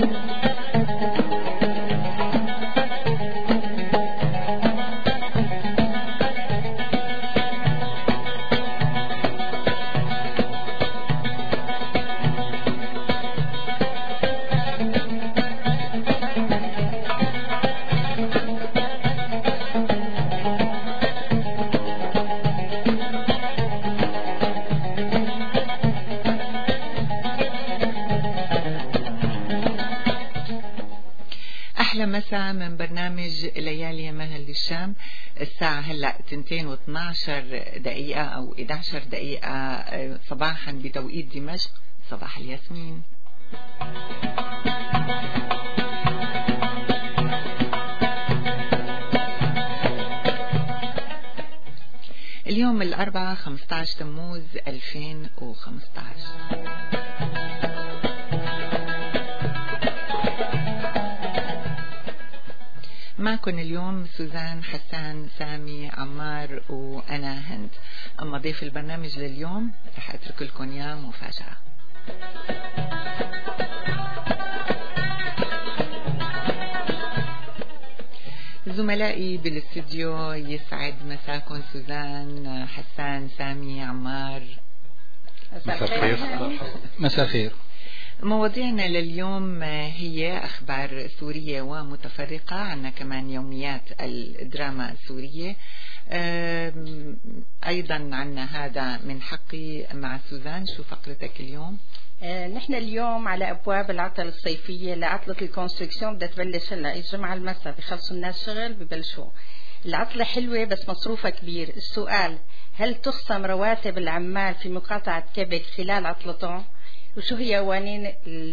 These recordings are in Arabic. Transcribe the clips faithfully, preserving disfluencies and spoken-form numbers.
مساء من برنامج ليالي مهل الشام. الساعة هلأ تنتين واثناشر دقيقة أو إحداشر دقيقة صباحا بتوقيت دمشق. صباح الياسمين. اليوم الأربعاء خمسة عشر تموز ألفين وخمسة عشر. معكم اليوم سوزان، حسان، سامي، عمار وأنا هند. أما ضيف البرنامج لليوم رح أترك لكم إياه مفاجأة. زملائي بالاستديو يسعد مساكم سوزان، حسان، سامي، عمار. مساء الخير. مساء الخير. مواضيعنا لليوم هي أخبار سورية ومتفرقة، عنا كمان يوميات الدراما السورية، أيضا عنا هذا من حقي مع سوزان. شو فقرتك اليوم؟ آه، نحن اليوم على أبواب العطل الصيفية لعطلة الكونستركسيون. بدها تبلش هلا الجمعة المساء، بخلصوا الناس شغل ببلشوا. العطلة حلوة بس مصروفها كبير. السؤال: هل تخصم رواتب العمال في مقاطعة كيبك خلال عطلتهم؟ وشو هي قوانين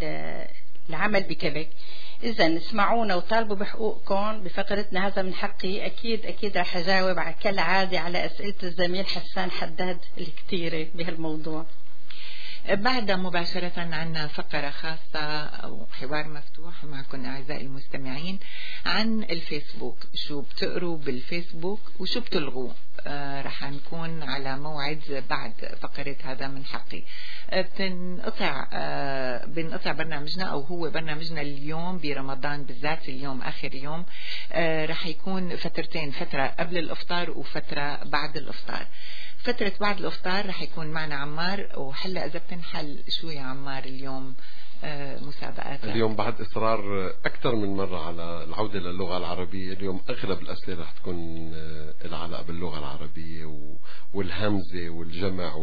العمل بكيبك؟ إذا اسمعونا وطالبوا بحقوقكم بفقرتنا هذا من حقي. أكيد أكيد رح أجاوب كالعادة على أسئلة الزميل حسان حداد الكثيرة بهالموضوع. بعد مباشرة عنا فقرة خاصة أو حوار مفتوح معكم أعزائي المستمعين عن الفيسبوك. شو بتقروا بالفيسبوك وشو بتلغوا؟ آه رح نكون على موعد بعد فقرة هذا من حقي. آه بنقطع آه بنقطع برنامجنا، أو هو برنامجنا اليوم برمضان بالذات، اليوم آخر يوم. آه رح يكون فترتين، فترة قبل الإفطار وفترة بعد الإفطار. فترة بعد الإفطار رح يكون معنا عمار. وحلا إذا بتنحل شو يا عمار اليوم آه مسابقات؟ اليوم بعد إصرار أكثر من مرة على العودة للغة العربية، اليوم أغلب الأسئلة رح تكون آه العلاقة باللغة العربية والهمزة والجمع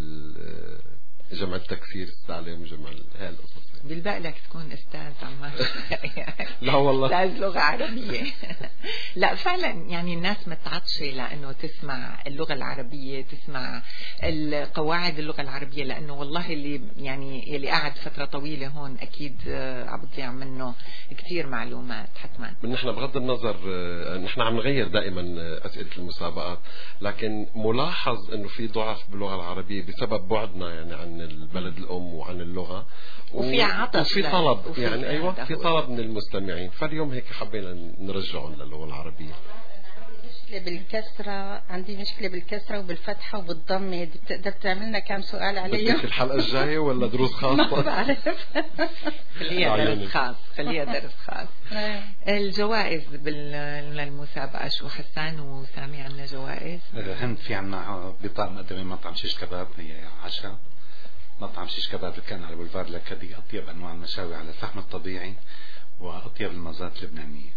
والجمع التكسير السالم وجمع هاي القصص. بالبقى لك تكون أستاذ عمار. لا والله أستاذ لغة عربية. لا فعلا، يعني الناس متعطشة لأنه تسمع اللغة العربية، تسمع القواعد اللغة العربية، لأنه والله اللي يعني اللي قاعد فترة طويلة هون أكيد عم بضيع منه كثير معلومات حتما. نحن بغض النظر نحن عم نغير دائما أسئلة المسابقات، لكن ملاحظ أنه في ضعف باللغة العربية بسبب بعدنا يعني عن البلد الأم وعن اللغة، وفي عطش وفي طلب وفي يعني أيوة في طلب من المستمعين. فاليوم هيك حبينا نرجعهم للغة العربية. مشكلة بالكسرة، عندي مشكلة بالكسرة وبالفتحة وبالضمة. دي بتقدر تعملنا كام سؤال عليهم؟ بدك الحلقة الجاية ولا دروس خاصة؟ ما بعرف. خليها درس خاص، خليها درس خاص. الجوائز بالمسابقة شو حسان وسامي؟ عنا جوائز. هند في عنا بطاقة مقدمة مطعم شيش كباب، هي عشاء مطعم شيش كباب اللي كان على بولفار لكدي، أطيب أنواع المشاوي على الفحم الطبيعي وأطيب المزات اللبنانية.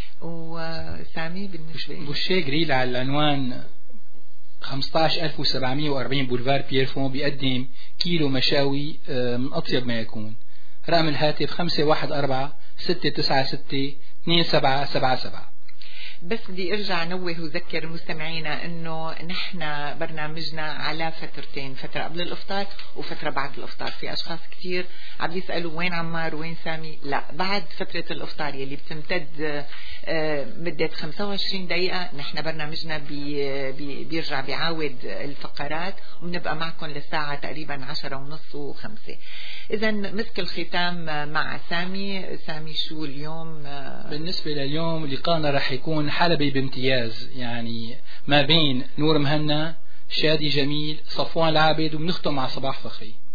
وسامي بالنسبة لي بوشيه جريل على العنوان خمسة عشر ألف وسبعمية وأربعين بولفار بيرفون، بيقدم كيلو مشاوي من أطيب ما يكون. رقم الهاتف خمسة واحد أربعة ستة تسعة ستة اثنين سبعة سبعة سبعة. بس بدي ارجع نوه وذكر مستمعينا انه نحن برنامجنا على فترتين، فترة قبل الافطار وفترة بعد الافطار. في اشخاص كثير عم يسألوا وين عمار وين سامي. لا، بعد فترة الافطار يلي بتمتد مدة خمسة وعشرين دقيقة نحن برنامجنا بي بي بيرجع بيعاود الفقرات، وبنبقى معكم للساعة تقريبا عشرة ونص وخمسة. إذا مسك الختام مع سامي. سامي شو اليوم؟ بالنسبة لليوم لقاءنا رح يكون حلبي بامتياز، يعني ما بين نور مهنا، شادي جميل، صفوان العابد، وبنختم مع صباح فخري.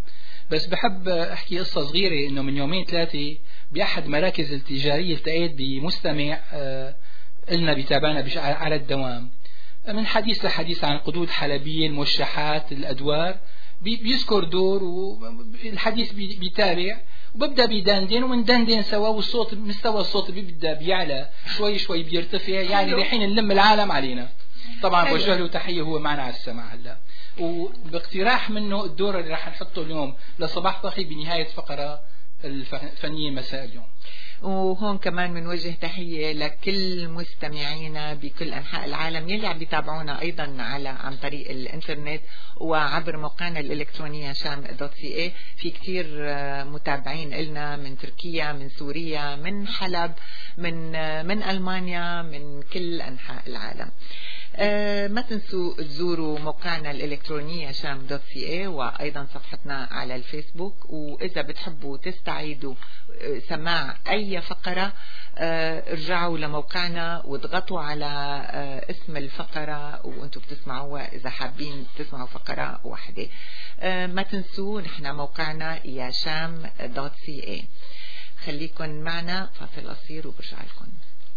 بس بحب أحكي قصة صغيرة، إنه من يومين ثلاثة بأحد مراكز التجارية التقيت بمستمع قلنا بيتابعنا على الدوام، من حديث لحديث عن قدود حلبية، الموشحات، الأدوار، بيذكر دور والحديث بيتابع وببدأ بيدندن ومندندن سوا، والصوت مستوى الصوت بيبدأ بيعلى شوي شوي بيرتفع، يعني رايحين نلم العالم علينا. طبعا بوجه له تحية، هو معنا على السماع هلا، وباقتراح منه الدور اللي راح نحطه اليوم لصباح طخي بنهاية فقرة الفنية مساء اليوم. وهون كمان بنوجه تحية لكل مستمعينا بكل أنحاء العالم يلي عم بيتابعونا أيضا على عن طريق الإنترنت وعبر موقعنا الإلكتروني هشام دوت سي اي. في كتير متابعين إلنا من تركيا، من سوريا، من حلب، من من ألمانيا، من كل أنحاء العالم. أه ما تنسوا تزوروا موقعنا الإلكتروني هشام دوت سي اي، وأيضا صفحتنا على الفيسبوك. وإذا بتحبوا تستعيدوا سماع أي فقرة أه ارجعوا لموقعنا واضغطوا على أه اسم الفقرة وانتم بتسمعوها إذا حابين تسمعوا فقرة واحدة. أه ما تنسوا نحن موقعنا هشام دوت سي اي. خليكن معنا فاصل قصير وبرجع لكم.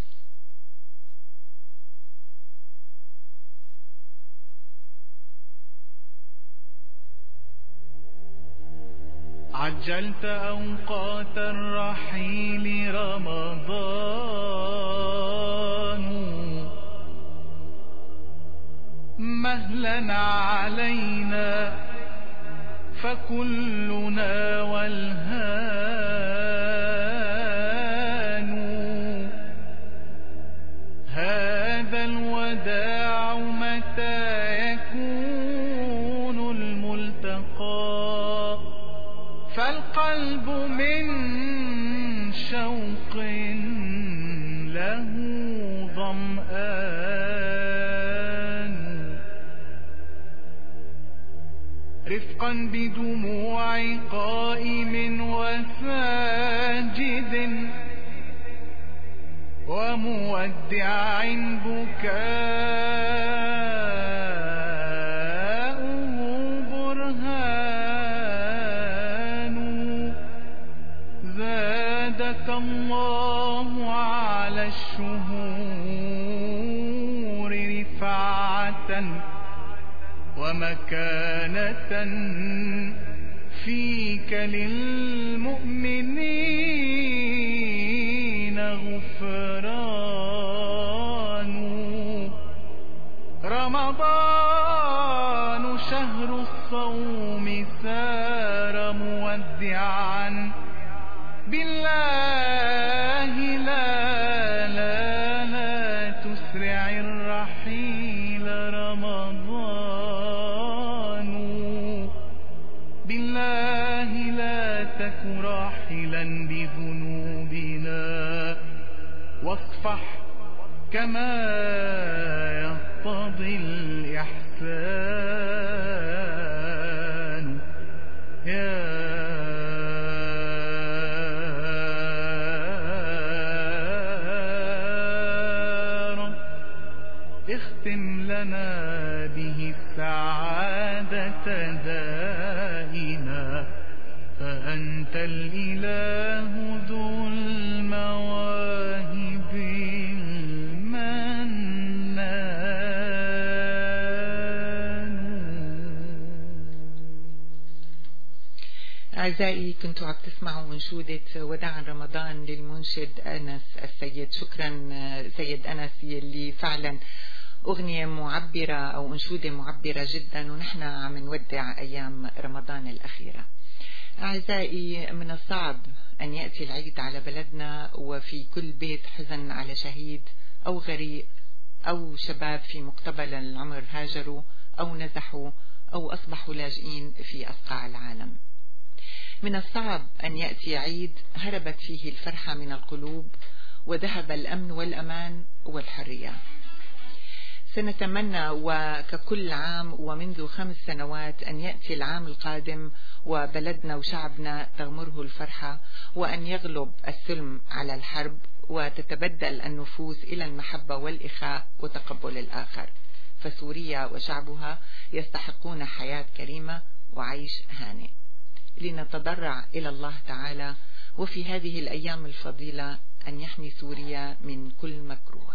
عجلت أوقات الرحيل رمضان، مهلا علينا فكلنا والهان، هذا الوداع متى يكون الملتقى، فالقلب من شوق له ظمآن، رفقا بدموع قائم وساجد ومودع بكاؤه برهان، زادك الله على الشهور رفعة ومكانة فيك للمؤمنين غفران، رمضان شهر الصوم سار مودعا، بالله لا لا لا تسرع الرحيل رمضان، بالله لا تك راحلا بذنوبنا، واصفح كما يقتضي الإحسان. يا رب اختم لنا به السعادة دائما، فأنت الإله ذو المواهب أعزائي، كنتوا عم تسمعوا أنشودة وداعا رمضان للمنشد أنس السيد. شكرا سيد أنس، اللي فعلا أغنية معبرة أو أنشودة معبرة جدا، ونحن عم نودع أيام رمضان الأخيرة. أعزائي، من الصعب أن يأتي العيد على بلدنا وفي كل بيت حزن على شهيد أو غريق أو شباب في مقتبل العمر هاجروا أو نزحوا أو أصبحوا لاجئين في أصقاع العالم. من الصعب أن يأتي عيد هربت فيه الفرحة من القلوب وذهب الأمن والأمان والحرية. سنتمنى وككل عام ومنذ خمس سنوات أن يأتي العام القادم وبلدنا وشعبنا تغمره الفرحة، وأن يغلب السلم على الحرب وتتبدل النفوس إلى المحبة والإخاء وتقبل الآخر، فسوريا وشعبها يستحقون حياة كريمة وعيش هانئ. لنتضرع إلى الله تعالى وفي هذه الأيام الفضيلة أن يحمي سوريا من كل مكروه.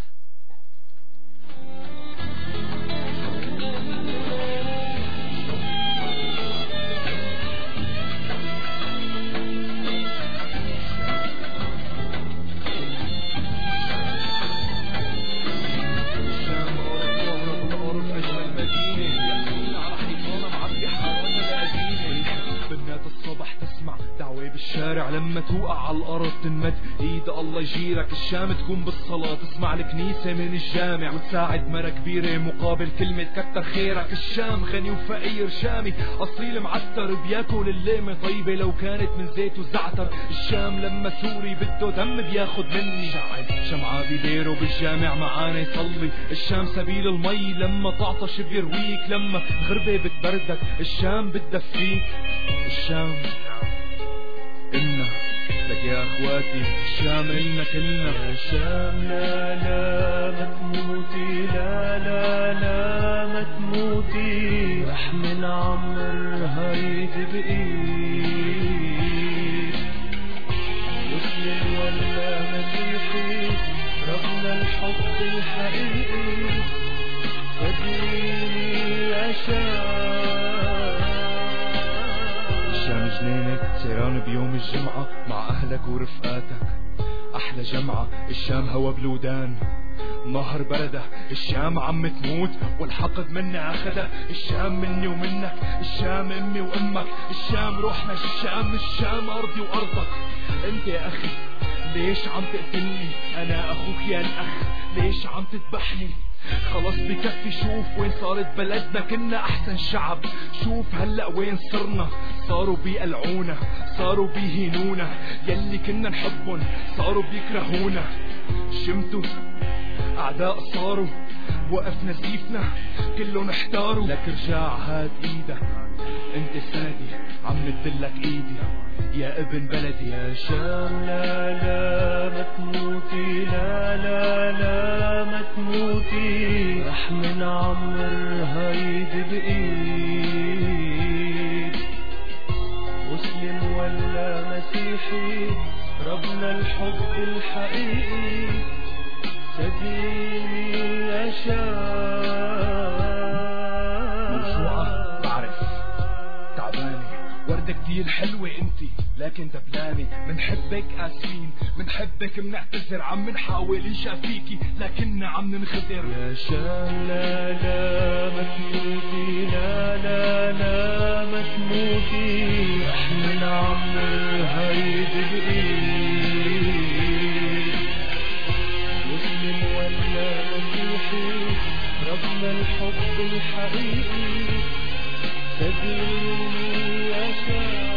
الصبح تسمع دعوة بالشارع، لما توقع على الأرض تنمد إيد الله يجيرك. الشام تكون بالصلاة، تسمع الكنيسة من الجامع وتساعد مرة كبيرة مقابل كلمة كتر خيرك. الشام غني وفقير، شامي أصيل معتر بياكل الليمة طيبة لو كانت من زيت وزعتر. الشام لما سوري بده دم بياخد مني، شعل شمعة بديره بالجامع معانا يصلي. الشام سبيل المي، لما تعطش بيرويك، لما غربة بتبردك الشام بتدفيك. الشام إلنا لك يا أخواتي، الشام إلنا كلنا. يا شام لا لا ما تموتي، لا لا لا ما تموتي، رح من عمر هيدي بإيد. مسلم ولا مسيحي، ربنا الحب الحقيقي، صدقيني يا شام. الشام جنينة سيران بيوم الجمعة مع أهلك ورفقاتك، أحلى جمعة. الشام هوا بلودان نهر بردة، الشام عم تموت والحقد مني أخدها. الشام مني ومنك، الشام أمي وأمك، الشام روحنا الشام، الشام أرضي وأرضك. أنت يا أخي ليش عم تقتلني؟ أنا أخوك يا الأخ، ليش عم تذبحني؟ خلص بكفي، شوف وين صارت بلدنا، كنا أحسن شعب. شوف هلأ وين صرنا، صاروا بيقلعونا، صاروا بيهينونا. يلي كنا نحبهم صاروا بيكرهونا. شمتوا أعداء صاروا، وقفنا سيفنا كلهم احتاروا. لك رجع هاد ايدك، انت سندي عم ندلك ايدي يا ابن بلدي. يا شام لا لا ما تموتي، لا لا لا ما تموتي، رح من عمر هيدي بإيد. مسلم ولا مسيحي، ربنا الحب الحقيقي، صدقيني يا شام. موجوعة بعرف، تعبانة، وردة كتير حلوة انتي لكن دبلاني. منحبك آسفين، منحبك منعتذر، عم منحاول نشافيكي لكننا عم ننخدر. يا شام لا لا ما تموتي، لا لا لا ما تموتي، رح من عمر هيدي بإيد. مسلم ولا مسيحي، ربنا الحب الحقيقي، صدقيني يا شام.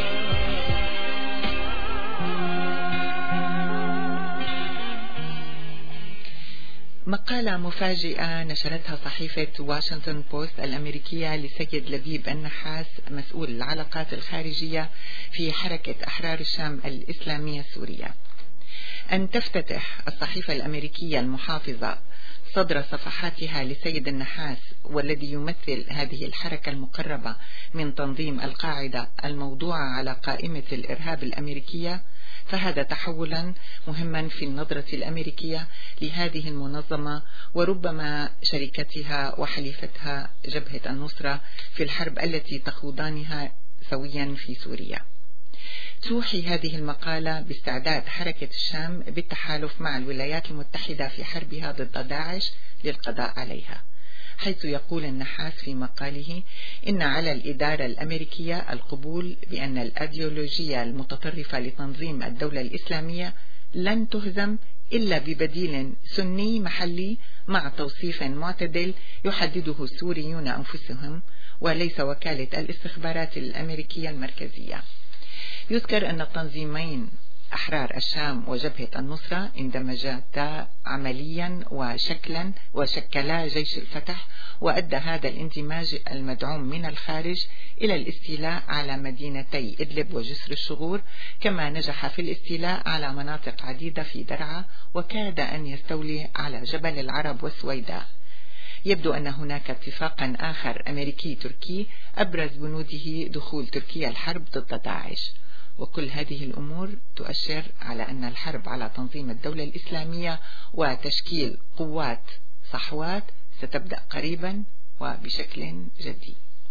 مقالة مفاجئة نشرتها صحيفة واشنطن بوست الأمريكية لسيد لبيب النحاس مسؤول العلاقات الخارجية في حركة أحرار الشام الإسلامية السورية، أن تفتتح الصحيفة الأمريكية المحافظة صدر صفحاتها لسيد النحاس، والذي يمثل هذه الحركة المقربة من تنظيم القاعدة الموضوعة على قائمة الإرهاب الأمريكية، فهذا تحولا مهما في النظرة الأمريكية لهذه المنظمة وربما شركتها وحليفتها جبهة النصرة في الحرب التي تخوضانها سويا في سوريا. توحي هذه المقالة باستعداد حركة الشام بالتحالف مع الولايات المتحدة في حربها ضد داعش للقضاء عليها، حيث يقول النحاس في مقاله إن على الإدارة الأمريكية القبول بأن الأيديولوجية المتطرفة لتنظيم الدولة الإسلامية لن تهزم إلا ببديل سني محلي مع توصيف معتدل يحدده السوريون أنفسهم وليس وكالة الاستخبارات الأمريكية المركزية. يذكر أن التنظيمين أحرار الشام وجبهة النصرة اندمجتا عمليا وشكلا وشكلا جيش الفتح، وأدى هذا الاندماج المدعوم من الخارج إلى الاستيلاء على مدينتي إدلب وجسر الشغور، كما نجح في الاستيلاء على مناطق عديدة في درعا، وكاد أن يستولي على جبل العرب والسويداء. يبدو أن هناك اتفاقا آخر أمريكي تركي أبرز بنوده دخول تركيا الحرب ضد داعش، وكل هذه الأمور تؤشر على أن الحرب على تنظيم الدولة الإسلامية وتشكيل قوات صحوات ستبدأ قريبا وبشكل جدي.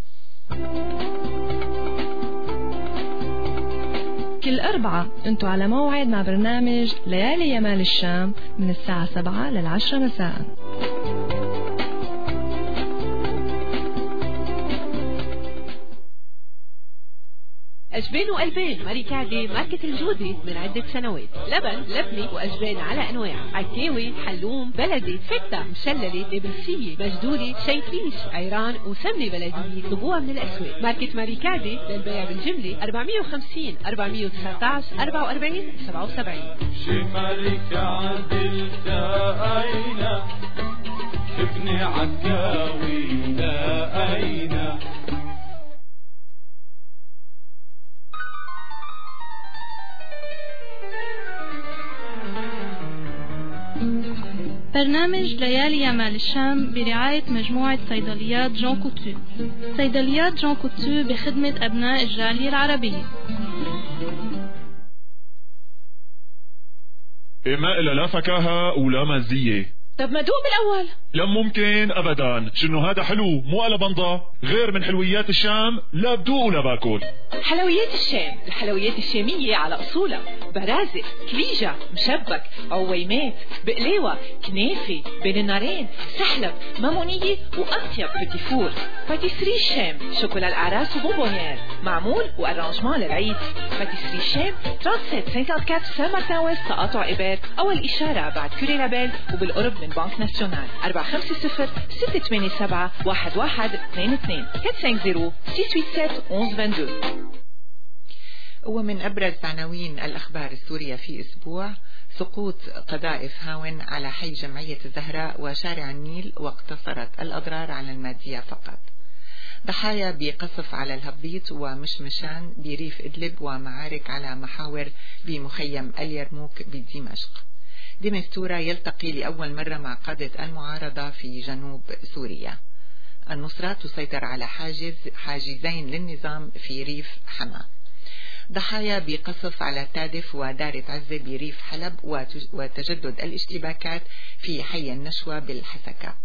كل أربعة أنتوا على موعد مع برنامج ليالي يمال الشام من الساعة سبعة للعشرة مساء. أجبان وقلبان ماريكادي ماركة الجودة من عدة سنوات. لبن لبني وأجبان على أنواع، عكاوي، حلوم، بلدي، فتة، مشللة، نابلسية، مجدولة، شيكليش، عيران وسمنة بلدية. طبوها من الأسواق. ماركة ماريكادي للبيع بالجملة أربعمية وخمسين أربعمية وتسعطعش أربعة وأربعين سبعة وسبعين. شمالك عدل ساقينا ابني عكاوي لاقينا. برنامج ليالي يمال الشام برعاية مجموعة صيدليات جون كوتو. صيدليات جون كوتو بخدمة أبناء الجالية العربية. ما إلا لا فكاهة ولا مزية. طب ما دوق بالأول. لا ممكن أبدا، شنو هذا حلو مو على بنضة، غير من حلويات الشام لا بدوق ولا باكل. حلويات الشام، الحلويات الشامية على أصولها، برازق، كليجة، مشبك، عويمات، بقلاوة، كنافة، بين النارين، سحلب، مامونية وأطيب بتيفور. باتيسري الشام، شوكولا الأعراس وبونبونير، معمول وأرانجمان للعيد. باتيسري الشام ثلاثة وثلاثين أربعة سان مارتن ويست تقاطع إبار، أول إشارة بعد كوري لابيل وبالقرب من بنك ناسيونال. أربعة خمسة صفر ستة ثمانية سبعة واحد واحد اثنين اثنين أربعة خمسة صفر ستة ثمانية سبعة واحد واحد اثنين اثنين. ومن أبرز عناوين الأخبار السورية في أسبوع: سقوط قذائف هاون على حي جمعية الزهراء وشارع النيل واقتصرت الأضرار على المادية فقط. ضحايا بقصف على الهبيط ومشمشان بريف إدلب، ومعارك على محاور بمخيم اليرموك بدمشق. ديمستورا يلتقي لأول مرة مع قادة المعارضة في جنوب سوريا. النصرة تسيطر على حاجز حاجزين للنظام في ريف حما. ضحايا بقصف على تادف ودارة عزة بريف حلب، وتجدد الاشتباكات في حي النشوة بالحسكة.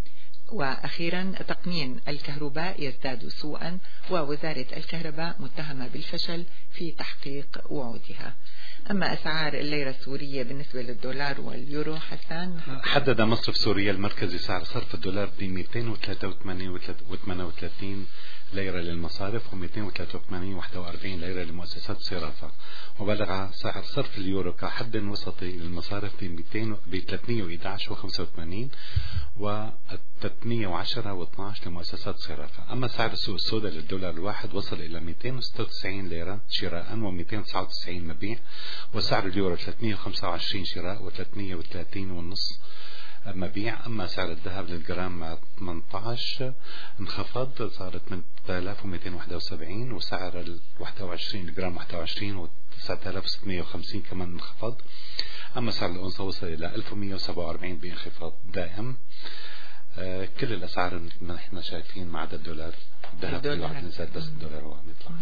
وأخيرا تقنين الكهرباء يزداد سوءا، ووزارة الكهرباء متهمة بالفشل في تحقيق وعودها. أما أسعار الليرة السورية بالنسبة للدولار واليورو، حسان؟ حدد مصرف سوريا المركزي سعر صرف الدولار ب مئتين وثلاثة وثمانية وثلاثين ليرة للمصارف و283 واحد وأربعين ليرة لمؤسسات الصرافة، وبلغ سعر صرف اليورو كحد وسطي للمصارف ب ثلاثمئة وإحدى عشر وخمسة وثمانين و ثلاثمئة وعشرة واثناشر لمؤسسات الصرافة. أما سعر السوق السوداء للدولار الواحد وصل إلى مئتين وستة وتسعين ليرة شراء ومئتين وتسعة وتسعين مبيع، وسعر اليورو ثلاثمئة وخمسة وعشرين شراء وثلاثمئة وثلاثين ونص مبيع. أما سعر الذهب للجرام ثمانية عشر انخفض، صارت من ثلاثة آلاف ومئتين وواحد وسبعين، وسعر ال واحد وعشرين الجرام واحد وعشرين و تسعة آلاف وستمئة وخمسين كمان انخفض. أما سعر الأونصة وصل إلى ألف ومئة وسبعة وأربعين بانخفاض دائم. آه كل الأسعار ما احنا شايفين ما عدا الدولار. الذهب الواحد نزل، بس الدولار هو عم يطلع.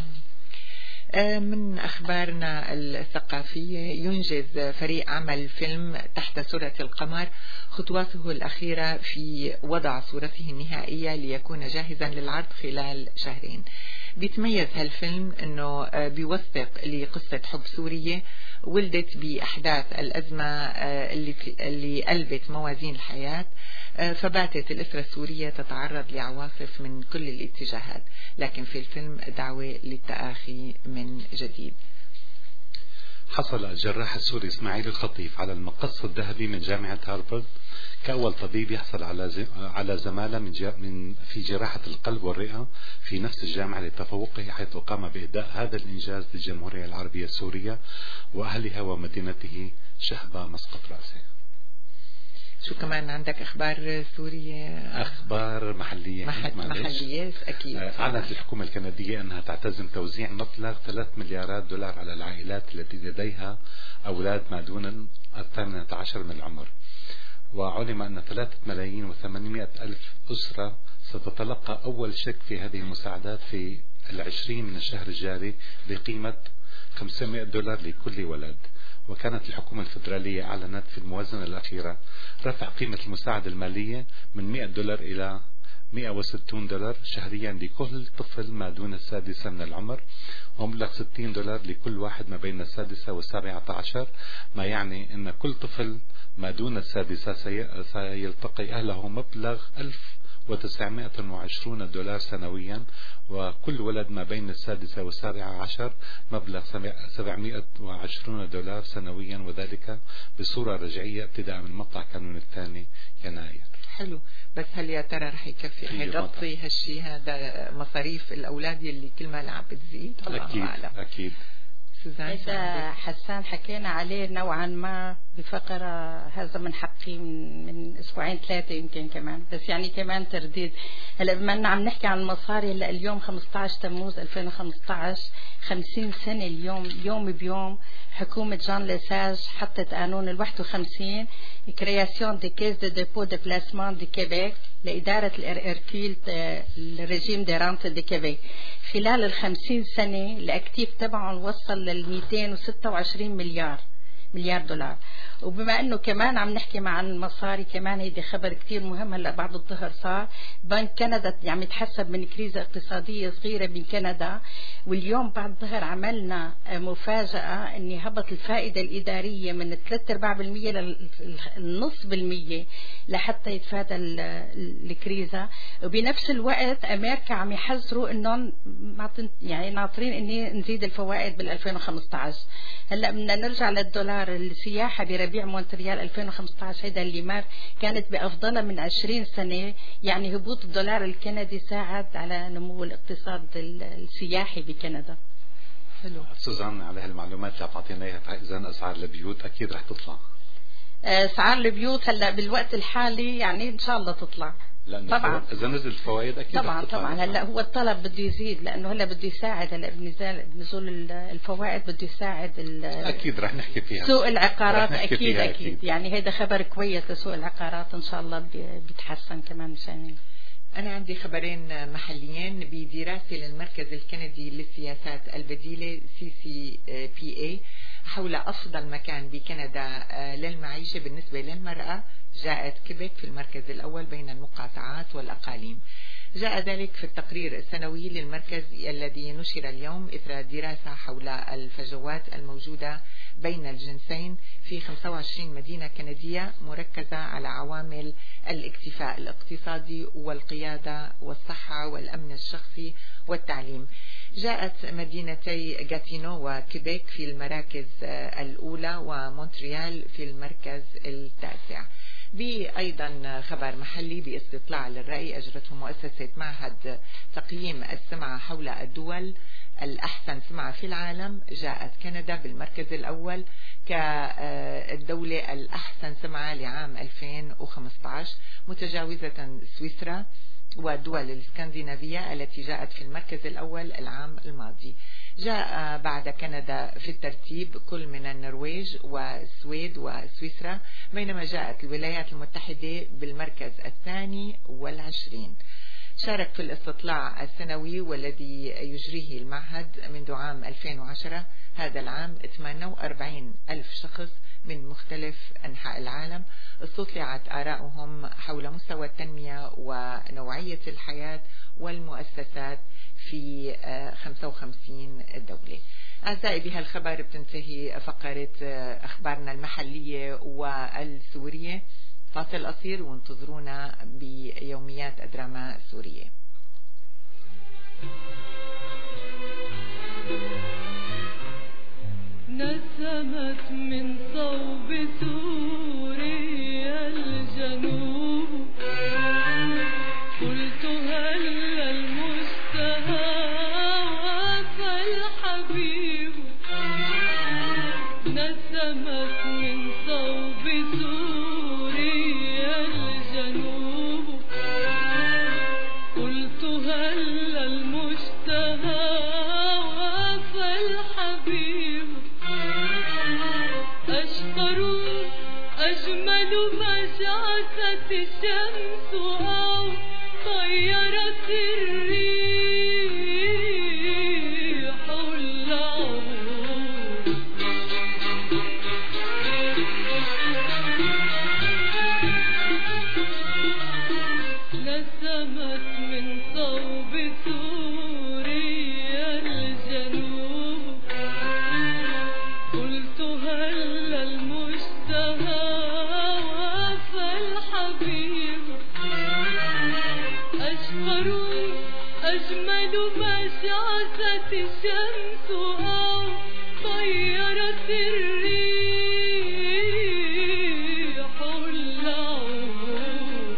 من أخبارنا الثقافية: ينجز فريق عمل فيلم تحت سورة القمر خطواته الأخيرة في وضع صورته النهائية ليكون جاهزا للعرض خلال شهرين. بيتميز هالفيلم أنه بيوثق لقصة حب سورية ولدت بأحداث الأزمة اللي, اللي قلبت موازين الحياة، فباتت الأسرة السورية تتعرض لعواصف من كل الاتجاهات، لكن في الفيلم دعوة للتآخي من جديد. حصل الجراح السوري إسماعيل الخطيف على المقص الذهبي من جامعة هارفارد كأول طبيب يحصل على على زمالة من, من في جراحة القلب والرئة في نفس الجامعة لتفوقه، حيث قام بإهداء هذا الإنجاز للجمهورية العربية السورية وأهلها ومدينته شهبة مسقط رأسه. شو كمان عندك أخبار سورية؟ أخبار محلية. محل محليات أكيد. أعلنت الحكومة الكندية أنها تعتزم توزيع مبلغ ثلاث مليارات دولار على العائلات التي لديها أولاد ما دون الثامنة عشر من العمر. وعلم أن ثلاثة ملايين وثمانمائة ألف أسرة ستتلقى أول شيك في هذه المساعدات في العشرين من الشهر الجاري بقيمة خمسمائة دولار لكل ولد. وكانت الحكومة الفدرالية أعلنت في الموازنة الأخيرة رفع قيمة المساعدة المالية من مائة دولار إلى مائة وستين دولار شهريا لكل طفل ما دون السادسة من العمر، ومبلغ ستين دولار لكل واحد ما بين السادسة والسابعة عشر، ما يعني أن كل طفل ما دون السادسة سيلتقي أهله مبلغ ألف وتسعمائة وعشرين دولار سنويا، وكل ولد ما بين السادسة والسابعة عشر مبلغ سبعمائة وعشرين دولار سنويا، وذلك بصورة رجعية ابتداء من مطلع كانون الثاني يناير. حلو، بس هل يا ترى رح يكفي يغطي هالشيء هذا مصاريف الأولاد اللي كل ما العم بتزيد؟ أكيد أكيد. إذا حسان حكينا عليه نوعا ما بفقرة، هذا من حقي من, من أسبوعين ثلاثة يمكن كمان، بس يعني كمان ترديد. هلا بما أننا عم نحكي عن المصاري، هلا اليوم خمسة عشر تموز ألفين وخمسة عشر، خمسين سنة اليوم، يوم بيوم حكومة جان لساج حطت قانون الواحد وخمسين كرياسيون دي كيس دي ديبو دي بلاسمان دي كيبيك لإدارة الإركيل الرجيم دي رانت دي كيبيك. خلال الخمسين سنة الأكتيف تبعهم وصل للمئتين وستة وعشرين مليار مليار دولار. وبما انه كمان عم نحكي مع المصاري، كمان هيدي خبر كتير مهم. هلا بعد الظهر صار بنك كندا عم يتحسب من كريزة اقتصادية صغيرة من كندا، واليوم بعد الظهر عملنا مفاجأة اني هبط الفائدة الإدارية من ثلاثة أرباع بالمية للنص بالمية لحتى يتفادى الكريزة. وبنفس الوقت امريكا عم يحذروا انهم يعني ناطرين اني نزيد الفوائد بال ألفين وخمسة عشر. هلا بدنا نرجع للدولار. السياحة بربيع مونتريال ألفين وخمسة عشر هيدا اللي مر كانت بأفضلها من عشرين سنة، يعني هبوط الدولار الكندي ساعد على نمو الاقتصاد السياحي بكندا. حلو. سوزان، على هالمعلومات اللي تعطينا اياها، إذا أسعار البيوت أكيد رح تطلع. أسعار البيوت هلا بالوقت الحالي يعني إن شاء الله تطلع. طبعا إذا نزل الفوائد أكيد طبعا طبعا. هلا هو الطلب بده يزيد، لأنه هلا بده يساعد، هلا بنزول بنزول الفوائد بده يساعد أكيد رح نحكي فيها سوق العقارات. أكيد أكيد, أكيد يعني هذا خبر كويس لسوق العقارات، إن شاء الله بيتحسن كمان مشان. أنا عندي خبرين محليين بدراسة للمركز الكندي للسياسات البديلة سي سي بي إيه حول أفضل مكان بكندا للمعيشة بالنسبة للمرأة. جاءت كيبيك في المركز الأول بين المقاطعات والأقاليم. جاء ذلك في التقرير السنوي للمركز الذي نشر اليوم إثر دراسة حول الفجوات الموجودة بين الجنسين في خمسة وعشرين مدينة كندية مركزة على عوامل الاكتفاء الاقتصادي والقيادة والصحة والأمن الشخصي والتعليم. جاءت مدينتي غاتينو وكيبيك في المراكز الأولى ومونتريال في المركز التاسع. بأيضا خبر محلي باستطلاع للرأي أجرته مؤسسة معهد تقييم السمعة حول الدول الأحسن سمعة في العالم. جاءت كندا بالمركز الأول كالدولة الأحسن سمعة لعام ألفين وخمسة عشر، متجاوزة سويسرا والدول الاسكندنافية التي جاءت في المركز الأول العام الماضي. جاء بعد كندا في الترتيب كل من النرويج والسويد وسويسرا، بينما جاءت الولايات المتحدة بالمركز الثاني والعشرين. شارك في الاستطلاع السنوي والذي يجريه المعهد منذ عام ألفين وعشرة هذا العام ثمانية وأربعين ألف شخص من مختلف أنحاء العالم، استطلعت آراؤهم حول مستوى التنمية ونوعية الحياة والمؤسسات في خمسة وخمسين دولة. أعزائي، بها الخبر بتنتهي فقرة أخبارنا المحلية والسورية. فاصل قصير وانتظرونا بيوميات الدراما السورية. نسمت من صوب سوريا الجنوب، قلت هل المشتهى وفى الحبيب. نسمت من صوب سوريا الجنوب، قلت هل المشتهى وفى الحبيب. أشتاق أجمل ما شعثت الشمس أو طيرت الريح العود نسمت من صوب سوريا الجنوب قلت هل المشتهى وفى الحبيب أشقر أجمل ما شعثت الشمس أو طيرت الريح العود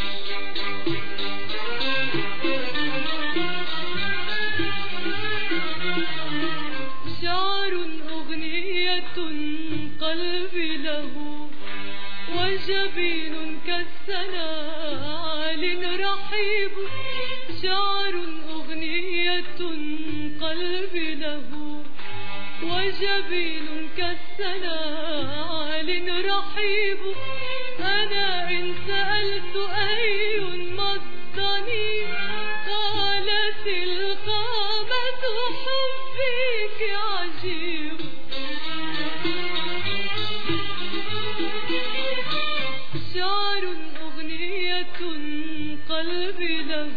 شعر أغنية قلبي له وجبين كالسنال رحيب شعر أغنية قلبي له وجبين كالسنال رحيب أنا إن سألت أي مضني قالت القامة حبك عجيب شعر أغنية قلبي له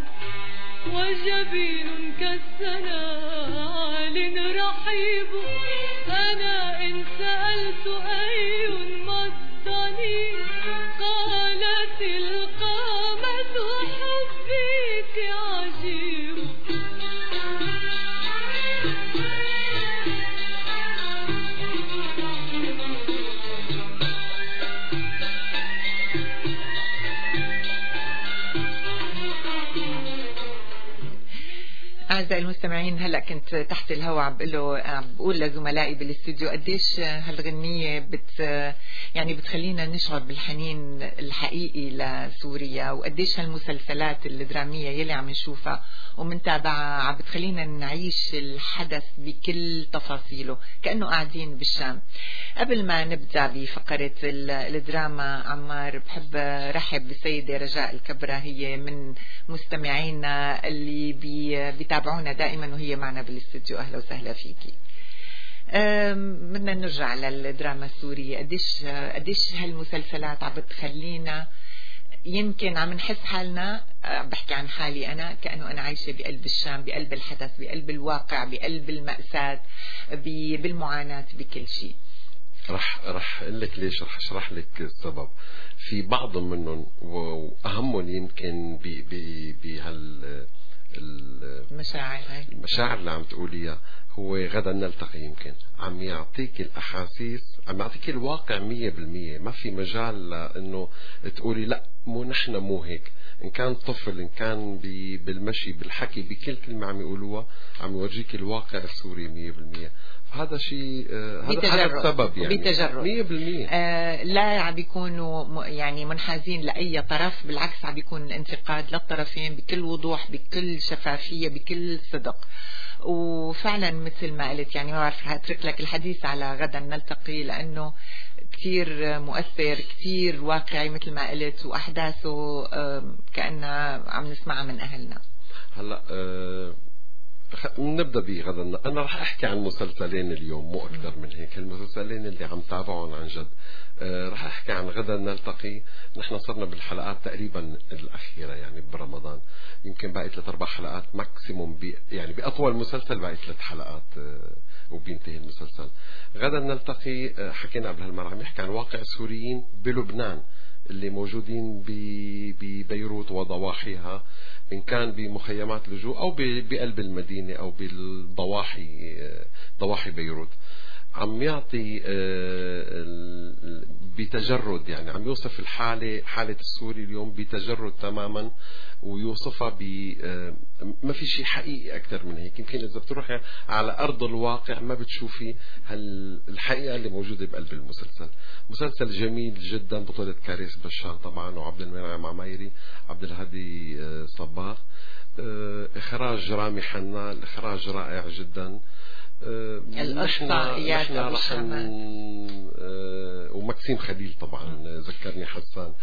وجبين كالسنال رحيب أنا إن سألت أي مضني قالت القامة حبك عجيب أعزائي المستمعين، هلا كنت تحت الهواء عم بقول له عم بقول لزملائي بالاستوديو قديش هالغنية بت يعني بتخلينا نشعر بالحنين الحقيقي لسوريا، وقديش هالمسلسلات الدرامية يلي عم نشوفها ومنتابعها عم بتخلينا نعيش الحدث بكل تفاصيله كأنه قاعدين بالشام. قبل ما نبدأ بفقرة الدراما عمار، بحب رحب بالسيدة رجاء الكبرى، هي من مستمعينا اللي بيتابعونا دائما وهي معنا بالاستوديو. أهلا وسهلا فيكي. بدنا نرجع للدراما السورية. قديش قديش هالمسلسلات عم بتخلينا يمكن عم نحس حالنا، بحكي عن حالي أنا، كأنه أنا عايشة بقلب الشام، بقلب الحدث، بقلب الواقع، بقلب المأساة، بالمعاناة، بكل شيء. رح رح اقول لك ليش، رح اشرح لك السبب. في بعض منهم واهمهم يمكن بهال المشاعر هاي المشاعر اللي عم تقوليها هو غدا نلتقي. يمكن عم يعطيك الأحاسيس، عم يعطيك الواقع مية بالمية، ما في مجال لأنه تقولي لا مو نحن مو هيك. إن كان طفل، إن كان بالمشي، بالحكي، بكل كلمة عم يقولوها عم يورجيك الواقع السوري مية بالمية. هذا شيء هذا السبب يعني بتجرد مية بالمية. آه لا عم بيكونوا يعني منحازين لأي طرف، بالعكس عم بيكون الانتقاد للطرفين بكل وضوح، بكل شفافية، بكل صدق. وفعلا مثل ما قلت، يعني ما بعرف هترك لك الحديث على غدا نلتقي لأنه كتير مؤثر، كتير واقعي مثل ما قلت، وأحداثه آه كأننا عم نسمعها من أهلنا. هلا آه نبدأ بغدا. أنا رح أحكي عن مسلسلين اليوم، مو أكثر من هيك. المسلسلين اللي عم تابعهم عن جد. أه رح أحكي عن غدا نلتقي. نحن صرنا بالحلقات تقريبا الأخيرة يعني برمضان، يمكن باقي ثلاث أربع حلقات ماكسيموم، بي يعني بأطول مسلسل باقي ثلاث حلقات أه وبينتهي المسلسل. غدا نلتقي أه حكينا قبل هالمرة، عم يحكي عن واقع السوريين بلبنان اللي موجودين ببيروت وضواحيها، إن كان بمخيمات لجوء أو بقلب المدينة أو بالضواحي ضواحي بيروت. عم يعطي بتجرد، يعني عم يوصف الحالة، حالة السوري اليوم بتجرد تماما، ويوصفها ب ما في شيء حقيقي أكثر من هيك. يمكن إذا بتروح على أرض الواقع ما بتشوفي الحقيقة اللي موجودة بقلب المسلسل. مسلسل جميل جدا، بطولة كاريس بشار طبعا وعبد المنعم عمايري، عبد الهادي صباغ، إخراج رامي حنان، إخراج رائع جدا. القصة إياد أبو شامة ومكسيم خليل طبعا ذكرني حسان.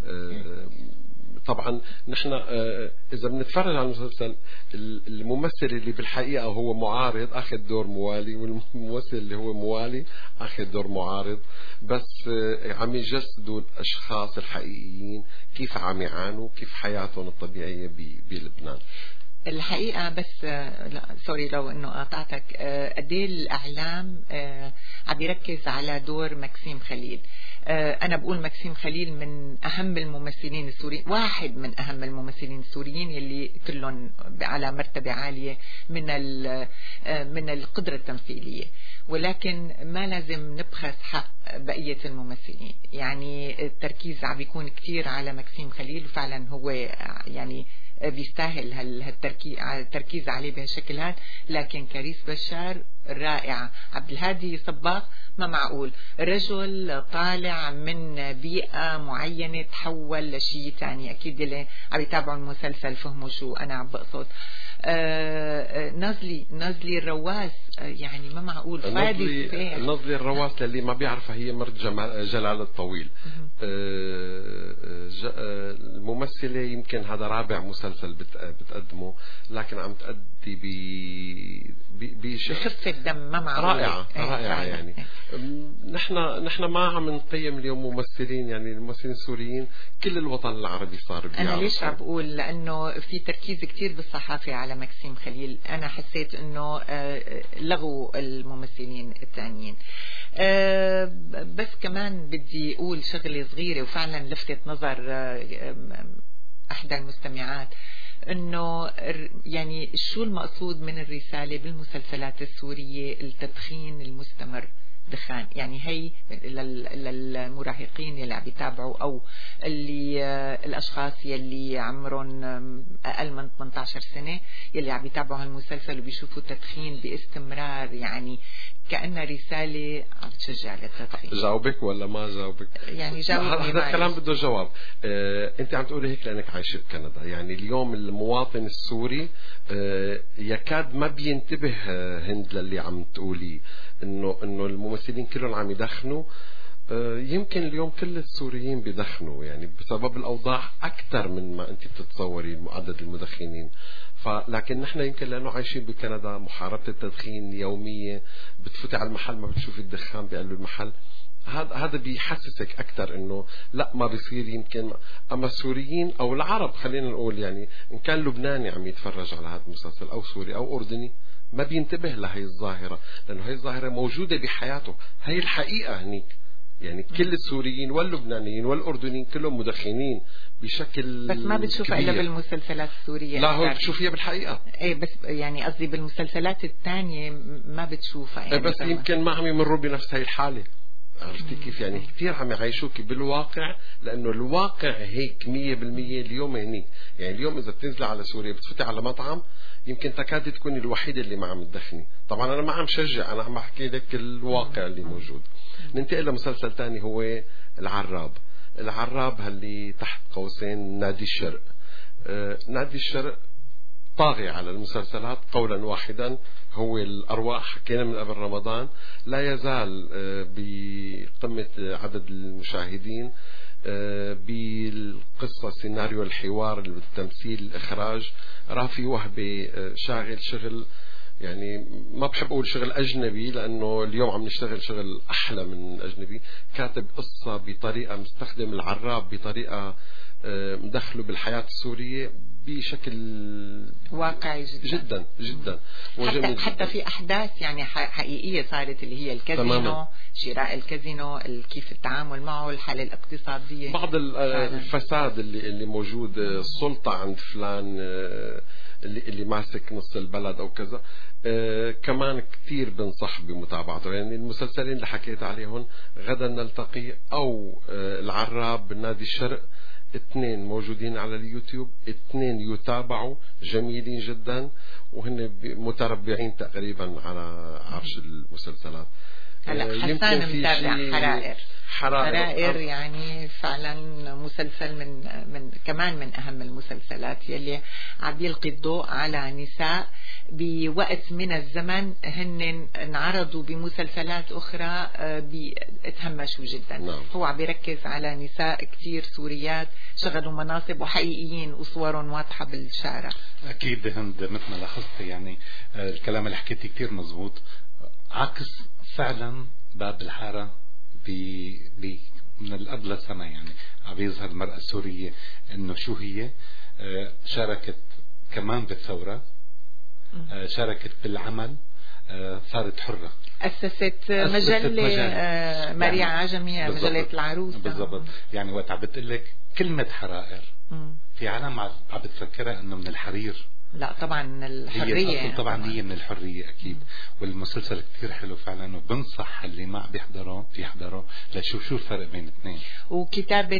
طبعا نحن إذا بنتفرج على المسلسل الممثل اللي بالحقيقة هو معارض أخذ دور موالي، والممثل اللي هو موالي أخذ دور معارض، بس عم يجسدوا الأشخاص الحقيقيين كيف عم يعانوا، كيف حياتهم الطبيعية بلبنان. الحقيقة بس لا سوري لو انه قاطعتك، قد ايه الاعلام عم يركز على دور مكسيم خليل. انا بقول مكسيم خليل من اهم الممثلين السوريين، واحد من اهم الممثلين السوريين يلي كلهم على مرتبة عالية من من القدرة التمثيلية، ولكن ما لازم نبخس حق بقية الممثلين. يعني التركيز عم بيكون كتير على مكسيم خليل، وفعلا هو يعني بيستاهل هالتركيز عليه بهالشكل هذا. لكن كريس بشار رائعة. عبد الهادي صباغ ما معقول، رجل طالع من بيئة معينة تحول لشيء تاني. أكيد اللي عم يتابعوا المسلسل فهموا شو أنا عم بقصد. آه نازلي نازلي الرواس، يعني ما معقول. نازلي نازلي الرواس للي ما بيعرفها هي مرت جلال الطويل. آه الممثلة يمكن هذا رابع مسلسل بتقدمه، لكن عم تأدي بخفة دم ما معقول. رائعة رائعة يعني. نحن نحن ما عم نقيم اليوم ممثلين، يعني الممثلين السوريين كل الوطن العربي صار بيعرف. أنا ليش عم بقول؟ لأنه في تركيز كتير بالصحافة على مكسيم خليل. أنا حسيت إنه لغوا الممثلين الثانيين. بس كمان بدي أقول شغلة صغيرة وفعلا لفتت نظر أحدى المستمعات، انه يعني شو المقصود من الرسالة بالمسلسلات السورية؟ التدخين المستمر، دخان. يعني هي للمراهقين اللي عم يتابعوا او اللي الاشخاص يلي عمرهم اقل من ثمانية عشر سنة يلي عم يتابعوا هالمسلسل وبيشوفوا تدخين باستمرار، يعني كأنها رسالة عم تشجع للتدخين. جاوبك ولا ما جاوبك؟ يعني جاوبني. هذا الكلام بده جواب. اه انت عم تقولي هيك لانك عايشة بكندا. يعني اليوم المواطن السوري اه يكاد ما بينتبه هند للي عم تقولي انه انه الممثلين كلهم عم يدخنوا. اه يمكن اليوم كل السوريين بيدخنوا، يعني بسبب الاوضاع اكثر من ما انت بتتصوري عدد المدخنين. لكن نحن يمكن لأنه عايشين بكندا محاربة التدخين يومية، بتفوتي على المحل ما بتشوفي الدخان بقلب المحل. هذا هذا بيحسسك أكثر إنه لا ما بيصير. يمكن أما السوريين أو العرب خلينا نقول، يعني إن كان لبناني عم يتفرج على هذا المسلسل أو سوري أو أردني ما بينتبه لهي الظاهرة، لأنه هي الظاهرة موجودة بحياته. هي الحقيقة هنيك. يعني كل السوريين واللبنانيين والأردنيين كلهم مدخنين بشكل بس ما بتشوفها إلا بالمسلسلات السورية. لا هو بتشوفيها بالحقيقة. ايه بس يعني قصدي بالمسلسلات الثانية ما بتشوفها يعني. بس طبعا. يمكن ما عم يمروا بنفس هاي الحالة. عرفتي كيف؟ يعني كتير عم يعيشوك بالواقع، لأنه الواقع هيك مية بالمية اليوم هنيك. يعني اليوم إذا بتنزل على سوريا بتفتي على مطعم يمكن تكاد تكون الوحيدة اللي ما عم تدخني. طبعا أنا ما عم شجع، أنا عم أحكي لك الواقع اللي موجود. ننتقل لمسلسل تاني هو العراب. العراب اللي تحت قوسين نادي الشرق. آه نادي الشرق طاغي على المسلسلات قولا واحدا، هو الأرواح. حكينا من قبل رمضان لا يزال آه بقمة عدد المشاهدين، آه بالقصة سيناريو الحوار التمثيل الإخراج. رافي وهبي آه شاغل شغل، يعني ما بحب أقول شغل أجنبي لأنه اليوم عم نشتغل شغل أحلى من أجنبي. كاتب قصة بطريقة مستخدم العراب بطريقة مدخله بالحياة السورية بشكل واقعي جدا جدا, جدا. حتى, حتى في أحداث يعني حقيقية صارت، اللي هي الكازينو تماما. شراء الكازينو، كيف التعامل معه، الحالة الاقتصادية، بعض الفساد اللي, اللي موجود، السلطة عند فلان اللي, اللي ماسك نص البلد أو كذا. آه كمان كتير بنصح بمتابعته. يعني المسلسلين اللي حكيت عليهم غدا نلتقي أو آه العراب بالنادي الشرق، اثنين موجودين على اليوتيوب، اثنين يتابعوا جميلين جدا، وهن متربعين تقريبا على عرش المسلسلات. هلا حسان متابع حرائر حرائر, حرائر يعني فعلا مسلسل من من كمان من أهم المسلسلات يلي عم يلقي الضوء على نساء بوقت من الزمن هن انعرضوا بمسلسلات أخرى بتهمشوا جدا. نعم. هو عم يركز على نساء كتير سوريات شغلوا مناصب وحقيقيين وصورهم واضحة بالشارع. أكيد هند مثل ما لاحظت يعني الكلام اللي حكيتي كتير مزبوط، عكس فعلا باب الحارة بي بي من قبل سنة يعني عم يظهر المرأة السورية انه شو هي، شاركت كمان بالثورة، شاركت بالعمل، صارت حرة، أسست مجلة ماريا عجمية، مجلة العروس بالضبط. يعني وقت عم بتقلك كلمة حرائر في عالم عم بتفكرها انه من الحرير، لا طبعا من الحرية، هي طبعا, طبعا هي من الحرية أكيد. والمسلسل كتير حلو فعلا، وبنصح اللي ما بيحضروا يحضروا لشوف شو الفرق بين الاثنين. وكتابة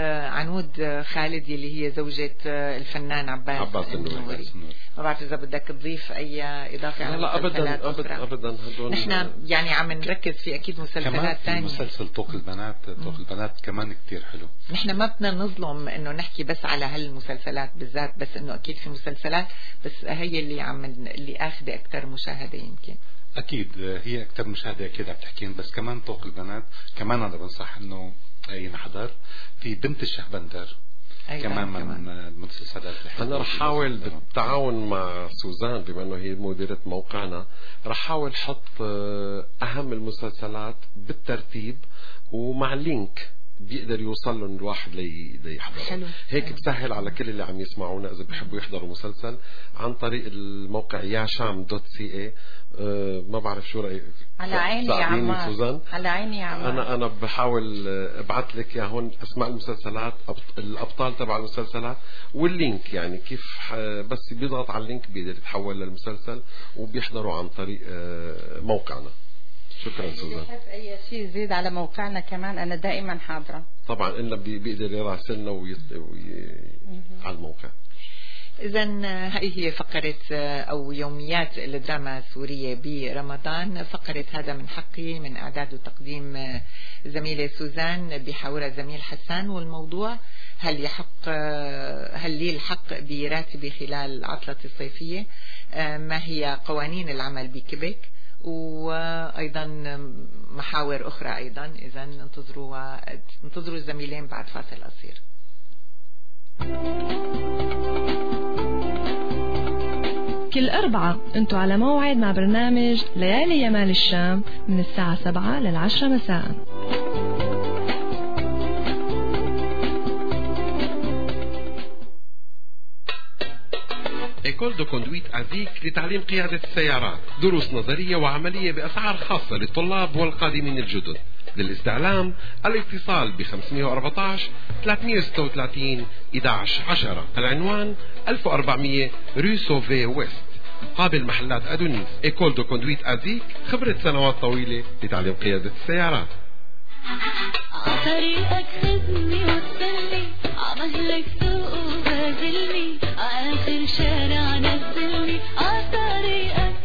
عنود خالد اللي هي زوجة الفنان عباس, عباس النوري. ما بعرف إذا بدك تضيف أي إضافة على لا أبدا أبدا أبدا. نحن يعني عم نركز في أكيد مسلسلات ثانية. مسلسل طوق البنات، طوق البنات كمان كتير حلو. نحن ما بدنا نظلم إنه نحكي بس على هالمسلسلات بالذات، بس إنه أكيد في مسلسلات بس هي اللي عم اللي اخذه اكثر مشاهده يمكن. اكيد هي اكثر مشاهده اكيد عم تحكين، بس كمان طوق البنات كمان انا بنصح انه ينحضر. في بنت الشهبندر كمان من المسلسلات. انا رح احاول بالتعاون مع سوزان بما انه هي مديرة موقعنا، رح احاول احط اهم المسلسلات بالترتيب ومع لينك بيقدر يوصل لهم الواحد ليحضره. هيك بسهل على كل اللي عم يسمعونا اذا بيحبوا يحضروا مسلسل عن طريق الموقع ياشام دوت سي اي. أه ما بعرف شو رايك. على عيني يا عمار، سوزان. على عيني يا عمار. انا انا بحاول ابعث لك يا هون اسماء المسلسلات، الابطال تبع المسلسلات واللينك، يعني كيف بس بيضغط على اللينك بيقدر يتحول للمسلسل وبيحضروا عن طريق موقعنا. شكرا سوزان. بحب اي شيء يزيد على موقعنا كمان انا دائما حاضره. طبعا إلا بيقدر يراسلنا وي... وي... على الموقع. إذا هاي هي فقرة أو يوميات الدراما السورية برمضان. فقرة هذا من حقي من إعداد وتقديم زميلة سوزان بحورة زميل حسان. والموضوع هل يحق هل لي الحق براتبي خلال العطلة الصيفية؟ ما هي قوانين العمل بكيبيك؟ وأيضا محاور أخرى أيضا. إذا انتظروا انتظروا الزميلين بعد فاصل قصير. كل أربعة أنتوا على موعد مع برنامج ليالي يمال الشام من الساعة سبعة للعشرة مساء. إيكول دو كوندويت أزيك لتعليم قيادة السيارات، دروس نظرية وعملية بأسعار خاصة للطلاب والقادمين الجدد. للاستعلام الاتصال ب خمسمئة وأربعة عشر ثلاثمئة وستة وثلاثين أحد عشر عشرة. العنوان ألف وأربعمئة رو سوفي ويست قابل محلات أدونيس. إيكول دو كوندويت أزيك، خبرة سنوات طويلة لتعليم قيادة السيارات. طريقك خدني وصلني عمهلك سوق وبازلني آخر شارع نزلني عطريقك.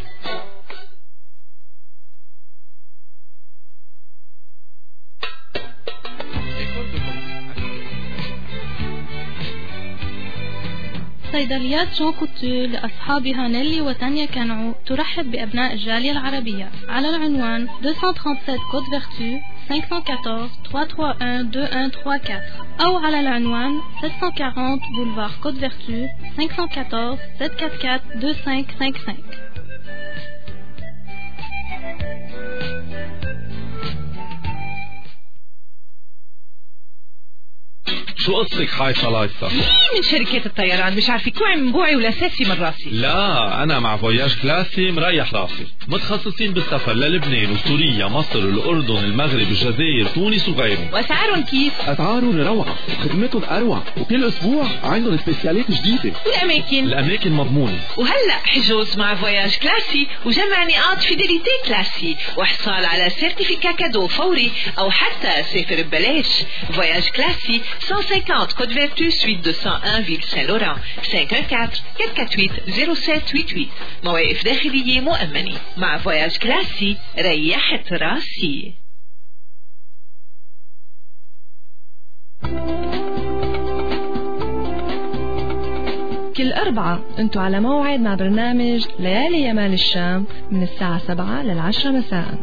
صيدليات جون كوتو لأصحابها نيلي وتانيا كانعو ترحب بأبناء الجالية العربية على العنوان مئتين وسبعة وثلاثين كود فيرتو خمسة أربعة واحد ثلاثة ثلاثة واحد اثنين واحد ثلاثة أربعة أو على العنوان سبعمئة وأربعين بولفار كود فيرتو خمسة أربعة أربعة سبعة أربعة أربعة اثنين خمسة خمسة خمسة. شو قصتك حايصة لايصة؟ مين من شركة الطيران مش عارفة كوع من بوعي ولا ساسي من راسي؟ لا أنا مع فوياج كلاسي مريح راسي، متخصصين بالسفر للبنان وسوريا مصر الأردن المغرب الجزائر تونس وغيرهم. وأسعارهم كيف؟ أسعارهم روعة وخدمتهم أروع، وكل أسبوع عندهم سبيسيالات جديدة. والأماكن؟ الأماكن مضمونة. وهلأ حجوز مع فوياج كلاسي وجمع نقاط فيديليتي كلاسي وحصال على سيرتيفيكا كادو فوري أو حتى سافر ببلاش. فوياج كلاسي cinquante Côte Vertu, suite deux cent un, Ville Saint-Laurent. cinq un quatre, quatre quatre huit, zéro sept huit huit. مواقف داخلية مؤمنة. مع فواياج كلاسي ريحت راسي. كل أربعة أنتوا على موعد مع برنامج ليالي يمال الشام من الساعة سبعة للعشرة مساء.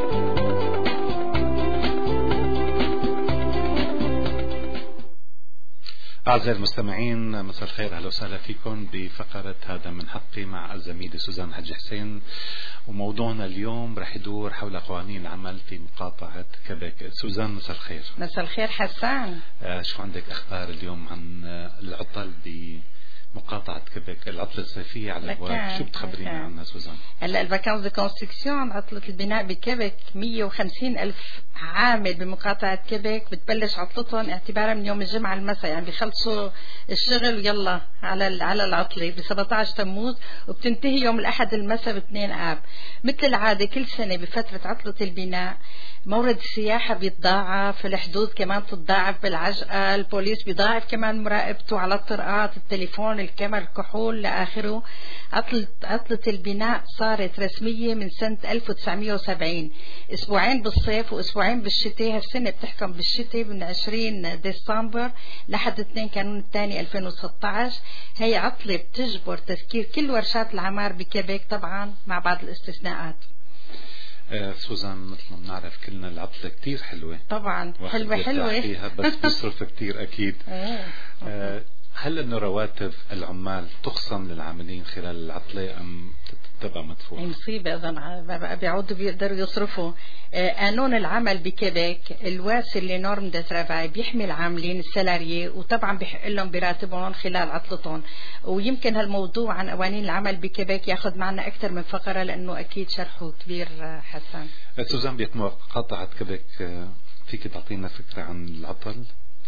أعزائي المستمعين، مساء الخير، أهلا وسهلا فيكم بفقرة هذا من حقي مع الزميلة سوزان حج حسين. وموضوعنا اليوم رح يدور حول قوانين العمل في مقاطعة كيبيك. سوزان مساء الخير. مساء الخير حسان. آه شو عندك أخبار اليوم عن العطل بمقاطعة كيبيك، العطلة الصيفية على الأبواب؟ شو بتخبرينا عنها سوزان؟ هلا الفاكانس دي كونستركسيون، عطلة البناء بكيبيك، مية وخمسين ألف عامل بمقاطعة كيبيك بتبلش عطلتهم اعتبارا من يوم الجمعة المساء، يعني بيخلصوا الشغل ويلا على على العطلة ب سبعة عشر تموز وبتنتهي يوم الأحد المساء ب اثنين آب. مثل العادة كل سنة بفترة عطلة البناء مورد السياحة بيتضاعف، الحدود كمان بتتضاعف بالعجقة، البوليس بيضاعف كمان مراقبته على الطرقات، التليفون، الكاميرا، الكحول لآخره. عطلة عطلة البناء صارت رسمية من سنة ألف وتسعمية وسبعين، أسبوعين بالصيف وأسبوعين بالشتاء. هالسنة بتحكم بالشتاء من عشرين ديسمبر لحد اثنين كانون الثاني ألفين وستة عشر. هي عطلة بتجبر تسكير كل ورشات العمار بكيبيك طبعا مع بعض الاستثناءات. آه سوزان، مثل ما بنعرف كلنا العطلة كتير حلوة طبعا، حلوة حلوة فيها بس بيصرف كتير أكيد. آه هل أنه رواتب العمال تخصم للعاملين خلال العطلة أم تبقى مدفوعة؟ مصيبة إذا بيعودوا بيقدروا يصرفوا. قانون العمل بكيبيك الواسع لنورم دي ترافاي بيحمي العاملين السالاريي وطبعا بيحق لهم براتبهم خلال عطلتهم. ويمكن هالموضوع عن قوانين العمل بكيبيك ياخذ معنا أكثر من فقرة لأنه أكيد شرحه كبير حسن. سوزان، بمقاطعة كيبيك فيك تعطينا فكرة عن العطل؟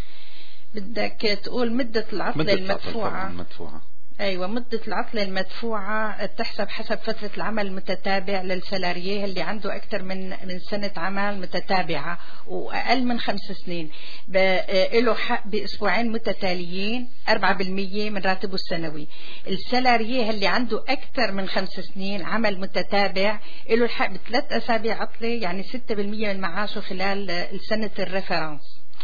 بدك تقول مدة العطلة مدة المدفوعة؟ المدفوعة أيوة، مدة العطلة المدفوعة تحسب حسب فترة العمل المتتابع للسالارييه اللي عنده أكثر من من سنة عمل متتابعة وأقل من خمس سنين، له حق بأسبوعين متتاليين أربعة بالمية من راتبه السنوي. السالارييه اللي عنده أكثر من خمس سنين عمل متتابع له الحق بثلاث أسابيع عطلة، يعني ستة بالمية من معاشه خلال السنة الريفرنس.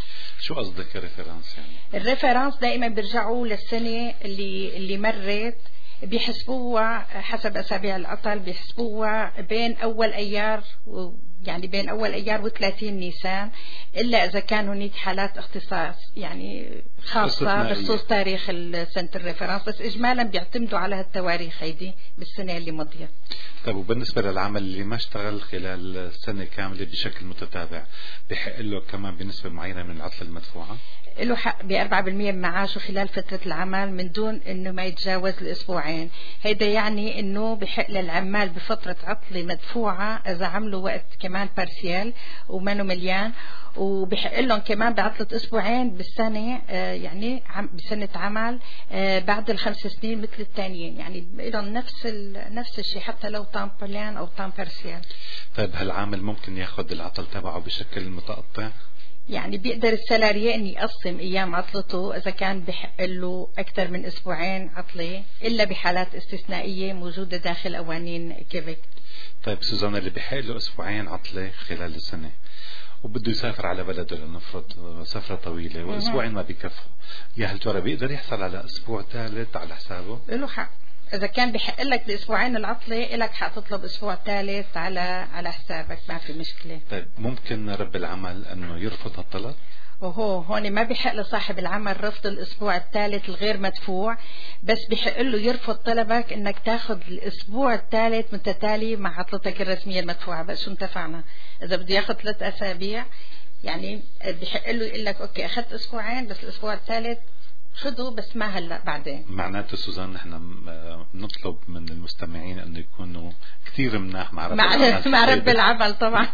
شو قصدك ريفرنس يعني؟ الريفرنس دائما بيرجعوا للسنة اللي اللي مرت، بيحسبوها حسب أسابيع العطل، بيحسبوها بين أول أيار يعني بين أول أيار وثلاثين نيسان، إلا إذا كان هناك حالات اختصاص يعني خاصة بخصوص تاريخ سنة الريفرنس، بس إجمالا بيعتمدوا على هالتواريخ هيدي بالسنة اللي مضيت. طيب، وبالنسبة للعمل اللي ما اشتغل خلال السنة كاملة بشكل متتابع بحق له كمان بنسبة معينة من العطلة المدفوعة؟ له حق بأربعة بالمية من معاشه خلال فترة العمل من دون انه ما يتجاوز الاسبوعين. هيدا يعني انه بحق للعمال بفترة عطلة مدفوعة اذا عملوا وقت كمان بارسيال ومانو مليان، وبحق لهم كمان بعطلة اسبوعين بالسنة آه يعني بسنة عمل آه بعد الخمس سنين مثل الثانيين، يعني لهم نفس نفس الشيء حتى لو تام بليان او تام بارسيال. طيب، هالعامل ممكن ياخذ العطل تبعه بشكل متقطع؟ يعني بيقدر السالارية أن يقسم أيام عطلته إذا كان بحق له أكثر من أسبوعين عطلة، إلا بحالات استثنائية موجودة داخل قوانين كيبيك. طيب سوزان، اللي بحق له أسبوعين عطلة خلال السنة وبده يسافر على بلده لنفرض سفرة طويلة وأسبوعين ما بيكفوا، يا هل ترى بيقدر يحصل على أسبوع ثالث على حسابه؟ له حق، إذا كان بحق لك بأسبوعين العطلة لك حق تطلب أسبوع ثالث على على حسابك، ما في مشكلة. طيب، ممكن رب العمل أنه يرفض هالطلب؟ وهو هون ما بحق لصاحب العمل رفض الأسبوع الثالث الغير مدفوع، بس بحق له يرفض طلبك إنك تاخذ الأسبوع الثالث متتالي مع عطلتك الرسمية المدفوعة. بس شو اتفقنا؟ إذا بده ياخذ ثلاث أسابيع يعني بحق له يقول لك أوكي أخذت أسبوعين بس الأسبوع الثالث خذوا بس ما هلا بعدين. معناته سوزان نحن نطلب من المستمعين انه يكونوا كثير مناح مع رب مع العمل مع رب العمل طبعا.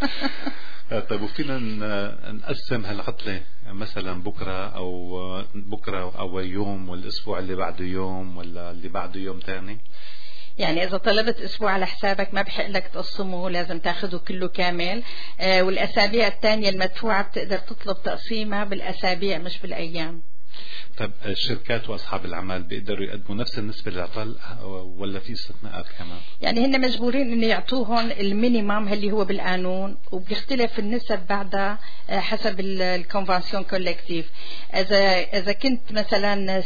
طيب، وفينا نقسم هالعطلة مثلا بكرة او بكرة او يوم والاسبوع اللي بعده يوم ولا اللي بعده يوم ثاني؟ يعني إذا طلبت أسبوع على حسابك ما بحق لك تقسمه، لازم تاخده كله كامل. آه والأسابيع الثانية المدفوعة بتقدر تطلب تقسيمها بالأسابيع مش بالأيام. طيب الشركات واصحاب العمل بيقدروا يقدموا نفس النسبه للعطل ولا في استثناءات كمان؟ يعني هن مجبورين انه يعطوهم المينيمم اللي هو بالقانون، وبيختلف النسب بعدها حسب الكونفنسيون كولكتيف. اذا اذا كنت مثلا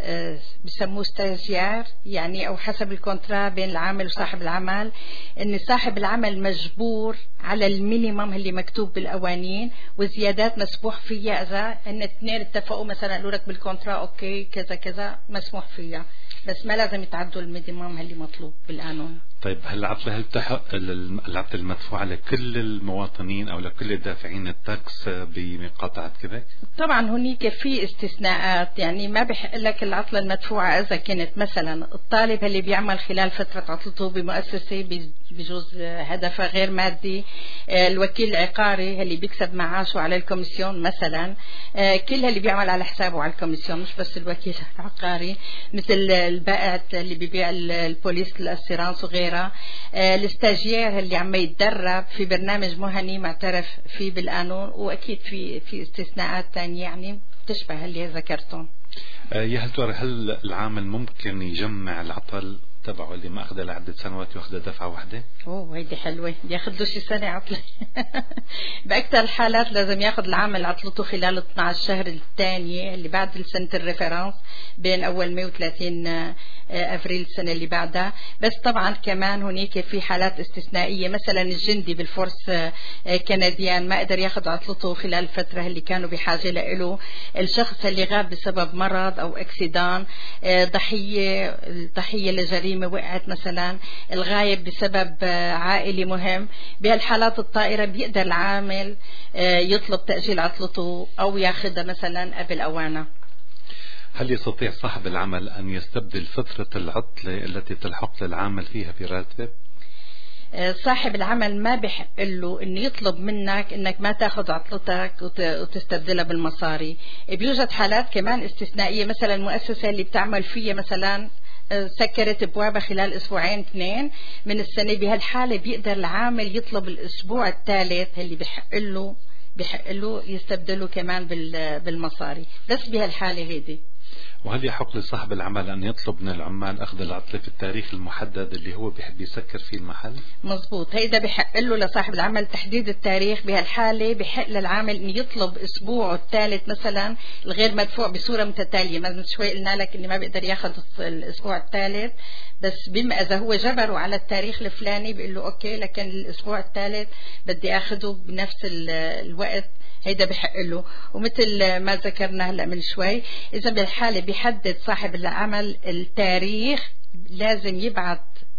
بسموه ستاجير يعني، او حسب الكونترا بين العامل وصاحب العمل، ان صاحب العمل مجبور على المينيمم اللي مكتوب بالقوانين، وزيادات مسموح فيها اذا ان اثنين اتفقوا مثلا قالوا لك بالكونترا اوكي كذا كذا مسموح فيها، بس ما لازم يتعدوا المينيمم اللي مطلوب بالقانون. طيب هالعطلة هل تحق العطلة المدفوعة لكل المواطنين أو لكل الدافعين التاكس بمقاطعة كيبيك؟ طبعا هناك في استثناءات، يعني ما بحق لك العطلة المدفوعة إذا كانت مثلا الطالب اللي بيعمل خلال فترة عطلته بمؤسسة بجوز هدفها غير مادي، الوكيل العقاري اللي بيكسب معاشه على الكوميسيون مثلا، كل اللي بيعمل على حسابه على الكوميسيون مش بس الوكيل العقاري، مثل البائع اللي بيبيع البوليس الاسيرانس وغيره، الاستاجير اللي عم يتدرب في برنامج مهني معترف فيه بالقانون، واكيد في في استثناءات ثانيه يعني تشبه اللي ذكرتهم. يا هل ترى هل العامل ممكن يجمع العطل تبعه اللي ما أخذها لعدة سنوات وأخذها دفعة واحدة؟ أوه هيدي حلوة، بياخد له شي سنة عطلة. بأكثر الحالات لازم ياخد العامل عطلته خلال اثني عشر شهر الثانية اللي بعد السنة الريفرنس، بين أول مئة وثلاثين أفريل السنة اللي بعدها. بس طبعا كمان هناك في حالات استثنائية، مثلا الجندي بالفورس كنديان ما قدر ياخد عطلته خلال الفترة اللي كانوا بحاجة له، الشخص اللي غاب بسبب مرض أو اكسيدان، ضحية ضحية لجريمة وقعت مثلا، الغايب بسبب عائلي مهم، بهالحالات الطائرة بيقدر العامل يطلب تأجيل عطلته أو ياخدها مثلا قبل أوانها. هل يستطيع صاحب العمل أن يستبدل فترة العطلة التي تلحق للعامل فيها براتبه؟ صاحب العمل ما بحق له انه يطلب منك انك ما تاخذ عطلتك وتستبدلها بالمصاري. بيوجد حالات كمان استثنائية، مثلا المؤسسة اللي بتعمل فيها مثلا سكرت ابوابها خلال اسبوعين اثنين من السنة، بهالحالة بيقدر العامل يطلب الاسبوع الثالث اللي بحق له بحق له يستبدله كمان بالمصاري، بس بهالحالة هيدي. وهل يحق لصاحب العمل أن يطلب من العمال أخذ العطلة في التاريخ المحدد اللي هو بيحب يسكر فيه المحل؟ مزبوط، هيدا بحق له لصاحب العمل تحديد التاريخ. بهالحالة بحق للعامل أن يطلب أسبوعه الثالث مثلا الغير مدفوع بصورة متتالية. مثلا شوي قلنا لك أني ما بيقدر ياخذ الأسبوع الثالث، بس بما إذا هو جبره على التاريخ الفلاني بيقول له أوكي، لكن الأسبوع الثالث بدي أخذه بنفس الوقت، هيدا بحق له. ومثل ما ذكرنا هلا من شوي، إذا بالحالة بيحدد صاحب العمل التاريخ لازم يبعث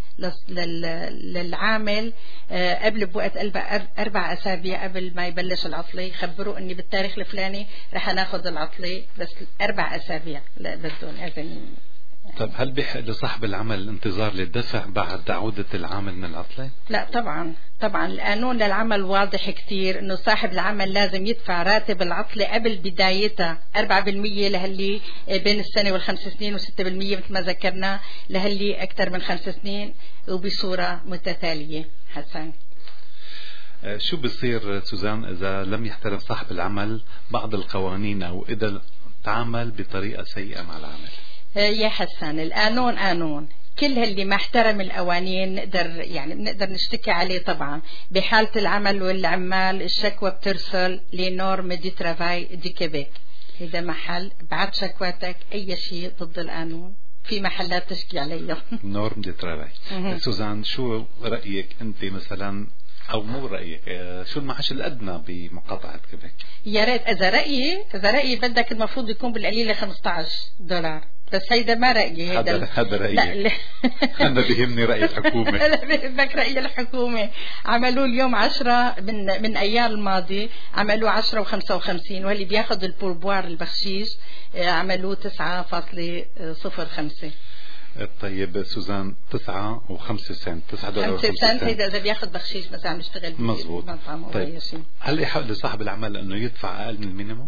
للعامل قبل بوقت أربع أسابيع قبل ما يبلش العطلة، يخبروا إني بالتاريخ الفلاني رح ناخذ العطلة، بس أربع أسابيع لا بدون أذن. طيب هل بيحق لصاحب العمل الانتظار للدفع بعد عودة العامل من العطلة؟ لا طبعا طبعا، القانون للعمل واضح كتير انه صاحب العمل لازم يدفع راتب العطلة قبل بدايتها أربعة بالمية لهاللي بين السنة والخمس سنين، وستة بالمية مثل ما ذكرنا لهاللي أكثر من خمس سنين، وبصورة متتالية. حسن، شو بصير سوزان إذا لم يحترم صاحب العمل بعض القوانين أو إذا تعامل بطريقة سيئة مع العامل؟ يا حسن، القانون قانون، كل اللي ما احترم القوانين نقدر يعني بنقدر نشتكي عليه. طبعا بحالة العمل والعمال الشكوى بترسل لنورم دي ترافاي دي كيبيك، هذا محل بعد شكواتك أي شيء ضد القانون في محلات تشكي عليه. نورم دي ترافاي. سوزان، شو رأيك أنت مثلا، أو مو رأيك، شو المعاش الأدنى بمقاطعة كيبيك؟ يا ريت إذا رأيي إذا رأيي بدك المفروض يكون بالقليلة خمسة عشر دولار، بس هيدا ما رأيي، هذا هذا رأيي. أنا بيهمني رأي الحكومة. لا بيهمك رأي الحكومة. عملوا اليوم عشرة من من أيام الماضي، عملوا عشرة وخمسة وخمسين، واللي بياخذ البوربوار البخشيش عملوا تسعة فاصلة صفر خمسة. طيب سوزان، تسعة وخمسة سنت، تسعة دولار وخمسة سنت، هيدا إذا بياخذ بخشيش مثلا عم يشتغل مزبوط. طيب هل يحق لصاحب العمل إنه يدفع أقل من المينيموم؟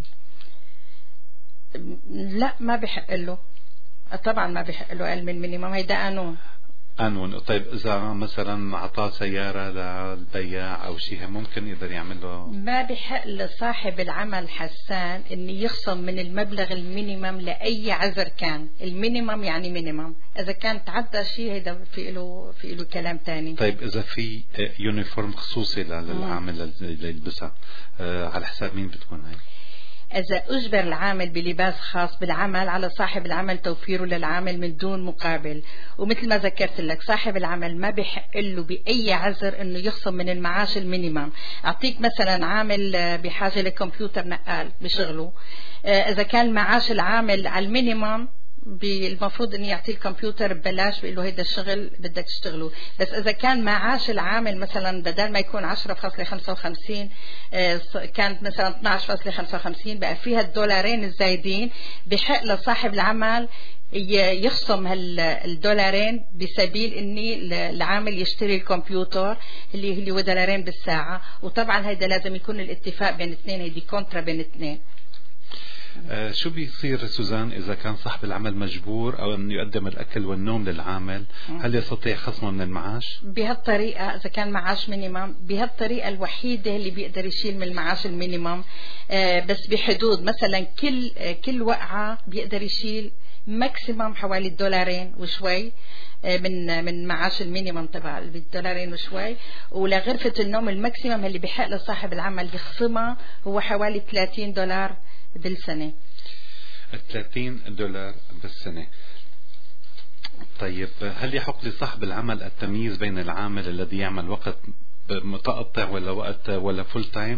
لا ما بحق له، طبعا ما بحق له أقل من المينيموم، هيدا قانون. قانون. طيب إذا مثلا أعطاه سيارة للبياع أو شيء ممكن يقدر يعمله؟ ما بحق لصاحب العمل حسان إن يخصم من المبلغ المينيمم لأي عذر كان. المينيمم يعني مينيمم، إذا كان تعدى شيء هذا في له في له كلام تاني. طيب إذا في يونيفورم خصوصي للعامل اللي يلبسها أه على حساب مين بتكون هاي؟ إذا أجبر العامل بلباس خاص بالعمل على صاحب العمل توفيره للعامل من دون مقابل. ومثل ما ذكرت لك صاحب العمل ما بيحق له بأي عذر إنه يخصم من المعاش المينيمم. أعطيك مثلا عامل بحاجة لكمبيوتر نقال بشغله، إذا كان معاش العامل على المينيمم المفروض انه يعطيه الكمبيوتر ببلاش، بيقول له هيدا الشغل بدك تشتغله. بس اذا كان معاش العامل مثلا بدل ما يكون عشرة فاصلة خمسة وخمسين كانت مثلا اثناشر فاصلة خمسة وخمسين، بقى فيها الدولارين الزايدين بحق لصاحب العمل يخصم هالدولارين بسبيل اني العامل يشتري الكمبيوتر اللي هو دولارين بالساعة. وطبعا هيدا لازم يكون الاتفاق بين اثنين، هيدي كونترا بين اثنين. آه شو بيصير سوزان إذا كان صاحب العمل مجبور أو أن يقدم الأكل والنوم للعامل؟ هل يستطيع خصمه من المعاش؟ بهالطريقة إذا كان معاش مينيمم، بهالطريقة الوحيدة اللي بيقدر يشيل من المعاش المينيمم. آه بس بحدود مثلا كل آه كل وقعة بيقدر يشيل ماكسيمم حوالي الدولارين وشوي من من معاش المينيمم تبع الدولارين وشوي. ولغرفة النوم الماكسيمم اللي بحق لصاحب العمل يخصمها هو حوالي ثلاثين دولار بالسنة. ثلاثين دولار بالسنة. طيب هل يحق لصاحب العمل التمييز بين العامل الذي يعمل وقت متقطع ولا وقت ولا فول تايم،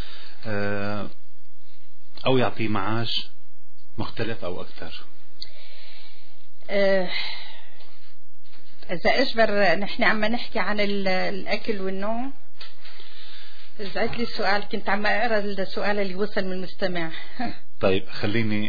أو يعطيه معاش مختلف أو أكثر؟ أه إذا أجبر نحن عم نحكي عن الأكل والنوم. رجعت لي السؤال، كنت عم أقرأ السؤال اللي وصل من المستمع. طيب خليني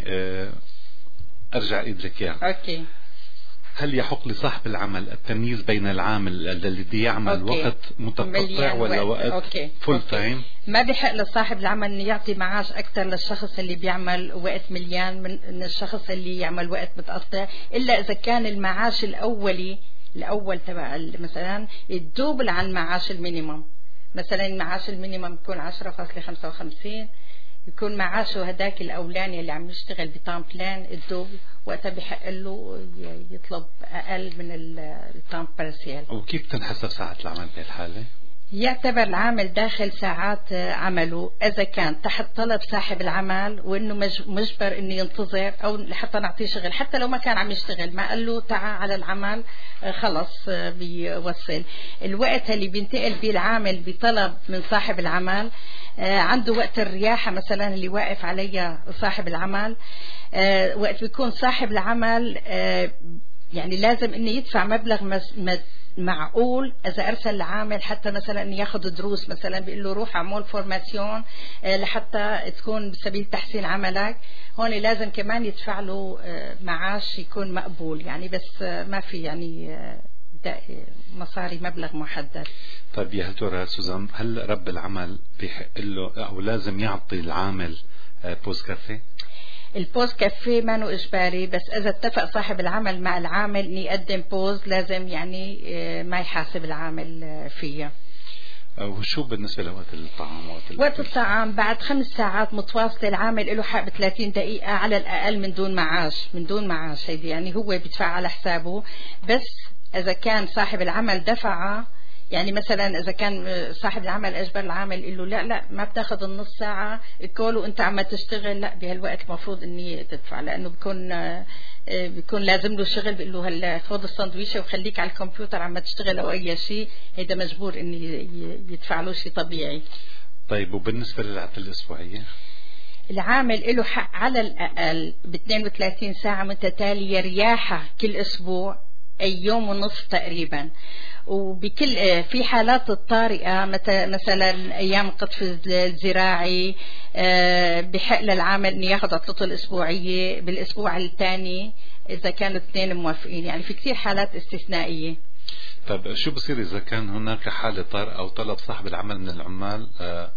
أرجع أعيد لك إياه. أوكي. هل يحق لصاحب العمل التمييز بين العامل الذي يعمل أوكي. وقت متقطع ولا وقت أوكي. فول تايم؟ ما بحق لصاحب العمل أن يعطي معاش أكثر للشخص اللي بيعمل وقت مليان من الشخص اللي يعمل وقت متقطع، إلا إذا كان المعاش الأولي الأول تبع مثلا يدوبل عن معاش المينيمم. مثلا المعاش المينيمم يكون عشرة فاصلة خمسة وخمسين، يكون معاشه هداك الأولاني اللي عم يشتغل بتام بلان الدوب، وقتها بحق له يطلب أقل من التام بارسيال. وكيف تنحسب ساعات العمل بهالحالة؟ يعتبر العامل داخل ساعات عمله إذا كان تحت طلب صاحب العمل وإنه مجبر إنه ينتظر أو حتى نعطيه شغل، حتى لو ما كان عم يشتغل ما قال له تعال على العمل خلص بيوصل. الوقت اللي بينتقل به العامل بطلب من صاحب العمل عنده وقت الرياحة مثلا اللي واقف عليها صاحب العمل، وقت بيكون صاحب العمل يعني لازم إنه يدفع مبلغ معقول. إذا أرسل العامل حتى مثلا إنه ياخذ دروس، مثلا بيقول له روح اعمل فورماسيون لحتى تكون بسبيل تحسين عملك، هون لازم كمان يدفع له معاش يكون مقبول يعني، بس ما في يعني مصاري مبلغ محدد. طيب يا ترى سوزان، هل رب العمل بيحق له أو لازم يعطي العامل بوز كافيه؟ البوز كافيه ما نو إجباري، بس إذا اتفق صاحب العمل مع العامل إن يقدم بوز لازم يعني ما يحاسب العامل فيها. وشو بالنسبة لوقت الطعام؟ وقت, وقت الطعام بعد خمس ساعات متواصلة العامل له حق ب ثلاثين دقيقة على الأقل من دون معاش، من دون معاش هيدي يعني هو بيدفع على حسابه. بس إذا كان صاحب العمل دفعه، يعني مثلا إذا كان صاحب العمل أجبر العامل يقول له لا لا ما بتاخذ النص ساعة كول وأنت عم تشتغل، لا بهالوقت المفروض إني تدفع، لأنه بيكون بيكون لازم له شغل، بيقول له هلا خذ السندويشة وخليك على الكمبيوتر عم تشتغل أو أي شيء، هيدا مجبور إني يدفع له شيء طبيعي. طيب وبالنسبة للعطلة الأسبوعية؟ العامل له حق على الأقل ب اثنين وثلاثين ساعة متتالية رياحة كل أسبوع، أي يوم ونصف تقريبا. وبكل في حالات الطارئة مثلا أيام القطف الزراعي بحق للعامل إنه ياخذ عطلته الأسبوعية بالأسبوع الثاني إذا كانوا اثنين موافقين، يعني في كثير حالات استثنائية. طيب شو بصير إذا كان هناك حالة طارئة أو طلب صاحب العمل من العمال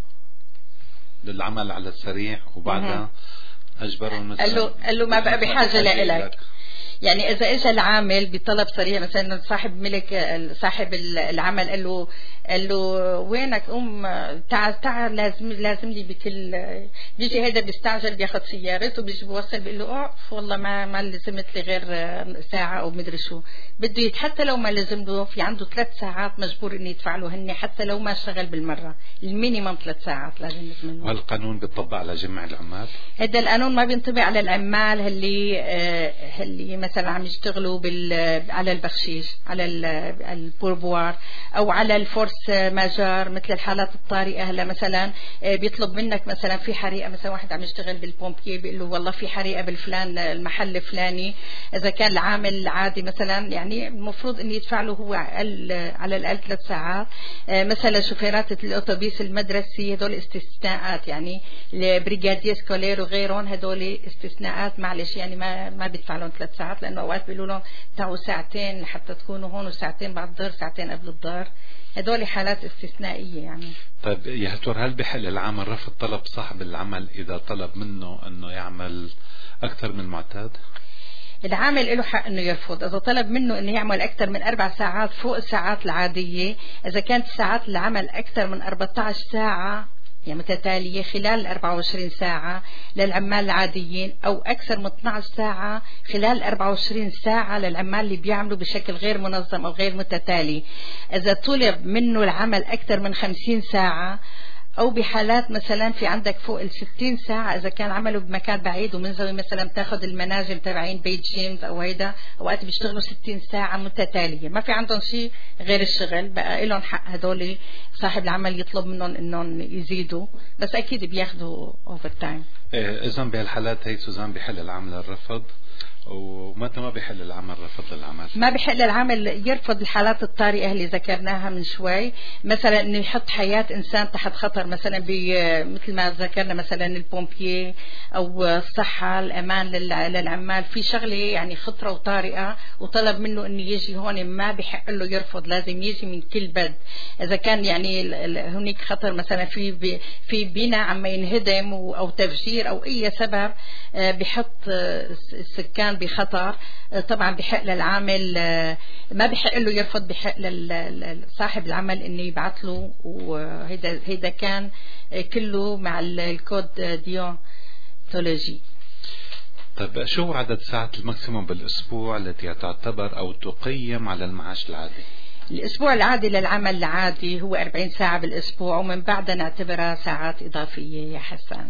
للعمل على السريع وبعدها أجبرهم مثلا قال له قال له ما بقى بحاجة لإلك، يعني إذا إجا العامل بطلب صريح مثلا صاحب ملك صاحب العمل قال له قال له وينك أم تعال تعال لازم لازم لي بكل بيجي هذا بيستعجل بياخد سيارته بيجي بوصل بيقول له أوف والله ما ما لزمت لي غير ساعة أو مدري شو بده يت حتى لو ما لزم له في عنده ثلاث ساعات مجبور إنه يدفع له هني حتى لو ما اشتغل بالمرة المينيمم ثلاث ساعات لازم يزمن. والقانون بيطبق على جميع العمال؟ هذا القانون ما بينطبق على العمال اللي آه اللي مثلا عم يشتغلوا بال على البخشيش على البوربوار أو على الفورس ماجار مثل الحالات الطارئة. هلا مثلا بيطلب منك مثلا في حريقة مثلا واحد عم يشتغل بالبومبيي بيقول له والله في حريقة بالفلان المحل الفلاني إذا كان العامل عادي مثلا يعني المفروض إنه يدفع له هو أقل على الأقل ثلاث ساعات. مثلا شوفيرات الأوتوبيس المدرسي هدول استثناءات يعني البريغادية سكولير وغيرهم هدول استثناءات معلش يعني ما ما بيدفع لهم ثلاث ساعات لأنه أوقات بيقولوا لهم تعوا ساعتين لحتى تكونوا هون وساعتين بعد الظهر ساعتين قبل الظهر هدول حالات استثنائية يعني. طيب يا دكتور هل بحل العامل رفض طلب صاحب العمل إذا طلب منه أنه يعمل أكثر من المعتاد؟ العامل له حق انه يرفض اذا طلب منه انه يعمل اكثر من اربع ساعات فوق الساعات العادية. اذا كانت ساعات العمل اكثر من أربعة عشر ساعة يعني متتالية خلال أربعة وعشرين ساعة للعمال العاديين أو أكثر من اثنتي عشرة ساعة خلال أربعة وعشرين ساعة للعمال اللي بيعملوا بشكل غير منظم أو غير متتالي. إذا طلب منه العمل أكثر من خمسين ساعة أو بحالات مثلا في عندك فوق الستين ساعة إذا كان عمله بمكان بعيد ومنزوي مثلا بتاخد المناجم تبعين بيت جيمز أو هيدا أوقات بيشتغلوا ستين ساعة متتالية ما في عندهم شيء غير الشغل بقى لهم حق هدول صاحب العمل يطلب منهم إنهم يزيدوا بس أكيد بياخدوا أوفر تايم. إذا بهالحالات هي سوزان بحل العمل الرفض ومتى ما بحل العمل رفض للعمل؟ ما بحل العمل يرفض الحالات الطارئة اللي ذكرناها من شوي مثلا انه يحط حياة انسان تحت خطر مثلا مثل ما ذكرنا مثلا البومبيي او الصحة الامان للعمال في شغلة يعني خطرة وطارئة وطلب منه انه يجي هون ما بحق له يرفض لازم يجي من كل بد. اذا كان يعني هناك خطر مثلا في في بناء عم ينهدم او تفجير او اي سبب بحط السكان بخطر طبعا بحق للعامل ما بحق له يرفض بحق لصاحب العمل انه يبعث له وهيدا هيدا كان كله مع الكود ديونتولوجي. طيب شو عدد ساعات الماكسيموم بالاسبوع التي تعتبر او تقيم على المعاش العادي؟ الأسبوع العادي للعمل العادي هو أربعين ساعة بالأسبوع ومن بعدها نعتبرها ساعات إضافية يا حسن.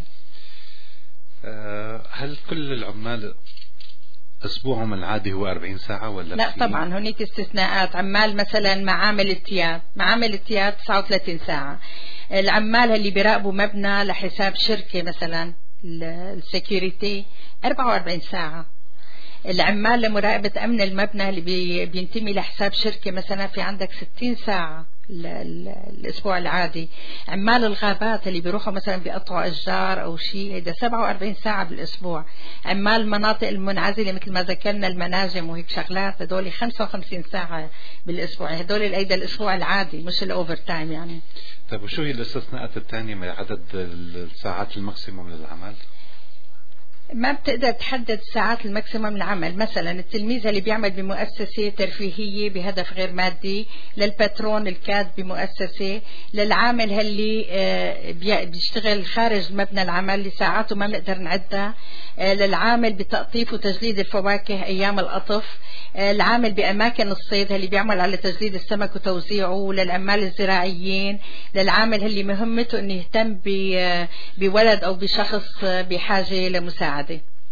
هل كل العمال أسبوعهم العادي هو أربعين ساعة ولا لا؟ طبعا هناك استثناءات. عمال مثلا معامل التياب معامل التياب تسعة وثلاثين ساعة. العمال اللي بيراقبوا مبنى لحساب شركة مثلا السيكوريتي أربعة وأربعين ساعة. العمال لمراقبة أمن المبنى اللي بي بينتمي لحساب شركة مثلا في عندك ستين ساعة الأسبوع العادي. عمال الغابات اللي بيروحوا مثلا بيقطعوا أشجار أو شيء هيدا سبعة وأربعين ساعة بالأسبوع. عمال المناطق المنعزلة مثل ما ذكرنا المناجم وهيك شغلات هدول خمسة وخمسين ساعة بالأسبوع. هدول هيدا الأسبوع العادي مش الأوفر تايم يعني. طيب وشو هي الاستثناءات الثانية من عدد الساعات الماكسيموم للعمل؟ ما بتقدر تحدد ساعات الماكسيمم العمل. مثلا التلميذ اللي بيعمل بمؤسسة ترفيهية بهدف غير مادي، للباترون الكاد بمؤسسة، للعامل اللي بيشتغل خارج مبنى العمل لساعاته ما بنقدر نعدها، للعامل بتقطيف وتجليد الفواكه أيام القطف، العامل بأماكن الصيد اللي بيعمل على تجليد السمك وتوزيعه، للعمال الزراعيين، للعامل اللي مهمته انه يهتم بولد او بشخص بحاجة لمساعدة.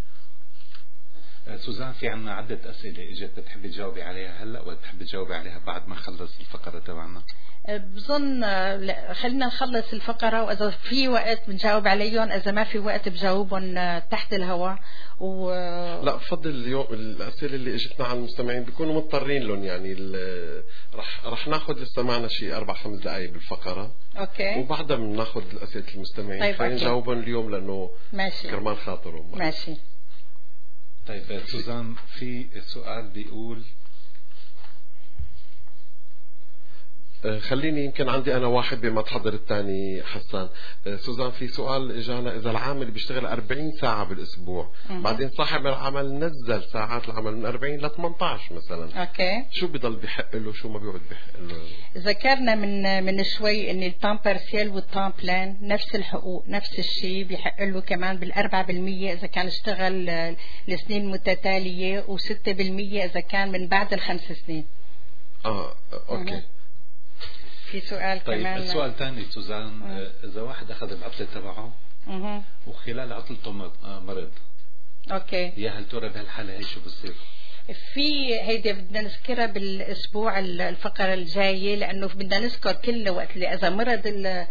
سوزان في عنا عدة أسئلة إجت بتحبي تجاوبي عليها هلأ ولا بتحبي تجاوبي عليها بعد ما نخلص الفقرة تبعنا؟ بظن خلينا نخلص الفقرة وإذا في وقت بنجاوب عليهم، إذا ما في وقت بجاوبهم تحت الهواء. و... لا بفضل اليوم الأسئلة اللي اجتنا على المستمعين بيكونوا مضطرين لهم يعني رح رح ناخذ لسه معنا شيء أربع خمس دقائق بالفقرة. أوكي. وبعدها بناخذ أسئلة المستمعين. طيب خلينا نجاوبهم اليوم لأنه ماشي. كرمال خاطرهم. ماشي. طيب سوزان في سؤال بيقول خليني يمكن عندي أنا واحد بما تحضر الثاني حسان. سوزان في سؤال إجانا، إذا العامل بيشتغل أربعين ساعة بالأسبوع م- بعدين صاحب العمل نزل ساعات العمل من أربعين ل ثمانية عشر مثلا، أوكي. شو بيضل بيحق له شو ما بيقعد بيحق له؟ ذكرنا من من شوي إن التام بارسيال والتام بلان نفس الحقوق نفس الشيء، بيحق له كمان بالأربعة بالمية إذا كان اشتغل لسنين متتالية، وستة بالمية إذا كان من بعد الخمس سنين. آه أوكي. م- في سؤال طيب كمان. السؤال الثاني سوزان، مم. إذا واحد أخذ العطلة تبعه مم. وخلال عطلته مرض، أوكي، يا هل ترى بهالحالة هي شو بصير؟ في هيدا بدنا نذكرها بالاسبوع الفقره الجايه، لانه بدنا نذكر كل وقت اللي اذا مرض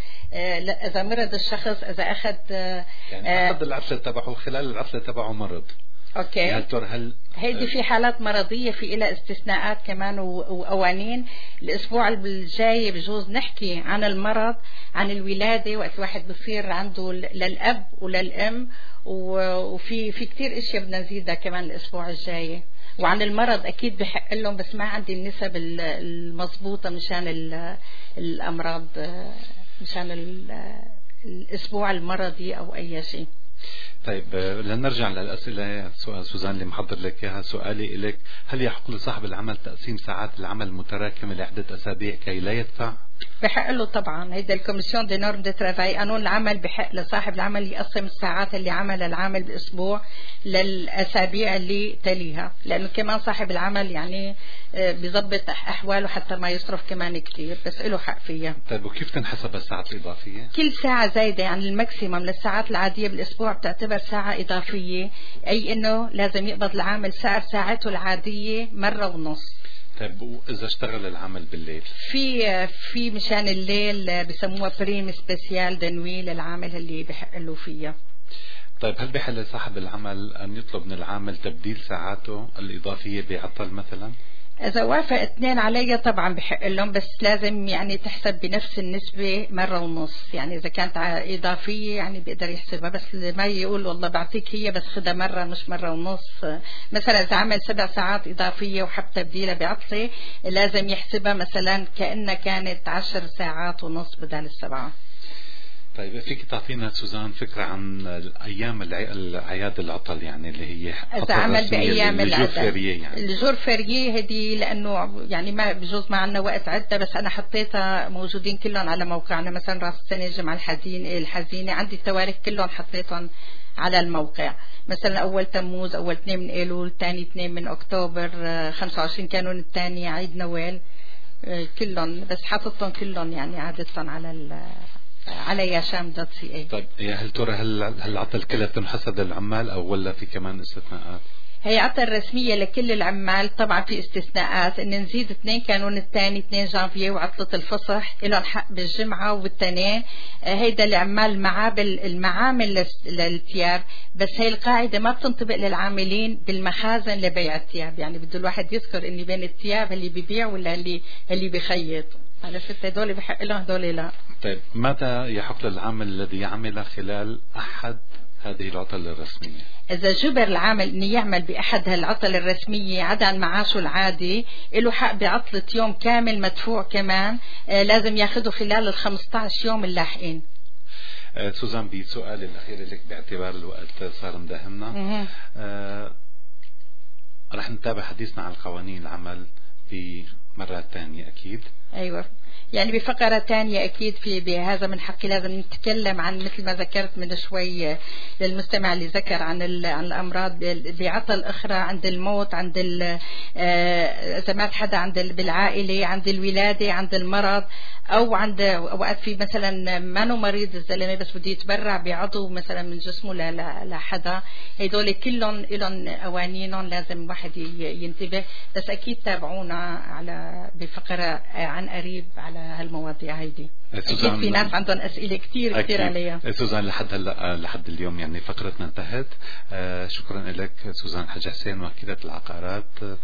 اذا مرض الشخص، اذا اخذ يعني اخذ العطله تبعه خلال العطله تبعه مرض. اوكي، هل ترى هل هيدي في حالات مرضيه في لها استثناءات كمان وقوانين. الاسبوع الجاي بجوز نحكي عن المرض، عن الولاده، وقت واحد بصير عنده للاب وللام، وفي في كتير اشياء بدنا نزيدها كمان الاسبوع الجاي. وعن المرض اكيد بحق لهم، بس ما عندي النسب المضبوطه مشان الامراض، مشان الاسبوع المرضي او اي شيء. طيب لنرجع للأسئلة. سؤال سوزان اللي محضر لك إياها، سؤالي إليك: هل يحق لصاحب العمل تقسيم ساعات العمل المتراكمة لعدة أسابيع كي لا يدفع؟ بحق له طبعا. هيدا الكوميسيون دي نورم دي ترافاي، قانون العمل، بحق لصاحب العمل يقسم الساعات اللي عملها العامل بالاسبوع للاسابيع اللي تليها، لانه كمان صاحب العمل يعني بيضبط احواله حتى ما يصرف كمان كتير، بس له حق فيها. طيب وكيف تنحسب الساعات الاضافيه؟ كل ساعه زايده يعني الماكسيمم للساعات العاديه بالاسبوع بتعتبر ساعه اضافيه، اي انه لازم يقبض العامل سعر ساعته العاديه مره ونص. طيب وإذا اشتغل العمل بالليل؟ في في مشان الليل بسموها بريم سبيسيال دنوي للعامل اللي بحق له فيها. طيب هل بحل صاحب العمل أن يطلب من العامل تبديل ساعاته الإضافية بعطل مثلا؟ إذا وافق اثنين عليها طبعا بحق لهم، بس لازم يعني تحسب بنفس النسبة مرة ونص. يعني إذا كانت إضافية يعني بيقدر يحسبها، بس ما يقول والله بعطيك هي بس خدها مرة مش مرة ونص. مثلا إذا عمل سبع ساعات إضافية وحب تبديلها بعطلة، لازم يحسبها مثلا كأنها كانت عشر ساعات ونص بدل السبعة. طيب فيك تعطينا سوزان فكرة عن أيام الأعياد العطل، يعني اللي هي إذا عمل بأيام الجور فيرية، يعني الجور فيرية هدي، لأنه يعني ما بجوز ما عنا وقت عدة، بس أنا حطيتها موجودين كلهم على موقعنا. مثلا رأس السنة، الجمعة الحزينة الحزينة عندي التواريخ كلهم حطيتهم على الموقع. مثلا أول تموز، أول اثنين من أيلول، ثاني اثنين من أكتوبر، خمسة وعشرين كانون الثاني، عيد نويل، كلهم بس حاطتهم كلهم يعني عادة على ال على ياشام دوت سي اي. طيب هل ترى هل هالعطل كلها بتنحسب للعمال او ولا في كمان استثناءات؟ هي عطل رسمية لكل العمال، طبعا في استثناءات ان نزيد اثنين كانون الثاني اثنين جانفية وعطلة الفصح لهم حق بالجمعة والتنين. هيدا العمال المعامل المعامل للثياب، بس هي القاعدة ما بتنطبق للعاملين بالمخازن لبيع الثياب. يعني بده الواحد يذكر اني بين الثياب اللي بيبيع ولا اللي اللي بيخيط. على ستة هدول بحق لهم هدول لا. طيب متى يحق للعامل الذي يعمل خلال أحد هذه العطل الرسمية؟ إذا جبر العامل إنه يعمل بأحد هالعطل الرسمية عدا عن معاشه العادي، له حق بعطلة يوم كامل مدفوع كمان، آه لازم ياخده خلال ال خمسة عشر يوم اللاحقين. آه سوزان، بسؤال الأخير لك باعتبار الوقت صار مداهمنا، آه رح نتابع حديثنا عن قوانين العمل في مرة ثانية أكيد. أيوة، يعني بفقرة تانية أكيد في بهذا من حقي لازم نتكلم عن مثل ما ذكرت من شوي للمستمع اللي ذكر عن عن الأمراض بعطل أخرى، عند الموت، عند إذا مات حدا عند بالعائلة، عند الولادة، عند المرض، أو عند أوقات في مثلا ما نو مريض الزلمة بس بده يتبرع بعضو مثلا من جسمه لحدا. هدول كلهم لهم قوانينهم لازم واحد ينتبه. بس أكيد تابعونا على بفقرة عن قريب على هالمواضيع هيدي. أكيد في ناس عندهم أسئلة كتير كتير عليها. سوزان لحد هلا لحد اليوم يعني فقرتنا انتهت. آه شكرا لك سوزان حاج حسين، وكيلة العقارات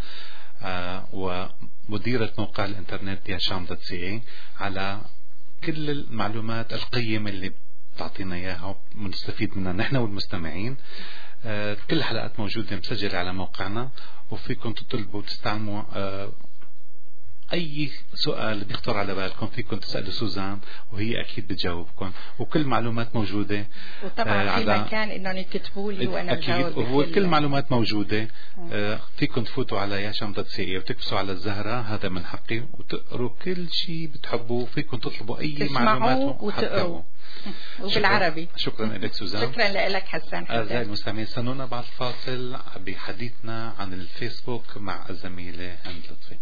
آه ومديرة موقع الانترنت ياشام دوت سي اي، على كل المعلومات القيمة اللي بتعطينا اياها ونستفيد منها نحن والمستمعين. آه كل الحلقات موجودة مسجلة على موقعنا، وفيكم تطلبوا وتستعلموا آه أي سؤال بيخطر على بالكم فيكم تسألوا سوزان وهي أكيد بتجاوبكم، وكل معلومات موجودة. وطبعا آه في مكان إنهم يكتبوا لي وأنا بجاوب. وكل معلومات موجودة. آه فيكم تفوتوا على ياشم دوت سي اي وتكبسوا على الزهرة، هذا من حقي، وتقروا كل شيء بتحبوه. فيكم تطلبوا أي معلومات وتقروا وبالعربي. شكرا لك سوزان. شكرا لك حسان. أعزائي المستمعين استنونا بعد الفاصل بحديثنا عن الفيسبوك مع الزميلة هند لطفي.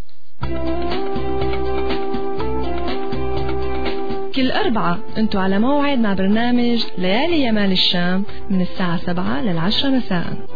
كل أربعة أنتوا على موعد مع برنامج ليالي يمال الشام من الساعة سبعة للعشرة مساء.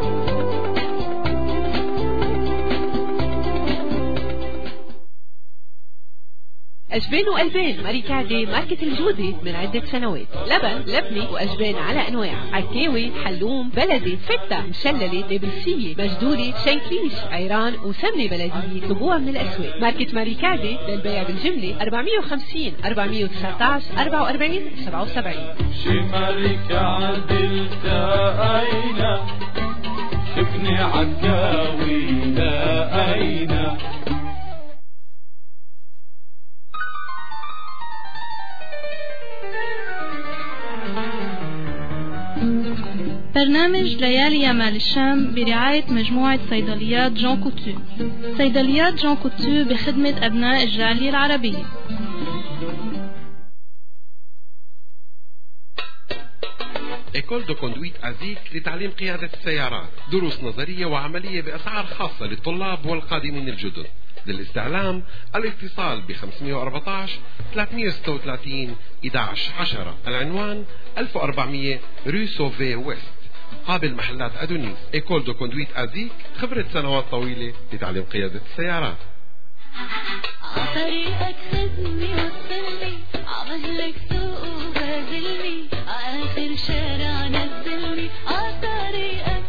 أجبان وألبان ماريكاردي ماركة الجودة من عدة سنوات. لبن لبني وأجبان على أنواع، عكاوي، حلوم، بلدي، فتة، مشللة، دبلسية، مجدولة، شنكليش، عيران وسمنة بلدية. طبوها من الأسواق. ماركة ماريكاردي للبيع بالجملة أربعمية وخمسين أربعمية وتسعطعش أربعة وأربعين سبعة وسبعين. شي ماريكاردي التقينا، شفني عكاوي لقينا. برنامج ليالي يمال الشام برعاية مجموعة صيدليات جون كوتو. صيدليات جون كوتو بخدمة أبناء الجالية العربية. إيكول دو كوندويت أزيك لتعليم قيادة السيارات، دروس نظرية وعملية بأسعار خاصة للطلاب والقادمين الجدد. للاستعلام الاتصال ب خمسمية وأربعطعش ثلاثمية وستة وثلاثين أحد عشر عشرة. العنوان ألف وأربعمية رو سوفي ويست قابل محلات أدونيس. إيكول دو كوندويت أزيك، خبرة سنوات طويلة لتعليم قيادة السيارات. عطريقك خذني وصلني، عمهلك سوق وبازلني، آخر شارع نزلني عطريقك.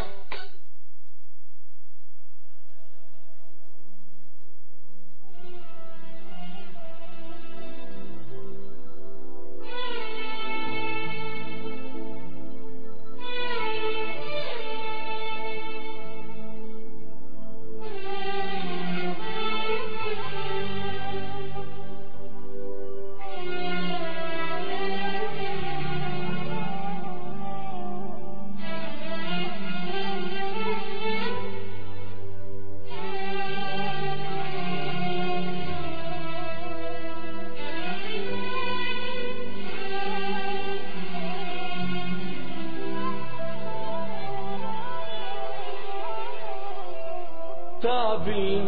تعب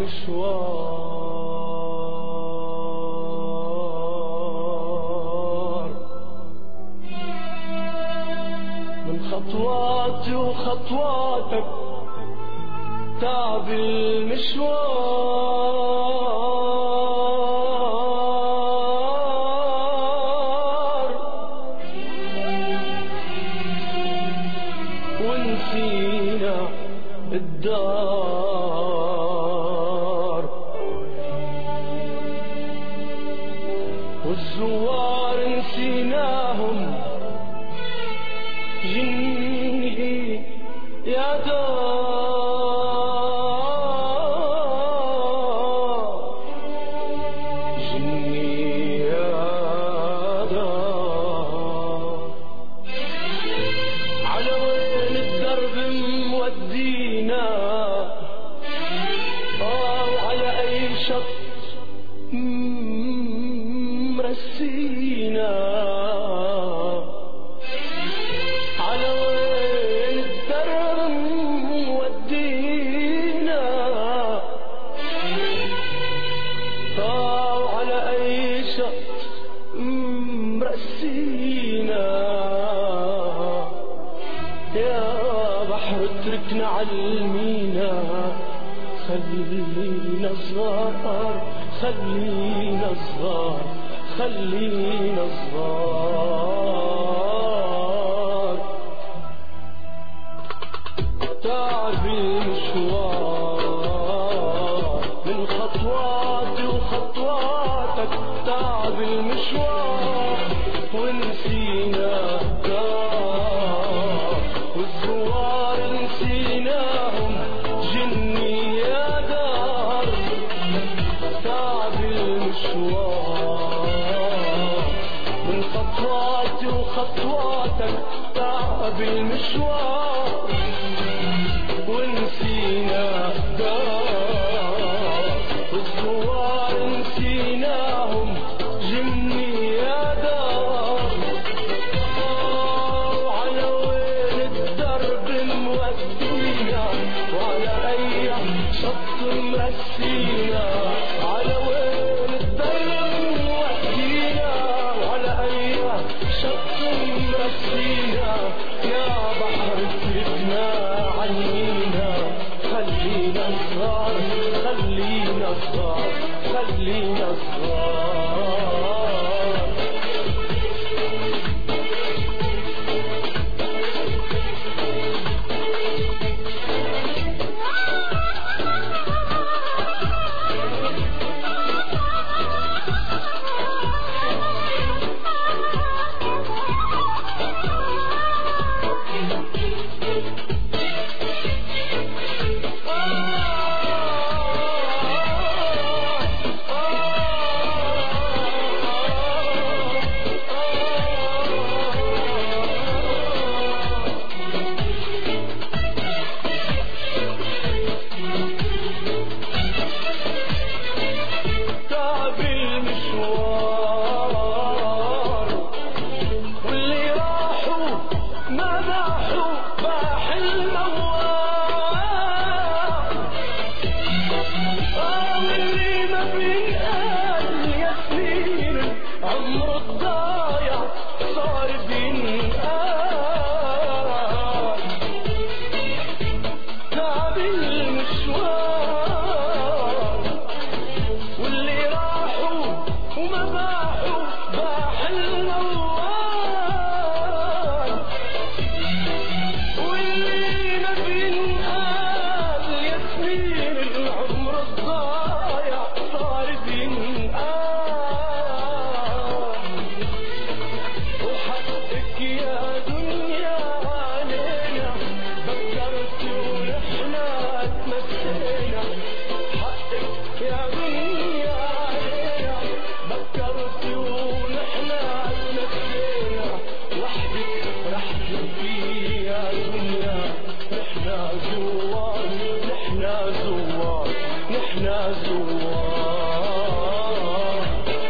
المشوار من خطواتي وخطواتك، تعب المشوار ونسينا الدار، والزوار نسيناهم جني يا دار، جني يا دار. على وين الدرب مودينا، آه وعلى أي شط مرسينا، على وين الدرب مودينا، آه وعلى أي شط مرسينا. يا بحر اتركنا عالمينا، خلينا صغار خلينا صغار خلينا صغار. تعب المشوار من خطواتي وخطواتك، تعب المشوار ونسينا دار، والزوار نسيناهم جني يا دار. تعب المشوار ونسينا دار الزوار نسيناهم جني يا دار وعلى وين الدرب مودينا وعلى أي شط مرسينا على وين الدرب مودينا وعلى أي شط مرسينا يا بحر تركنا عنينا خلينا صغار خلينا صغار خلينا صغار تعب المشوار واللي راحوا ما باحوا باح الموال آه واللي ما بينقال يا سنين عمره الضايع صار بينقال تعب المشوار واللي راحوا وما باحوا باح الموال واللي ما بينقال يا سنين العمر الضايع صار بينقال وحقك يا دنيا علينا فكرت ونحنا تمسينا حقك يا دنيا علينا فكرت ونحنا تمسينا وحدك رح تبكي يا دنيا نحنا زوار نحنا زوار نحنا زوار.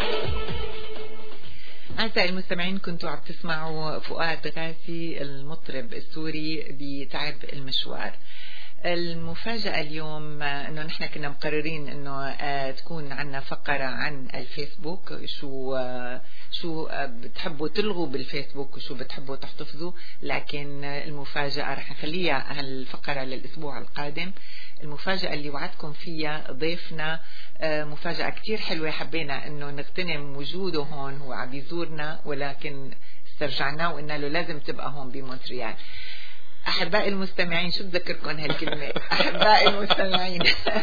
أعزائي المستمعين كنتوا عم تسمعوا فؤاد غازي المطرب السوري بتعب المشوار. المفاجأة اليوم انه نحن كنا مقررين انه تكون عنا فقرة عن الفيسبوك، شو شو بتحبوا تلغوا بالفيسبوك وشو بتحبوا تحتفظوا، لكن المفاجأة رح نخليها هالفقرة للأسبوع القادم. المفاجأة اللي وعدكم فيها ضيفنا مفاجأة كتير حلوة، حبينا انه نغتنم وجوده هون، هو عم يزورنا ولكن استرجعناه وقلنا له لازم تبقى هون بمونتريال. أحبائي المستمعين، شو بذكركم هالكلمة أحبائي المستمعين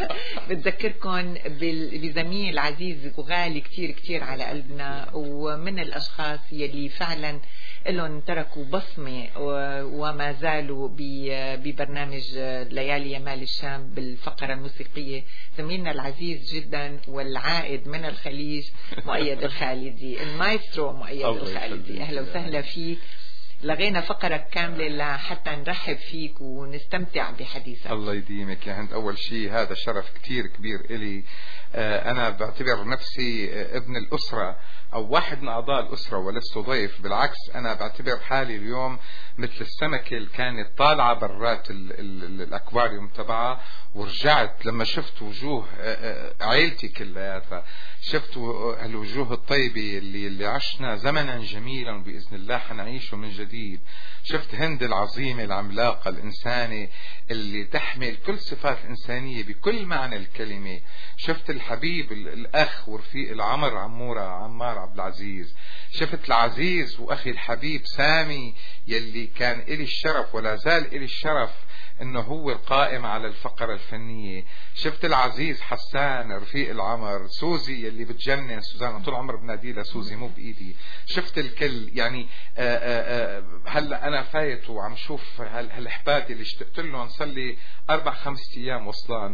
بتذكركم بزميل عزيز وغالي كتير كتير على قلبنا، ومن الأشخاص يلي فعلا لهم تركوا بصمة وما زالوا ببرنامج ليالي يمال الشام بالفقرة الموسيقية، زميلنا العزيز جدا والعائد من الخليج مؤيد الخالدي، المايسترو مؤيد الخالدي. أهلا وسهلا فيك. لغينا فقرة كاملة لحتى نرحب فيك ونستمتع بحديثك. الله يديمك يا هند. أول شيء هذا شرف كتير كبير إلي. أنا بعتبر نفسي ابن الأسرة أو واحد من أعضاء الأسرة ولست ضيف، بالعكس أنا بعتبر حالي اليوم مثل السمكة اللي كانت طالعة برات ال ال الأكواريوم تبعها، ورجعت لما شفت وجوه عائلتي كلها، شفت الوجوه الطيبة اللي, اللي عشنا زمنا جميلا وبإذن الله حنعيشه من جديد. شفت هند العظيمة العملاقة الإنسانة اللي تحمل كل صفات الإنسانية بكل معنى الكلمة. شفت الحبيب الأخ ورفيق العمر عمورة عمار عبد العزيز. شفت العزيز وأخي الحبيب سامي يلي كان إلي الشرف ولا زال إلي الشرف انه هو القائم على الفقرة الفنية. شفت العزيز حسان رفيق العمر، سوزي اللي بتجنن، سوزان طول عمر بنادي لها سوزي مو بايدي. شفت الكل يعني. آآ آآ هلا انا فايت وعم شوف هالحبات اللي اشتقت لهم، صار لي اربع خمس ايام وصلان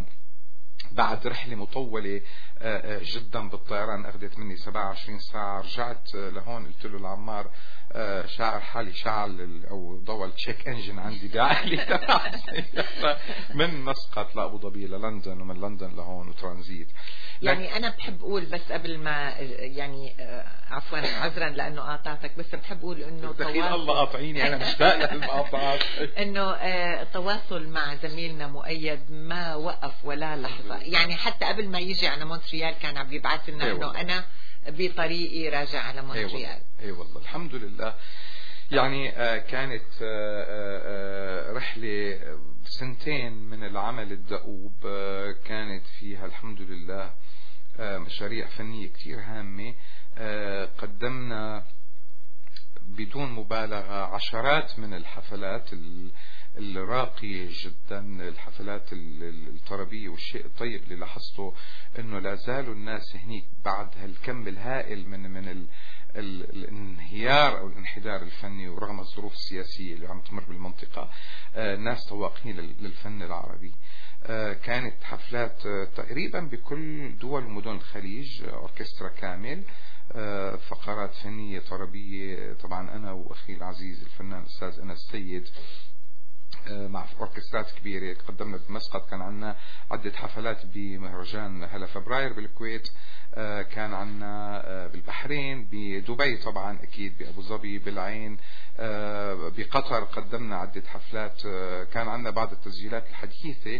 بعد رحلة مطولة جدا بالطيران، اخذت مني سبعة وعشرين ساعة. رجعت لهون قلت له العمار شاعر حالي شعل أو ضوى التشيك انجن عندي بعقلي من مسقط لأبو ظبي للندن ومن لندن لهون وترانزيت. يعني أنا بحب أقول بس قبل ما يعني عفوا عذرا لأنه قاطعتك، بس بحب أقول إنه دخيل الله قاطعيني أنا مشتاق للمقاطعات. إنه التواصل مع زميلنا مؤيد ما وقف ولا لحظة، يعني حتى قبل ما يجي على مونتريال كان عم يبعث لنا إنه أنا بطريقي راجع على مونتريال. أي والله الحمد لله. يعني كانت رحلة سنتين من العمل الدؤوب، كانت فيها الحمد لله مشاريع فنية كتير هامة. قدمنا بدون مبالغة عشرات من الحفلات الراقية جدا، الحفلات الطربية. والشيء الطيب اللي لاحظته انه لا زالوا الناس هنيك بعد هالكم الهائل من من ال الانهيار او الانحدار الفني، ورغم الظروف السياسية اللي عم تمر بالمنطقة الناس طواقين للفن العربي. كانت حفلات تقريبا بكل دول ومدن الخليج، أوركسترا كامل، فقرات فنية طربية. طبعا أنا وأخي العزيز الفنان الأستاذ أنس السيد مع أوركسترات كبيرة. قدمنا بمسقط، كان عنا عدة حفلات بمهرجان هلا فبراير بالكويت، كان عنا بالبحرين، بدبي طبعا أكيد، بأبو ظبي، بالعين، بقطر قدمنا عدة حفلات. كان عنا بعض التسجيلات الحديثة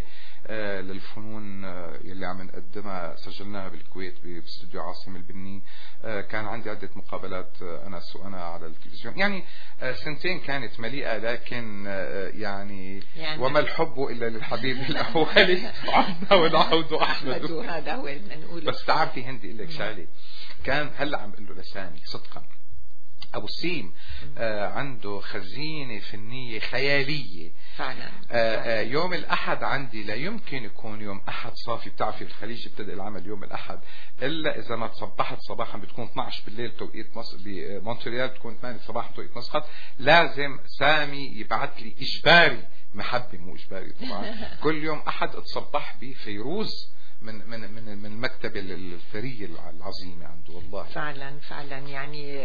للفنون يلي عم نقدمها سجلناها بالكويت باستوديو عاصم البني. كان عندي عدة مقابلات أنا وأنا على التلفزيون. يعني سنتين كانت مليئة، لكن يعني, يعني وما الحب إلا للحبيب الأولي عدنا والعود أحمد. هذا هو المنقول. بس تعرفي هندي إلك شغلة، كان هلا عم بقول له لساني صدقا أبو سيم آه عنده خزينة فنية خيالية فعلا. آه يوم الأحد عندي لا يمكن يكون يوم أحد صافي. بتعرفي الخليج يبتدئ العمل يوم الأحد إلا إذا ما تصبحت صباحا، بتكون اثنعش بالليل توقيت مصر، بمونتريال بتكون ثمانية صباحا توقيت مسقط. لازم سامي يبعث لي إجباري، محبة مو إجباري طبعا، كل يوم أحد اتصبح بفيروز من من من من المكتبة الثرية العظيمة عنده. والله فعلا فعلا. يعني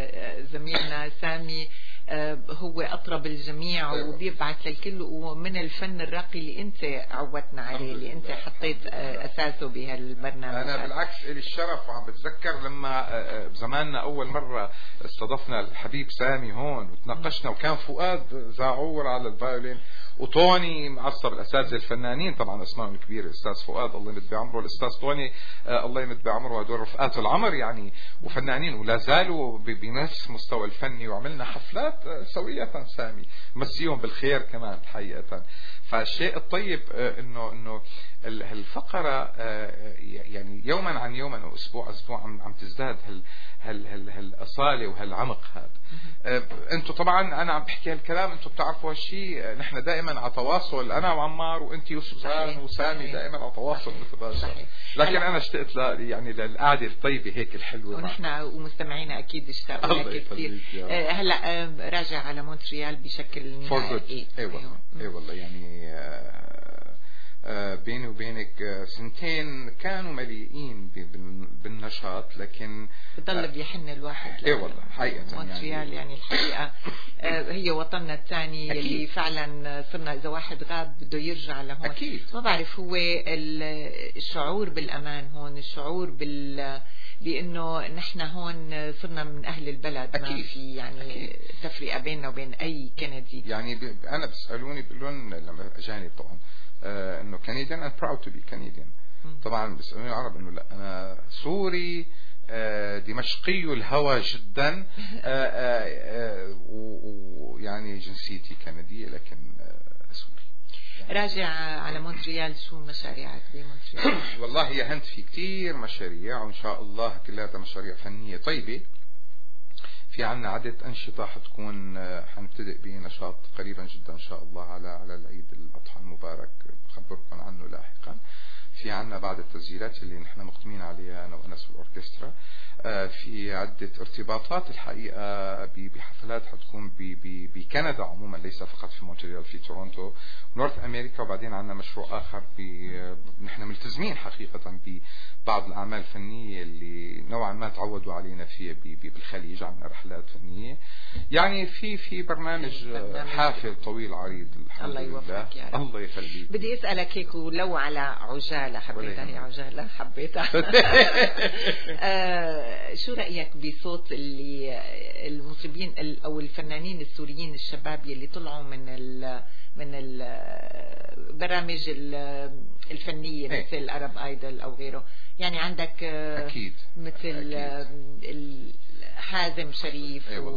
زميلنا سامي هو أطرب الجميع وبيبعث للكل، ومن الفن الراقي اللي أنت عودتنا عليه، اللي أنت حطيت أساسه بهالبرنامج. أنا بالعكس إلي الشرف، وعم بتذكر لما بزماننا أول مرة استضفنا الحبيب سامي هون وتناقشنا، وكان فؤاد زاعور على الفايولين وطوني معصب، الأساتذة الفنانين طبعا أسمائهم الكبيرة، الأستاذ فؤاد الله يمد بعمره، الأستاذ طوني آه الله يمد بعمره، هدول رفقات العمر يعني وفنانين ولا زالوا بنفس مستوى الفني. وعملنا حفلات آه سوية سامي، مسيهم بالخير كمان حقيقة. فالشيء الطيب آه إنه إنه هالفقرة آه يعني يوما عن يوما وأسبوع أسبوع عم عم تزداد هال هال هال هالأصالة وهالعمق هذا. آه أنتوا طبعا أنا عم بحكي هالكلام، أنتوا بتعرفوا هالشيء، نحن دائما على تواصل، أنا وعمار وأنت يوسف زان وسامي دائما على تواصل مثل هذا. لكن أنا اشتقت ل يعني للقعدة الطيبة هيك الحلوة، ونحن ومستمعينا أكيد اشتاقوا لك كثير. آه هلا آه راجع على مونتريال بشكل نهائي. اي والله اي والله يعني آه آه بيني وبينك آه سنتين كانوا مليئين بالنشاط، لكن بضل آه بيحن الواحد. اي والله حقيقة مونتريال يعني, يعني الحقيقة آه هي وطننا الثاني اللي فعلا صرنا إذا واحد غاب بده يرجع لهون. أكيد. ما بعرف، هو الشعور بالأمان هون، الشعور بال بأنه نحن هون صرنا من أهل البلد. أكيد. ما في يعني أكيد تفرقة بيننا وبين أي كندي. يعني أنا بسألوني بقولون لما أجانب طبعا آه إنه Canadian and proud to be Canadian. طبعا بسألوني العرب إنه لا أنا سوري آه دمشقي الهوى جدا ويعني آه آه جنسيتي كندية لكن آه سوري. راجع على مونتريال، شو مشاريعك بمونتريال؟ والله يا هند في كتير مشاريع، وإن شاء الله كلها مشاريع فنية طيبة. في عنا عدة أنشطة حتكون حنبتدئ بنشاط قريبا جدا إن شاء الله على على العيد الأضحى المبارك، بخبركم عنه لاحقا. في عنا بعض التسجيلات اللي نحن مقدمين عليها أنا وأنس والأوركسترا. في عدة ارتباطات الحقيقة بحفلات حتكون بكندا عموما، ليس فقط في مونتريال، في تورونتو نورث أمريكا. وبعدين عنا مشروع آخر نحن ملتزمين حقيقة ببعض الأعمال الفنية اللي نوعا ما تعودوا علينا فيها بالخليج. عنا رحلة حفلات فنية. يعني في في برنامج, برنامج حافل طويل عريض الحمد الله يوفقك يا رب. الله يخليك. بدي أسألك هيك ولو على عجالة حبيتها هي عجالة حبيتها آه شو رأيك بصوت اللي المطربين أو الفنانين السوريين الشباب يلي طلعوا من ال من البرامج الفنية ايه. مثل أرب آيدل أو غيره؟ يعني عندك أكيد مثل أكيد. حازم شريف ايه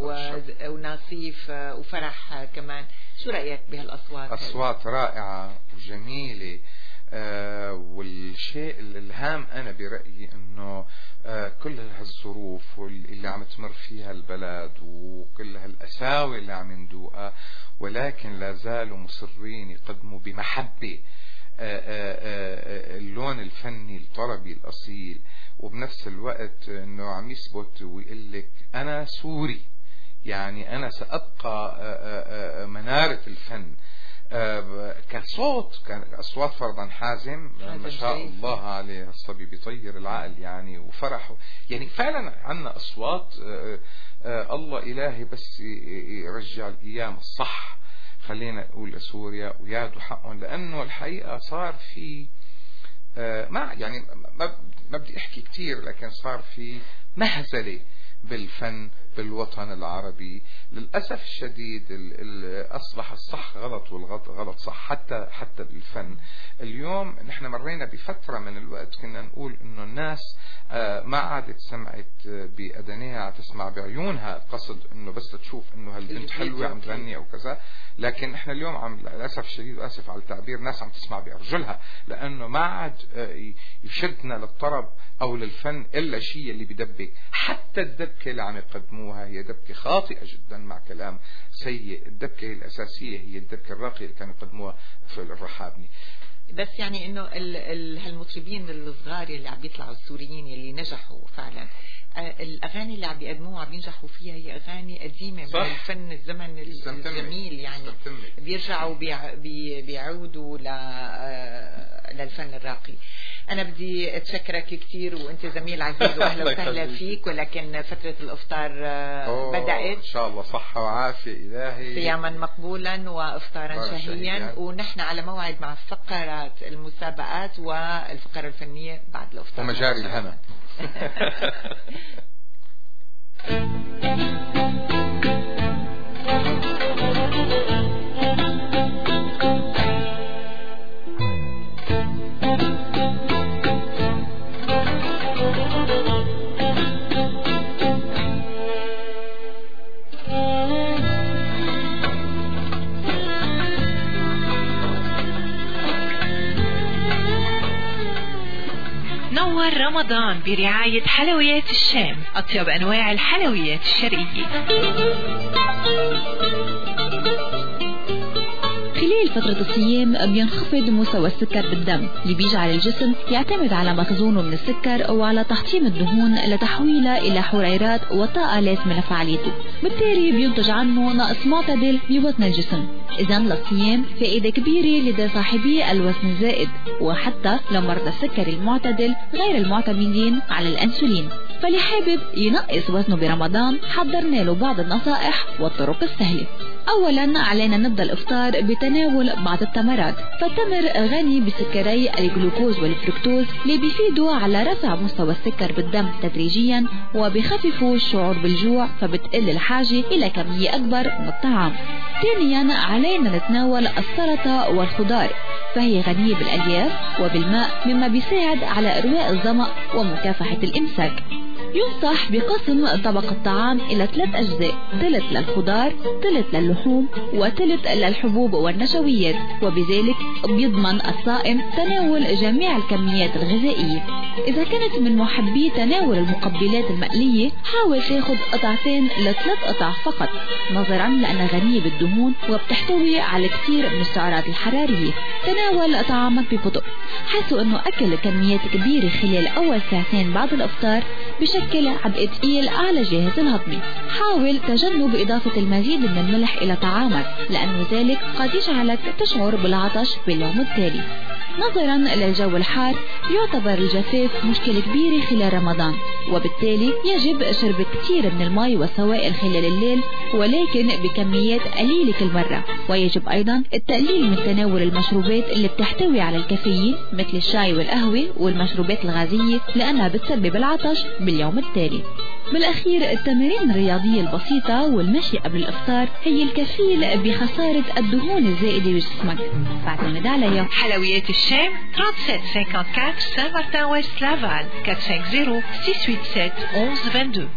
وناصيف وفرح كمان. شو رأيك بهالأصوات؟ أصوات هاي؟ رائعة وجميلة. آه والشيء الهام أنا برأيي أنه آه كل هالظروف اللي عم تمر فيها البلد وكل هالأساوي اللي عم ندوقها، ولكن لا زالوا مصرين يقدموا بمحبة آه آه اللون الفني الطربي الأصيل، وبنفس الوقت أنه عم يثبت ويقول لك أنا سوري، يعني أنا سأبقى آه منارة الفن. آه كصوت كأصوات فرضا حازم ما شاء الله عليه، الصبي بيطير العقل يعني، وفرح يعني فعلا عنا أصوات آه آه الله إلهي بس يرجع الأيام الصح خلينا نقول لسوريا ويادوا حقهم، لأنه الحقيقة صار في آه ما يعني ما بدي أحكي كتير، لكن صار في مهزلة بالفن بالوطن العربي للأسف الشديد. أصبح الصح غلط والغلط غلط صح حتى حتى بالفن. اليوم نحن مرينا بفترة من الوقت كنا نقول إنه الناس ما عادت سمعت بأذنها، تسمع بعيونها، قصد إنه بس تشوف إنه هالبنت حلوة عم تغني أو كذا، لكن إحنا اليوم عم للأسف الشديد وآسف على التعبير ناس عم تسمع بأرجلها، لأنه ما عاد يشدنا للطرب أو للفن إلا شيء اللي بدبك. حتى الدبكة اللي عم يقدموها هي دبكة خاطئة جدا مع كلام سيء. الدبكة الأساسية هي الدبكة الراقية اللي كانوا يقدموها في الرحابني. بس يعني انه هالمطربين الصغار اللي عم يطلعوا السوريين اللي نجحوا فعلا، الاغاني اللي عم بيقدموها عم ينجحوا فيها هي اغاني قديمه من الفن الزمن الجميل، يعني بيرجعوا بي بيعودوا للفن الراقي. أنا بدي أتشكرك كثير وأنت زميل عزيز وأهلا وسهلا فيك، ولكن فترة الإفطار بدأت إن شاء الله صحة وعافية إلهي، صياما مقبولا وإفطارا شهيا، ونحن على موعد مع فقرات المسابقات والفقرة الفنية بعد الإفطار ومجاري الهنا. نور رمضان برعاية حلويات الشام، أطيب أنواع الحلويات الشرقية. خلال فترة الصيام بينخفض مستوى السكر بالدم، اللي بيجعل الجسم يعتمد على مخزونه من السكر أو على تحطيم الدهون لتحويلها إلى حريرات وطاقة لازمة لفعاليته، بالتالي بينتج عنه نقص معتدل بوزن الجسم. إذن للصيام فائدة كبيرة لدى صاحبي الوزن الزائد، وحتى لمرضى السكري المعتدل غير المعتمدين على الأنسولين. فاللي حابب ينقص وزنه برمضان حضرنا له بعض النصائح والطرق السهلة. أولا علينا نبدأ الإفطار بتناول بعض التمرات، فالتمر غني بسكري الجلوكوز والفركتوز اللي بيفيدوا على رفع مستوى السكر بالدم تدريجيا وبيخففوا الشعور بالجوع، فبتقل الحاجة إلى كمية أكبر من الطعام. ثانيا علينا نتناول السلطة والخضار، فهي غنية بالألياف وبالماء مما بيساعد على إرواء الظمأ ومكافحة الإمساك. ينصح بقسم طبق الطعام إلى ثلاث أجزاء، ثلث للخضار، ثلث للحوم، وثلث للحبوب والنشويات، وبذلك بيضمن الصائم تناول جميع الكميات الغذائية. إذا كانت من محبي تناول المقبلات المقلية حاول تاخد قطعتين لثلاث قطع فقط، نظرا لأنها غنية بالدهون وبتحتوي على كثير من السعرات الحرارية. تناول طعامك ببطء، حيث أنه أكل كميات كبيرة خلال أول ساعتين بعد الإفطار بشكل عبء ثقيل على الجهاز الهضمي. حاول تجنب إضافة المزيد من الملح إلى طعامك، لأنه ذلك قد يجعلك تشعر بالعطش باليوم التالي. نظرا للجو الحار يعتبر الجفاف مشكلة كبيرة خلال رمضان، وبالتالي يجب شرب كثير من الماء والسوائل خلال الليل ولكن بكميات قليلة كل مرة. ويجب أيضا التقليل من تناول المشروبات اللي بتحتوي على الكافيين مثل الشاي والقهوة والمشروبات الغازية لأنها بتسبب العطش باليوم التالي. بالأخير التمارين الرياضية البسيطة والمشي قبل الإفطار هي الكفيل بخسارة الدهون الزائدة بجسمك، فاعتمد عليها. حلويات الشام ثلاثة سبعة أربعة سان مارتن ويست لافال أربعة خمسة صفر ستة ثمانية سبعة واحد واحد اثنين.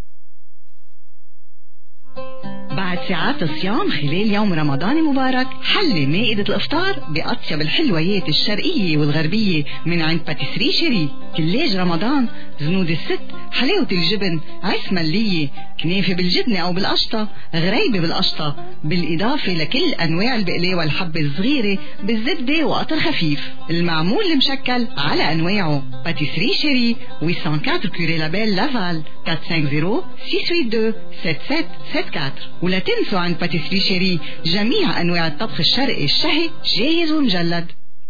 بعد ساعات الصيام خلال يوم رمضان المبارك حلي مائدة الإفطار بأطيب الحلويات الشرقية والغربية من عند باتيسري شيري. كلاج رمضان، زنود الست، حلاوة الجبن، عيش ملية، كنافة بالجبنة أو بالقشطة، غريبة بالقشطة، بالإضافة لكل أنواع البقلاوة والحبة الصغيرة بالزبدة وقطر خفيف، المعمول المشكل على أنواعه. باتيسري شيري ثمانمئة وأربعة كوري لابيل لافال أربعة خمسة صفر ستة ثمانية اثنين سبعة سبعة سبعة أربعة. ولا تنسوا عند باتيسري شيري جميع أنواع الطبخ الشرقي الشهي جاهز ومجلد.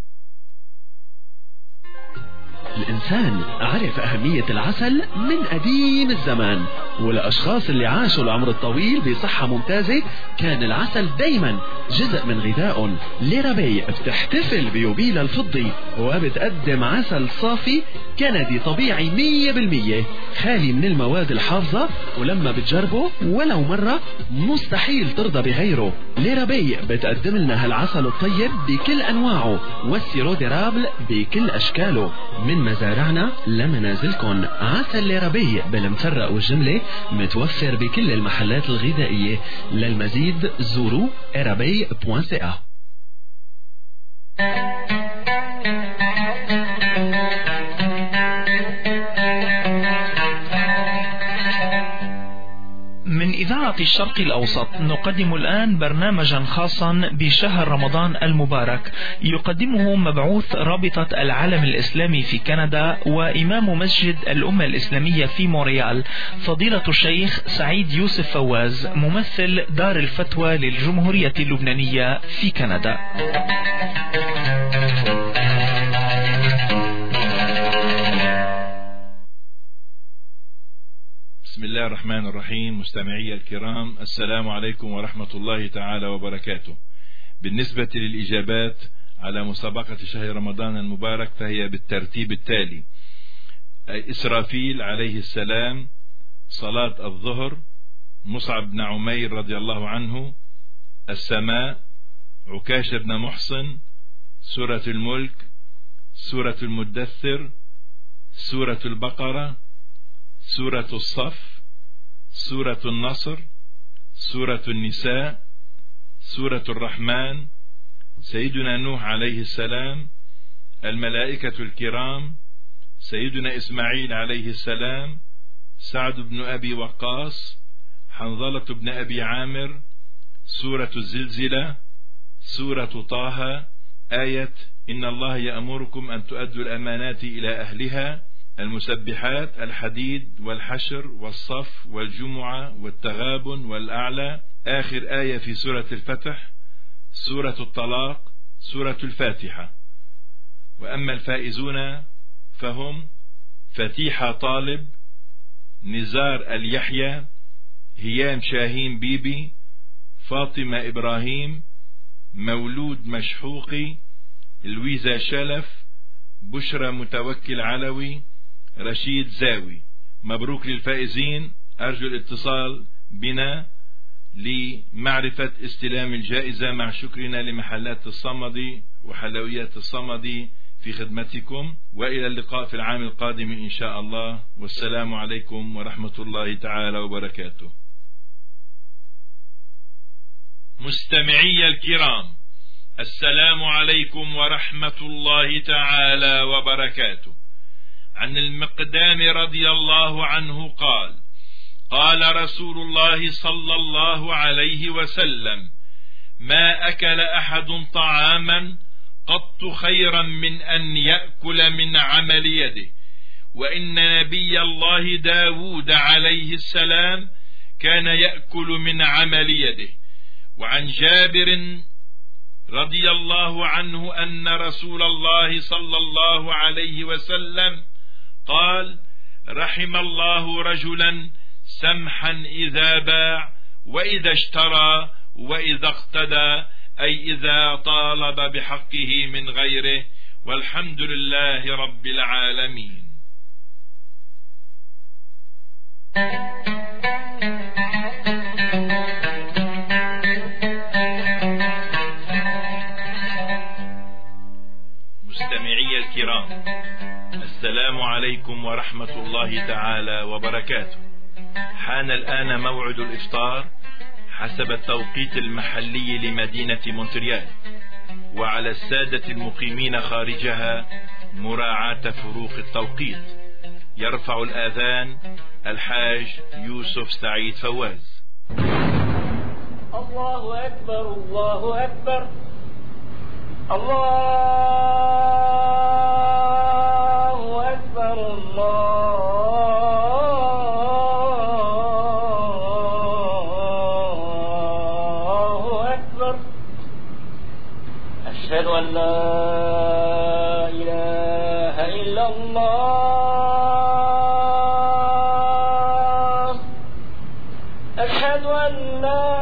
الإنسان عرف أهمية العسل من قديم الزمان، والأشخاص اللي عاشوا العمر الطويل بصحة ممتازة كان العسل دايما جزء من غذائهم. ليرابي بتحتفل بيوبيل الفضي وبتقدم عسل صافي كندي طبيعي مية بالمية خالي من المواد الحافظة، ولما بتجربه ولو مرة مستحيل ترضى بغيره. ليرابي بتقدم لنا هالعسل الطيب بكل أنواعه والسيرو ديرابل بكل أشكاله من مزارعنا لمنازلكن. عسل ليرابي بالمفرق والجملة متوفر بكل المحلات الغذائية. للمزيد زوروا إيرابي دوت سي إيه. من إذاعة الشرق الأوسط نقدم الآن برنامجا خاصا بشهر رمضان المبارك يقدمه مبعوث رابطة العالم الإسلامي في كندا وإمام مسجد الأمة الإسلامية في مونريال فضيلة الشيخ سعيد يوسف فواز ممثل دار الفتوى للجمهورية اللبنانية في كندا. بسم الله الرحمن الرحيم. مستمعي الكرام، السلام عليكم ورحمة الله تعالى وبركاته. بالنسبة للإجابات على مسابقة شهر رمضان المبارك فهي بالترتيب التالي: إسرافيل عليه السلام، صلاة الظهر، مصعب بن عمير رضي الله عنه، السماء، عكاش بن محصن، سورة الملك، سورة المدثر، سورة البقرة، سورة الصف، سورة النصر، سورة النساء، سورة الرحمن، سيدنا نوح عليه السلام، الملائكة الكرام، سيدنا إسماعيل عليه السلام، سعد بن أبي وقاص، حنظلة بن أبي عامر، سورة الزلزلة، سورة طه، آية إن الله يأمركم أن تؤدوا الأمانات إلى أهلها، المسبحات، الحديد والحشر والصف والجمعة والتغابن والأعلى، آخر آية في سورة الفتح، سورة الطلاق، سورة الفاتحة. وأما الفائزون فهم فتيحة طالب، نزار اليحيى، هيام شاهين بيبي، فاطمة إبراهيم، مولود مشحوقي، لويزا شلف، بشرى متوكل علوي، رشيد زاوي. مبروك للفائزين. أرجو الاتصال بنا لمعرفة استلام الجائزة مع شكرنا لمحلات الصمدي وحلويات الصمدي في خدمتكم، وإلى اللقاء في العام القادم إن شاء الله، والسلام عليكم ورحمة الله تعالى وبركاته. مستمعي الكرام، السلام عليكم ورحمة الله تعالى وبركاته. عن المقدام رضي الله عنه قال: قال رسول الله صلى الله عليه وسلم: ما أكل أحد طعاما قط خيرا من أن يأكل من عمل يده، وإن نبي الله داود عليه السلام كان يأكل من عمل يده. وعن جابر رضي الله عنه أن رسول الله صلى الله عليه وسلم قال: رحم الله رجلا سمحا إذا باع وإذا اشترى وإذا اقتدى، أي إذا طالب بحقه من غيره. والحمد لله رب العالمين. مستمعي الكرام، السلام عليكم ورحمة الله تعالى وبركاته. حان الآن موعد الإفطار حسب التوقيت المحلي لمدينة مونتريال، وعلى السادة المقيمين خارجها مراعاة فروق التوقيت. يرفع الآذان الحاج يوسف سعيد فواز. الله أكبر الله أكبر الله أكبر الله أكبر. أشهد أن لا إله إلا الله. أشهد أن لا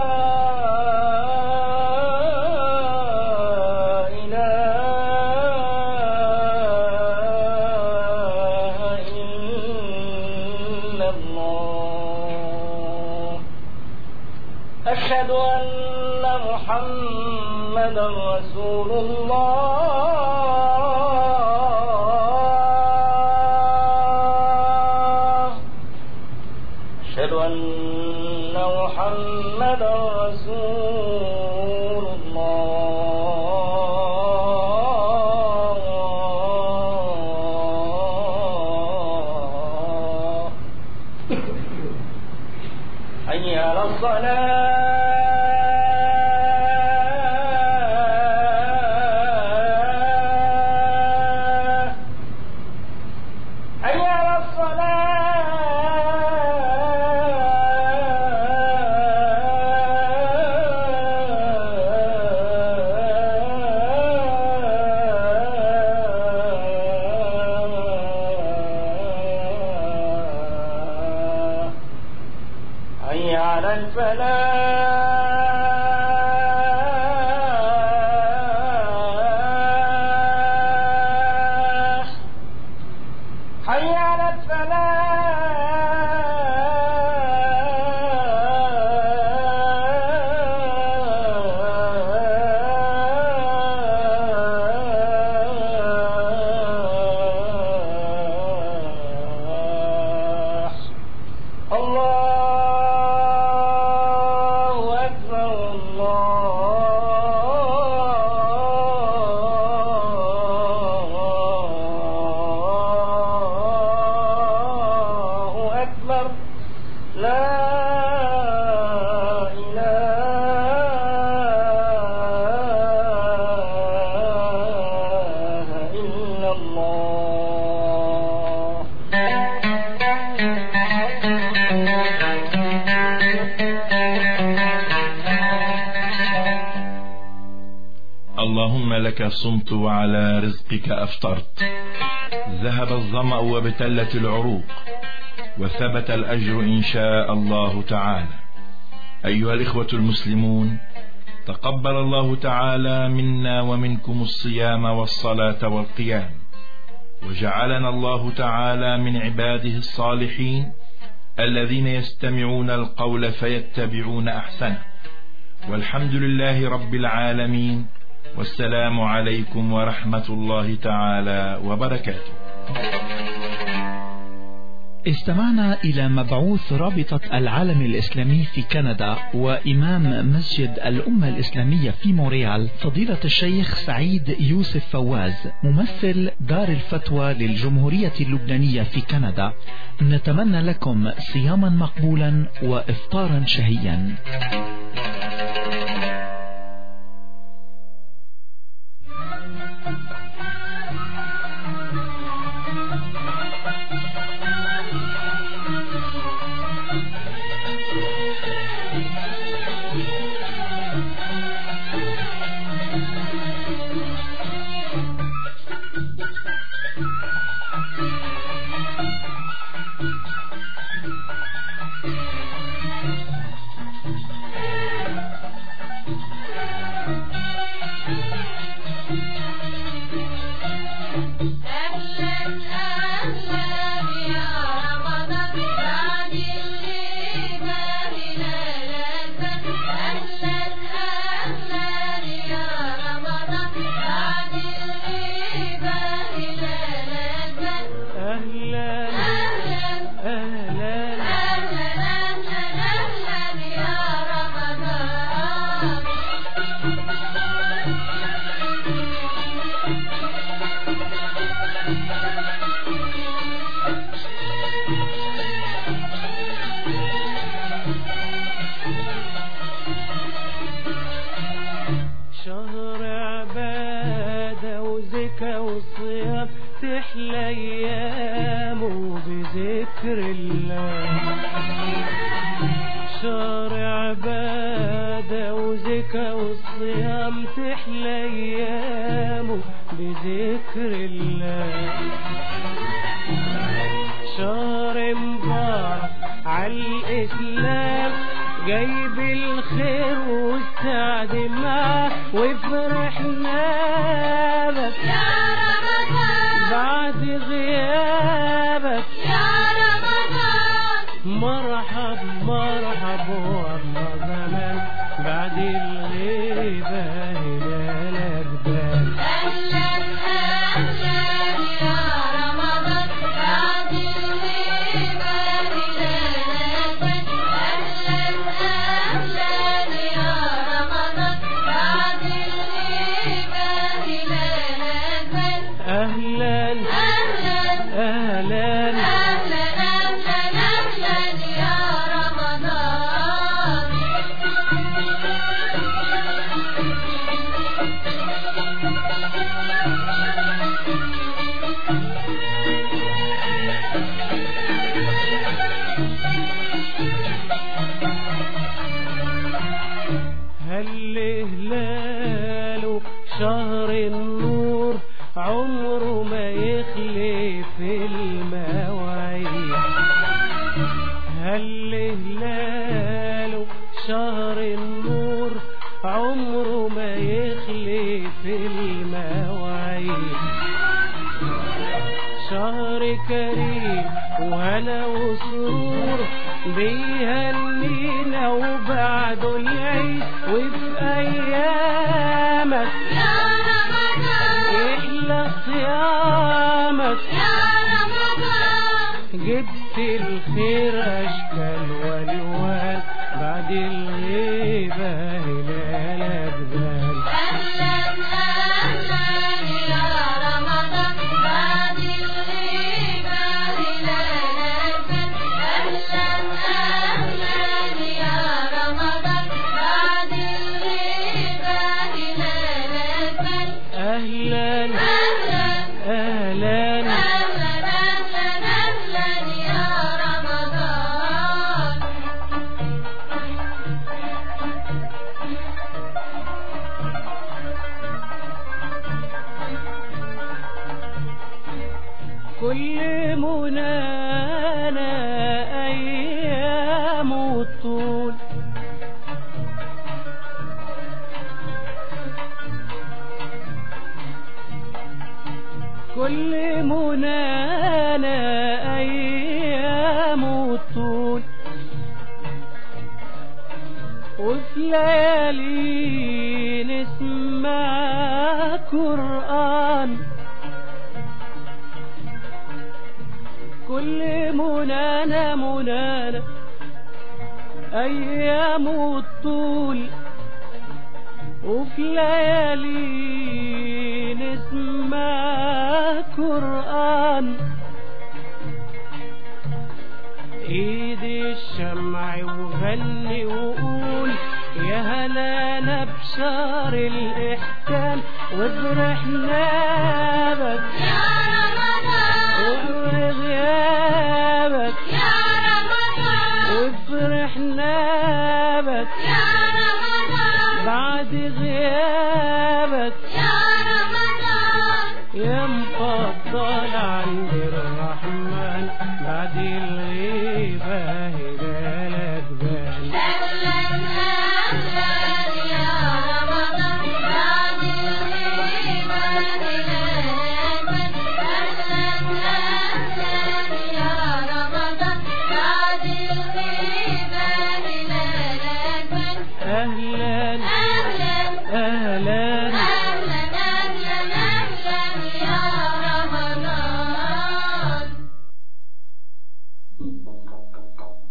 أشهد أن محمدا رسول الله. أشهد أن محمدا رسول الله. حي على الصلاة. حي على الفلاح. حي على الفلاح. الله اللهم لك صمت وعلى رزقك أفطرت. ذهب الظمأ وابتلت العروق وثبت الأجر إن شاء الله تعالى. أيها الإخوة المسلمون، تقبل الله تعالى منا ومنكم الصيام والصلاة والقيام، وجعلنا الله تعالى من عباده الصالحين الذين يستمعون القول فيتبعون أحسنه. والحمد لله رب العالمين، والسلام عليكم ورحمة الله تعالى وبركاته. استمعنا إلى مبعوث رابطة العالم الإسلامي في كندا وإمام مسجد الأمة الإسلامية في مونريال، فضيلة الشيخ سعيد يوسف فواز، ممثل دار الفتوى للجمهورية اللبنانية في كندا. نتمنى لكم صياما مقبولا وإفطارا شهيا. وزكا والصيام تحلى أيامه بذكر الله. شهر عبادة وزكا والصيام تحلى أيامه بذكر الله. شهر مبارك عالإسلام جايب الخير والسعد معاه وفرحنا بك يا رمضان بعد غيابك يا رمضان. مرحب مرحب والله زمان بعد الغيبة هلالك بان. أهلا أهلا يا رمضان بعد الغيبة هلالك بان. أهلا أهلا يا رمضان بعد الغيبة هلالك بان. أهلا أهلا أهلا أهلا أهلا أهلا يا رمضان. هل هلاله شهر النور عمره ما يخلف المواعيد. هل هلاله شهر النور عمره ما يخلف المواعيد. شهر كريم وهنا وسرور بيهنينا وبعده العيد وفي أيامك يا رمضان يحلى صيامك يا رمضان. جبت الخير أشكال والوان بعد الغيبة هلالك بان. أهلا أهلا يا رمضان بعد الغيبة هلالك بان. أهلا أهلا يا رمضان بعد الغيبة هلالك بان. أهلا أهلا أهلا أهلا أهلا أهلا يا رمضان. كل منانا أيام الطول كل منانا أيام الطول وفي ليالي نسمع قرآن. كل منانا منانا أيام الطول وفي ليالي نسمع قرآن. ايد الشمع وغني وقول يا هلانا بشهر الإحسان وفرحنا بك يا رمضان وغيابك يا رمضان وفرحنا بك يا رمضان بعد غيابك يا رمضان. يا مفضل عند الرحمن بعد الغيبة هلالك بان. أهلا أهلا يا رمضان بعد الغيبة هلالك بان. أهلا أهلا يا رمضان بعد الغيبة هلالك بان. أهلا أهلا أهلا أهلا أهلا أهلا يا رمضان.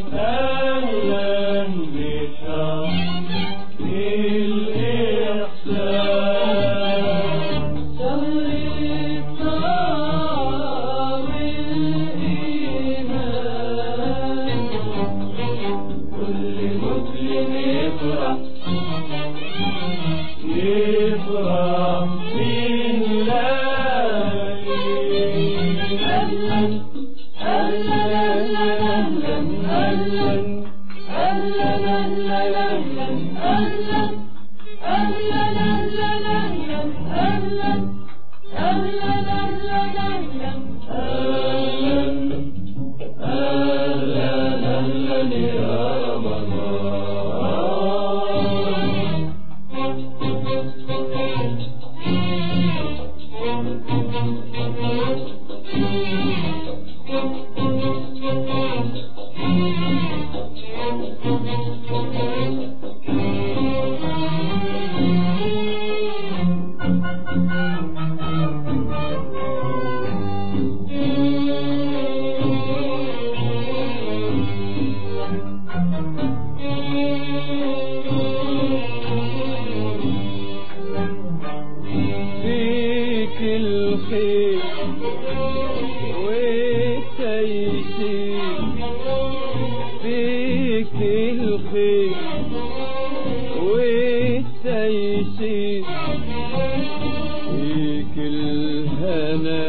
أهلا بشهر الإحسان شهر الطاعة والإيمان كل مسلم يفرح يفرح بالله أهلا أهلا أهلا أهلا أهلا أهلا أهلا أهلا أهلا أهلا أهلا أهلا يا فيك الخير والتيسير فيك الخير والتيسير فيك الهنا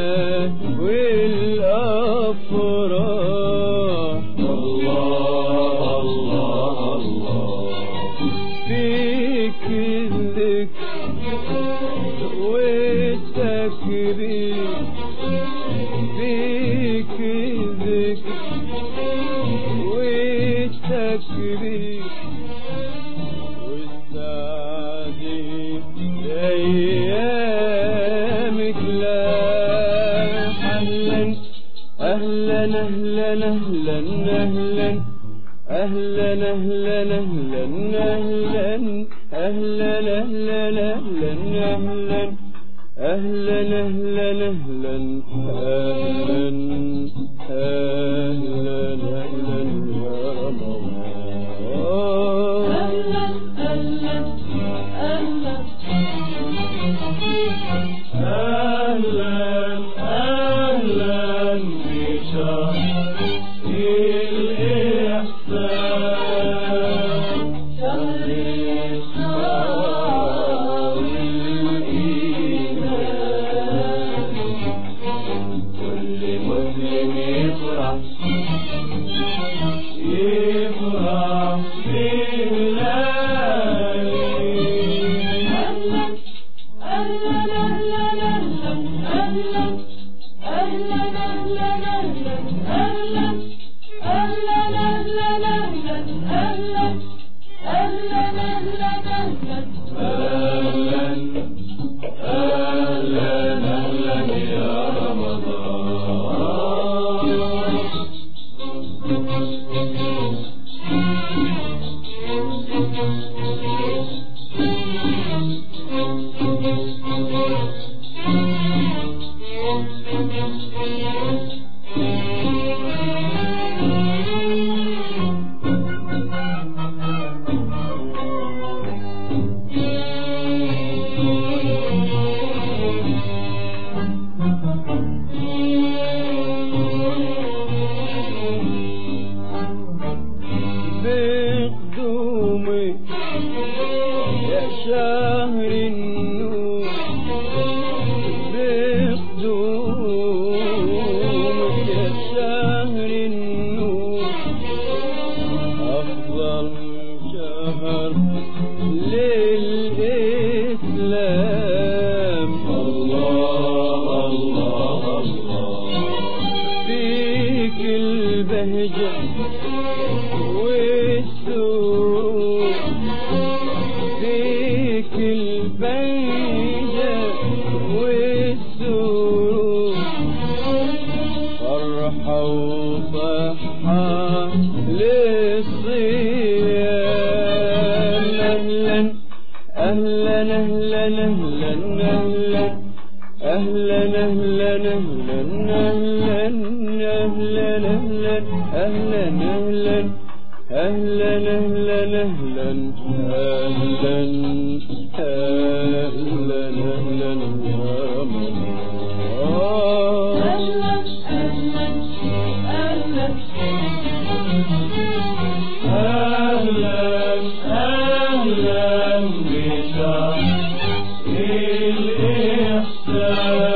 والأفراح الله الله الله فيك الذكر والتكريم فيك الذكر والتكريم والسعادة أيامك لا أهلا أهلا أهلا أهلا أهلا أهلا أهلا أهلا أهلا أهلا أهلا أهلا أهلا أهلا أهلا أهلا يا رمضان أهلا أهلا أهلا أهلا بشهر الإحسان شهر الطاعة والإيمان كل مسلم يفرح يفرح بالله أهلا أهلا أهلا أهلا أهلا أهلا أهلا أهلا أهلا أهلا أهلا أهلا أهلا أهلا أهلا أهلا يا بقدومي يا شهر النور بقدومك يا شهر النور أفضل شهر للإسلام الله الله الله فيك البهجة والسرور فيك البهجة والسرور فرحة وصحة للصيام أهلا أهلا أهلا أهلا أهلا أهلا أهلا أهلا أهلا أهلا أهلا أهلا أهلا أهلا أهلا يا رمضان أهلا أهلا أهلا أهلا أهلا بشهر الإحسان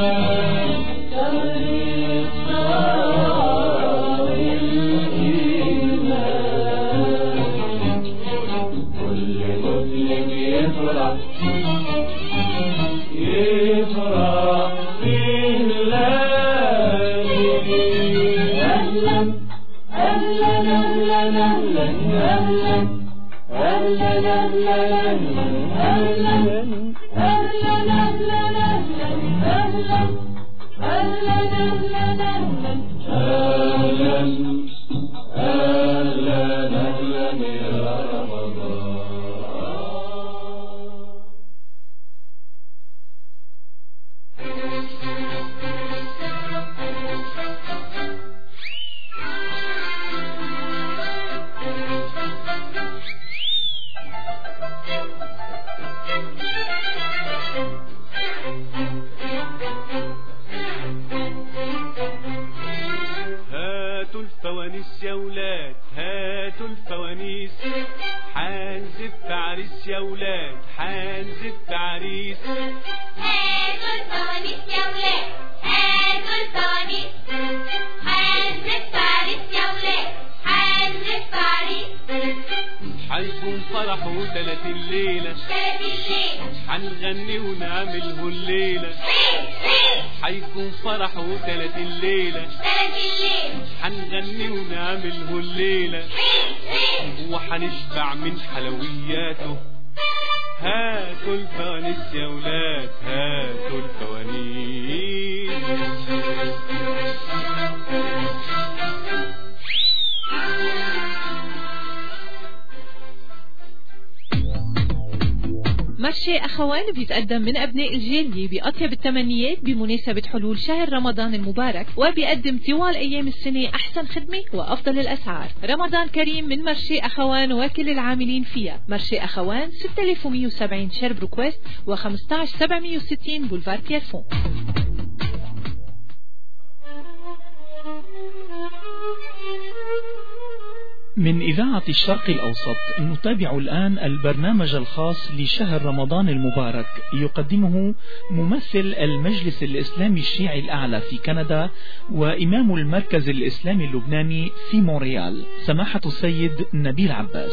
وحنشبع من حلوياته. هاتوا الفوانيس يا ولاد، هاتوا الفوانيس. مرشي أخوان بيتقدم من أبناء الجالية بأطيب التمنيات بمناسبة حلول شهر رمضان المبارك، وبيقدم طوال أيام السنة أحسن خدمة وأفضل الأسعار. رمضان كريم من مرشي أخوان وكل العاملين فيها. مرشي أخوان ستة آلاف ومئة وسبعين شيربروك ويست وخمسة عشر سبعمئة وستين بولفار بيرفون. من إذاعة الشرق الأوسط نتابع الآن البرنامج الخاص لشهر رمضان المبارك، يقدمه ممثل المجلس الإسلامي الشيعي الأعلى في كندا وإمام المركز الإسلامي اللبناني في مونريال، سماحة السيد نبيل عباس.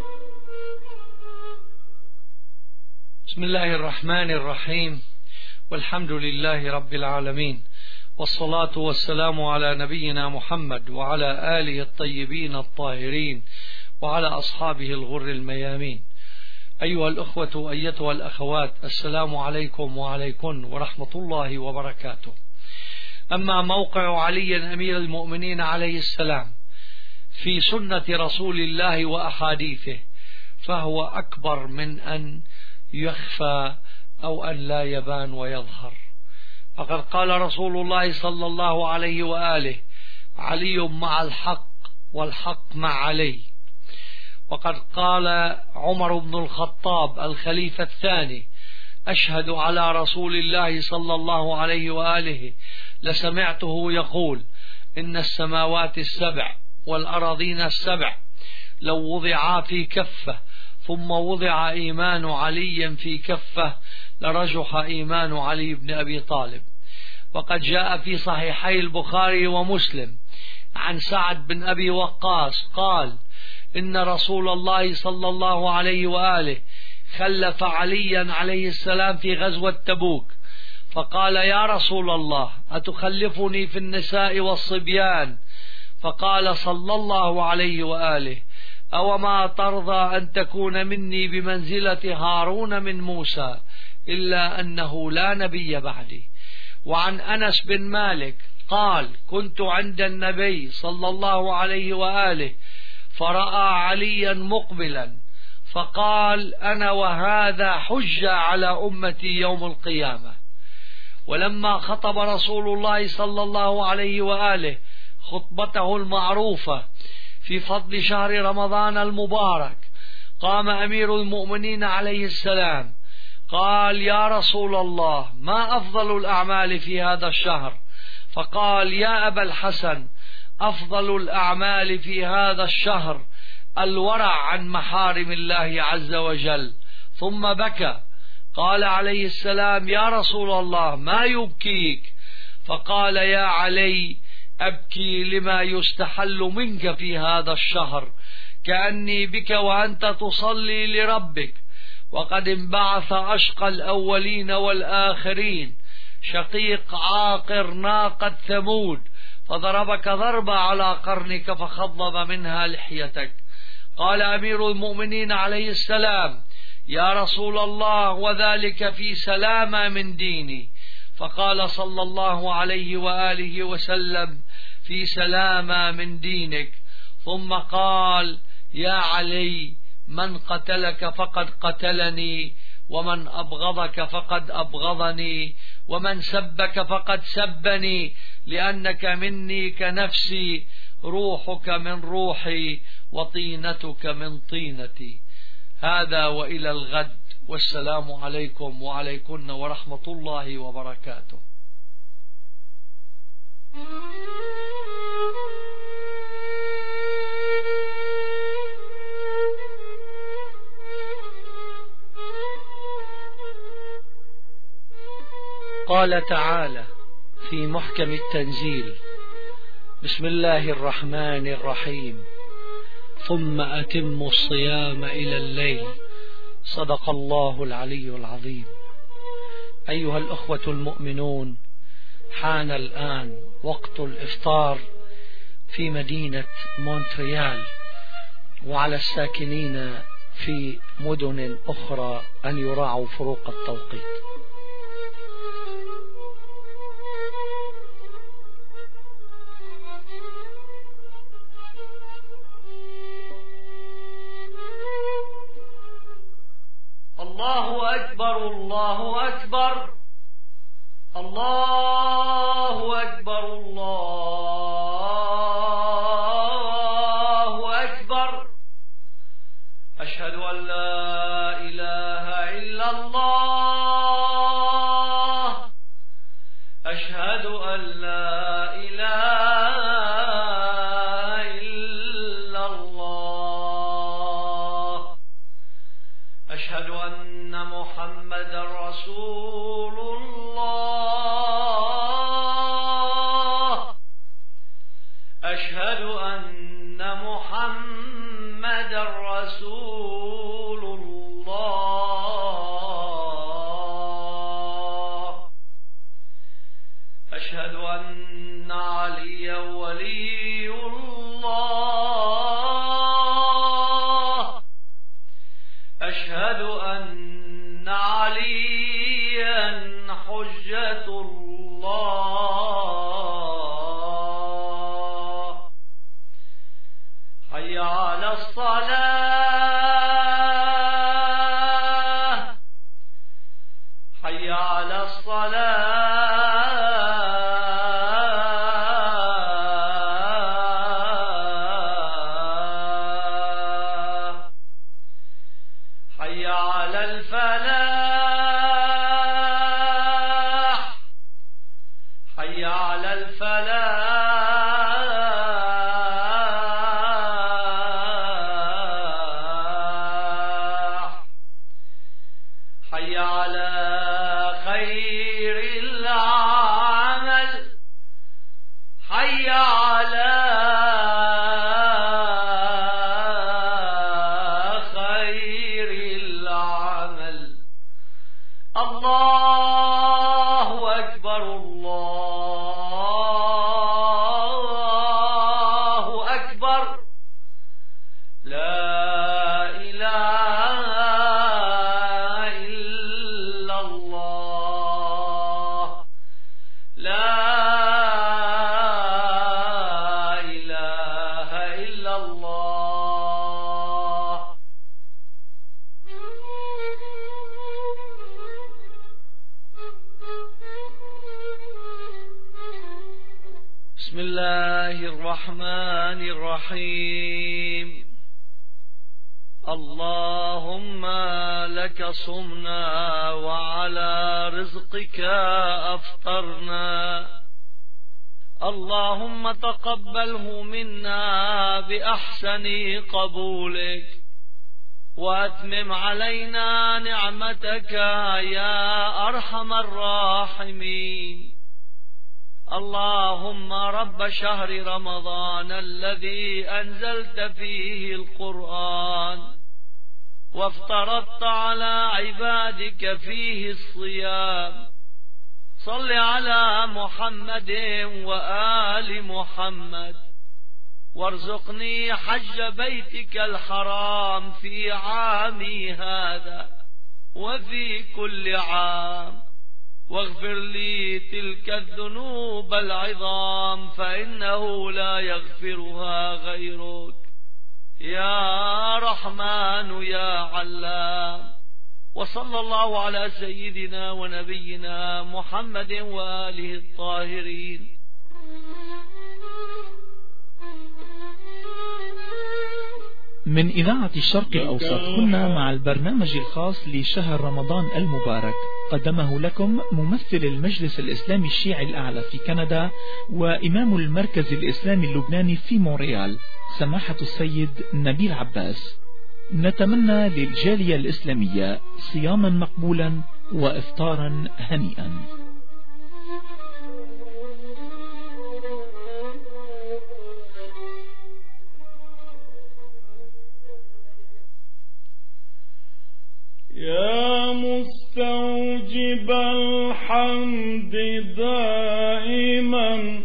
بسم الله الرحمن الرحيم، والحمد لله رب العالمين، والصلاة والسلام على نبينا محمد وعلى آله الطيبين الطاهرين وعلى أصحابه الغر الميامين. أيها الأخوة أيتها الأخوات، السلام عليكم وعليكم ورحمة الله وبركاته. أما موقع علي أمير المؤمنين عليه السلام في سنة رسول الله وأحاديثه فهو أكبر من أن يخفى أو أن لا يبان ويظهر. فقد قال رسول الله صلى الله عليه وآله: علي مع الحق والحق مع علي. وقد قال عمر بن الخطاب الخليفة الثاني: أشهد على رسول الله صلى الله عليه وآله لسمعته يقول: إن السماوات السبع والأراضين السبع لو وضعا في كفة ثم وضع إيمان علي في كفة لرجح إيمان علي بن أبي طالب. وقد جاء في صحيحي البخاري ومسلم عن سعد بن أبي وقاص قال: إن رسول الله صلى الله عليه وآله خلف عليا عليه السلام في غزوة تبوك، فقال: يا رسول الله أتخلفني في النساء والصبيان؟ فقال صلى الله عليه وآله: أوما ترضى أن تكون مني بمنزلة هارون من موسى إلا أنه لا نبي بعدي. وعن أنس بن مالك قال: كنت عند النبي صلى الله عليه وآله فرأى عليا مقبلا فقال: أنا وهذا حجة على أمتي يوم القيامة. ولما خطب رسول الله صلى الله عليه وآله خطبته المعروفة في فضل شهر رمضان المبارك، قام أمير المؤمنين عليه السلام قال: يا رسول الله، ما أفضل الأعمال في هذا الشهر؟ فقال: يا أبا الحسن، أفضل الأعمال في هذا الشهر الورع عن محارم الله عز وجل. ثم بكى. قال عليه السلام: يا رسول الله، ما يبكيك؟ فقال: يا علي، أبكي لما يستحل منك في هذا الشهر، كأني بك وأنت تصلي لربك، وقد انبعث أشقى الأولين والآخرين، شقيق عاقر ناقة ثمود، فضربك ضربة على قرنك فخضب منها لحيتك. قال أمير المؤمنين عليه السلام: يا رسول الله، وذلك في سلامة من ديني. فقال صلى الله عليه وآله وسلم: في سلامة من دينك. ثم قال: يا علي، من قتلك فقد قتلني، ومن أبغضك فقد أبغضني، ومن سبك فقد سبني، لأنك مني كنفسي، روحك من روحي، وطينتك من طينتي. هذا وإلى الغد، والسلام عليكم وعليكن ورحمة الله وبركاته. قال تعالى في محكم التنزيل: بسم الله الرحمن الرحيم، ثم أتموا الصيام إلى الليل. صدق الله العلي العظيم. أيها الأخوة المؤمنون، حان الآن وقت الإفطار في مدينة مونتريال، وعلى الساكنين في مدن أخرى أن يراعوا فروق التوقيت. الله أكبر، الله أكبر، الله أكبر، الله أكبر. أشهد أن لا إله إلا الله، أشهد أن لا إله إلا الله، أشهد أن محمد رسول الله، أشهد أن محمد رسول الله، أشهد أن عليا ولي الله، أشهد أن عليا حجة الله. حي على الصلاة، حي على الصلاة، حي على الفلاح، حي على الفلاح، حي على خير العمل، حي على خير العمل. الله أكبر، الله أكبر، لا إله إلا الله، لا إله إلا الله. الله الرحمن الرحيم اللهم لك صمنا وعلى رزقك أفطرنا اللهم تقبله منا بأحسن قبولك وأتمم علينا نعمتك يا أرحم الراحمين اللهم رب شهر رمضان الذي أنزلت فيه القرآن وافترضت على عبادك فيه الصيام صل على محمد وآل محمد وارزقني حج بيتك الحرام في عامي هذا وفي كل عام واغفر لي تلك الذنوب العظام فإنه لا يغفرها غيرك يا رحمن يا علام وصلى الله على سيدنا ونبينا محمد وآله الطاهرين. من إذاعة الشرق الأوسط كنا مع البرنامج الخاص لشهر رمضان المبارك، قدمه لكم ممثل المجلس الإسلامي الشيعي الأعلى في كندا وإمام المركز الإسلامي اللبناني في مونريال سماحة السيد نبيل عباس. نتمنى للجالية الإسلامية صياما مقبولا وإفطارا هنيئا. يا مستوجب الحمد دائما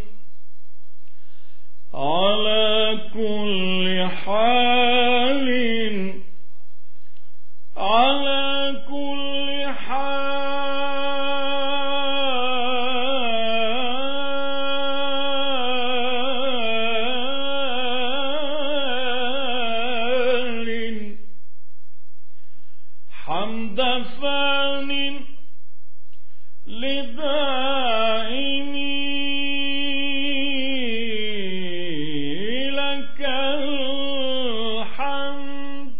على كل حال على كل حال حمد فان لدائم لك الحمد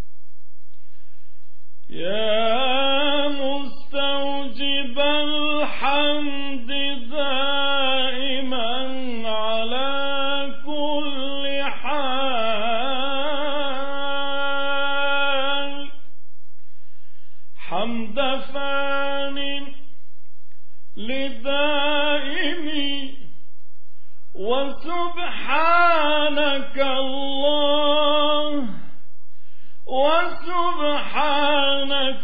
يا مستوجب الحمد دائما على كل حال حمد فان لدائم وسبحانك الله وسبحانك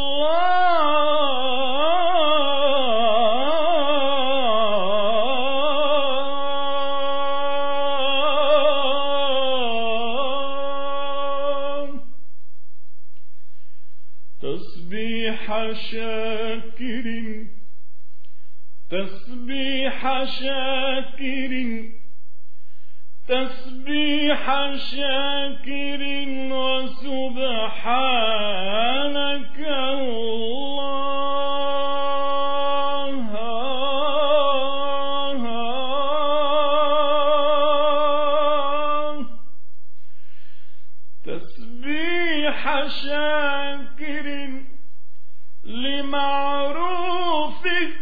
الله تسبيح شاكر تسبيح شاكر تسبيح شاكر وسبحانك الله تسبيح شاكر لمعروفك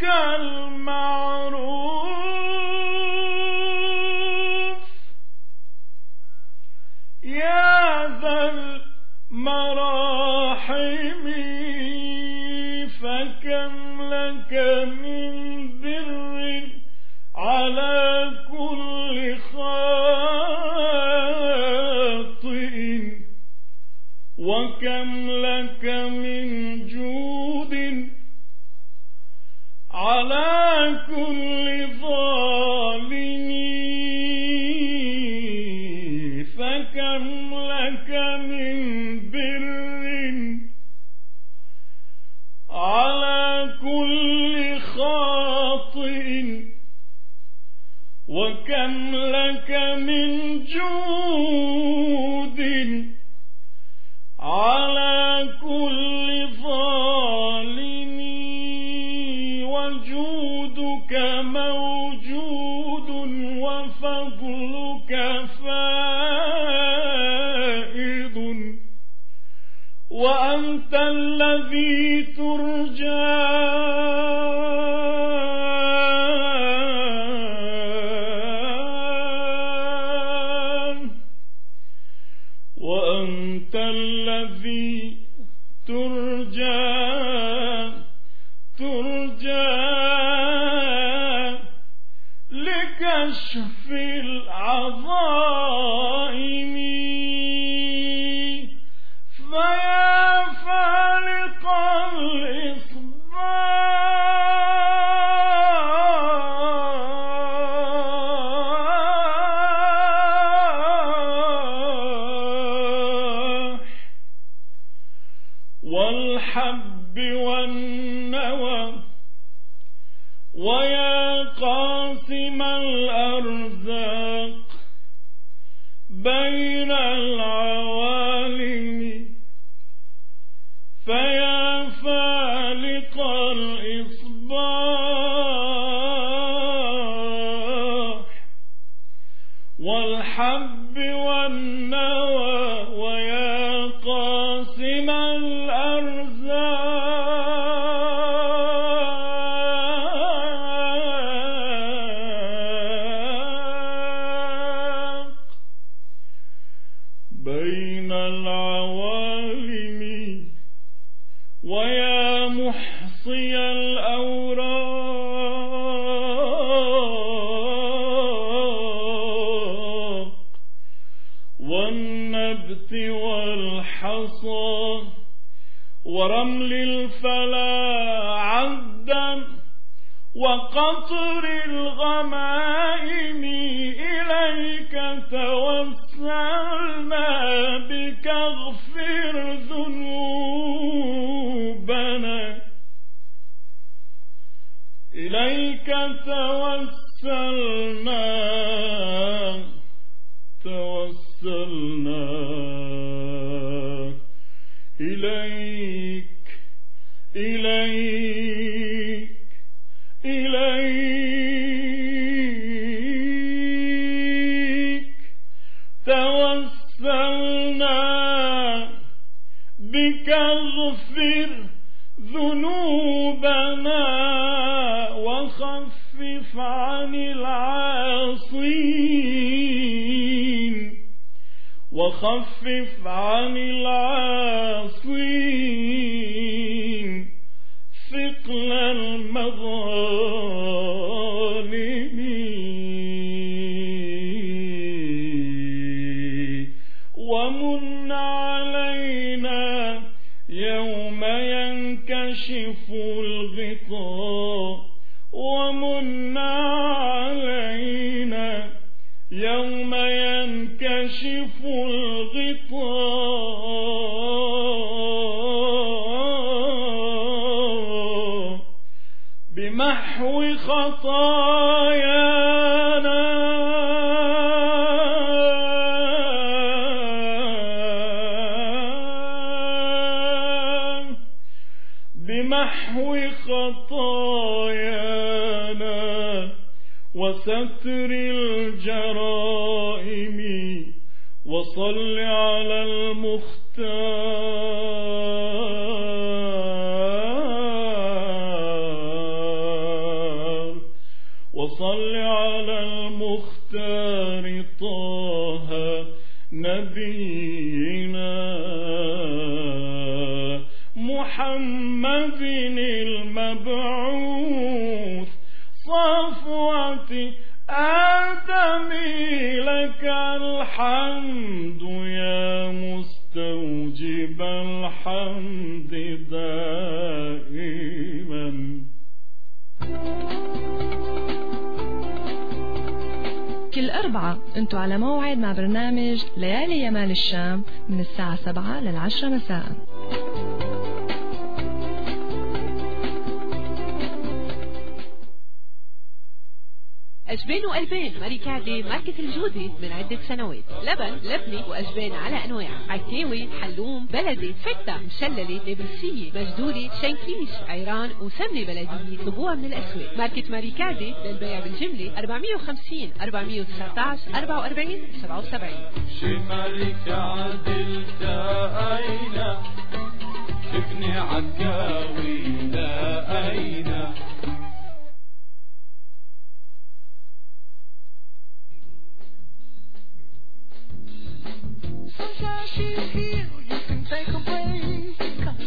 المعروف يا ذا المراحم فكم لك من بر على كل خاطئ وكم لك من جود على كل ظالم فكم لك من بر على كل خاطئ وكم لك من جود على كل ظالم وجودك موجود وف وأنت الذي ترجى وأنت الذي ترجى ترجى لكشف العظائم فيا فالق الإصباح والحب والنوى ويا قاسم الأرزاق بين العوالم فيا فالق الإصباح والحب والنوى ويا قاسم الأرزاق بين العوالم ويا محصي الأوراق والنبت والحصى ورمل الفلا عدا وقطر الغمائم إليك توسلنا بك اغفر ذنوبنا إليك توسلنا توسلنا إليك إليك إليك توسلنا بك اغفر ذنوبنا وخفف عن العاصين وخفف عن العاصين ثقل المظالم ومن علينا يوم ينكشف الغطاء ومن علينا يوم ينكشف الغطاء بمحو خطايانا بمحو خطايانا وستر الجرائم وصل على المختار وصل على المختار طه نبينا محمد المبعوث صفوة آدم لك الحمد يا مستوجب الحمد دائما. كل أربعة أنتوا على موعد مع برنامج ليالي يمال الشام من الساعة سبعة للعشرة مساء. أجبان وقلبان ماريكادي ماركة الجودة من عدة سنوات. لبن لبنة وأجبان على أنواع، عكاوي، حلوم، بلدي، فتة، مشللة، نابلسية، مجدورة، شنكيش، عيران وسمنة بلدية. طلبوها من الأسواق. ماركة ماريكادي للبيع بالجملة أربعمية وخمسين أربعمية وتسعطعش أربعة وأربعين سبعة وسبعين. شي ماريكادي التقينا ابن عكاوي لا أين. Sometimes she's here, you can take a break.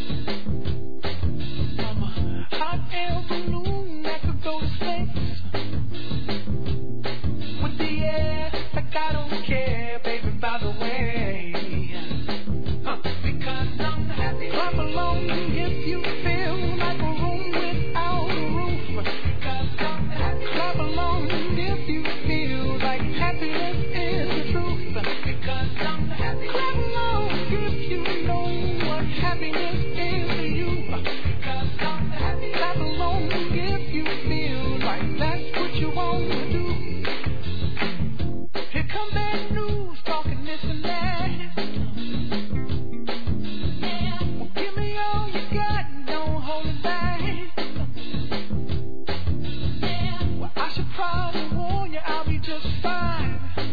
From a hot air balloon that could go to space. With the air, like I don't care, baby, by the way. Huh. Because I'm happy. Clap along if you feel like a room without a roof. Because I'm happy. Clap along if you feel like happiness is the truth. Because I'm happy. Clap along if you know what happiness is to you. Because I'm happy. Clap along if you feel like that's what you want to do. Here come bad news, talking this and that. Well, give me all you got and don't hold it back. Well, I should probably warn you, I'll be just fine.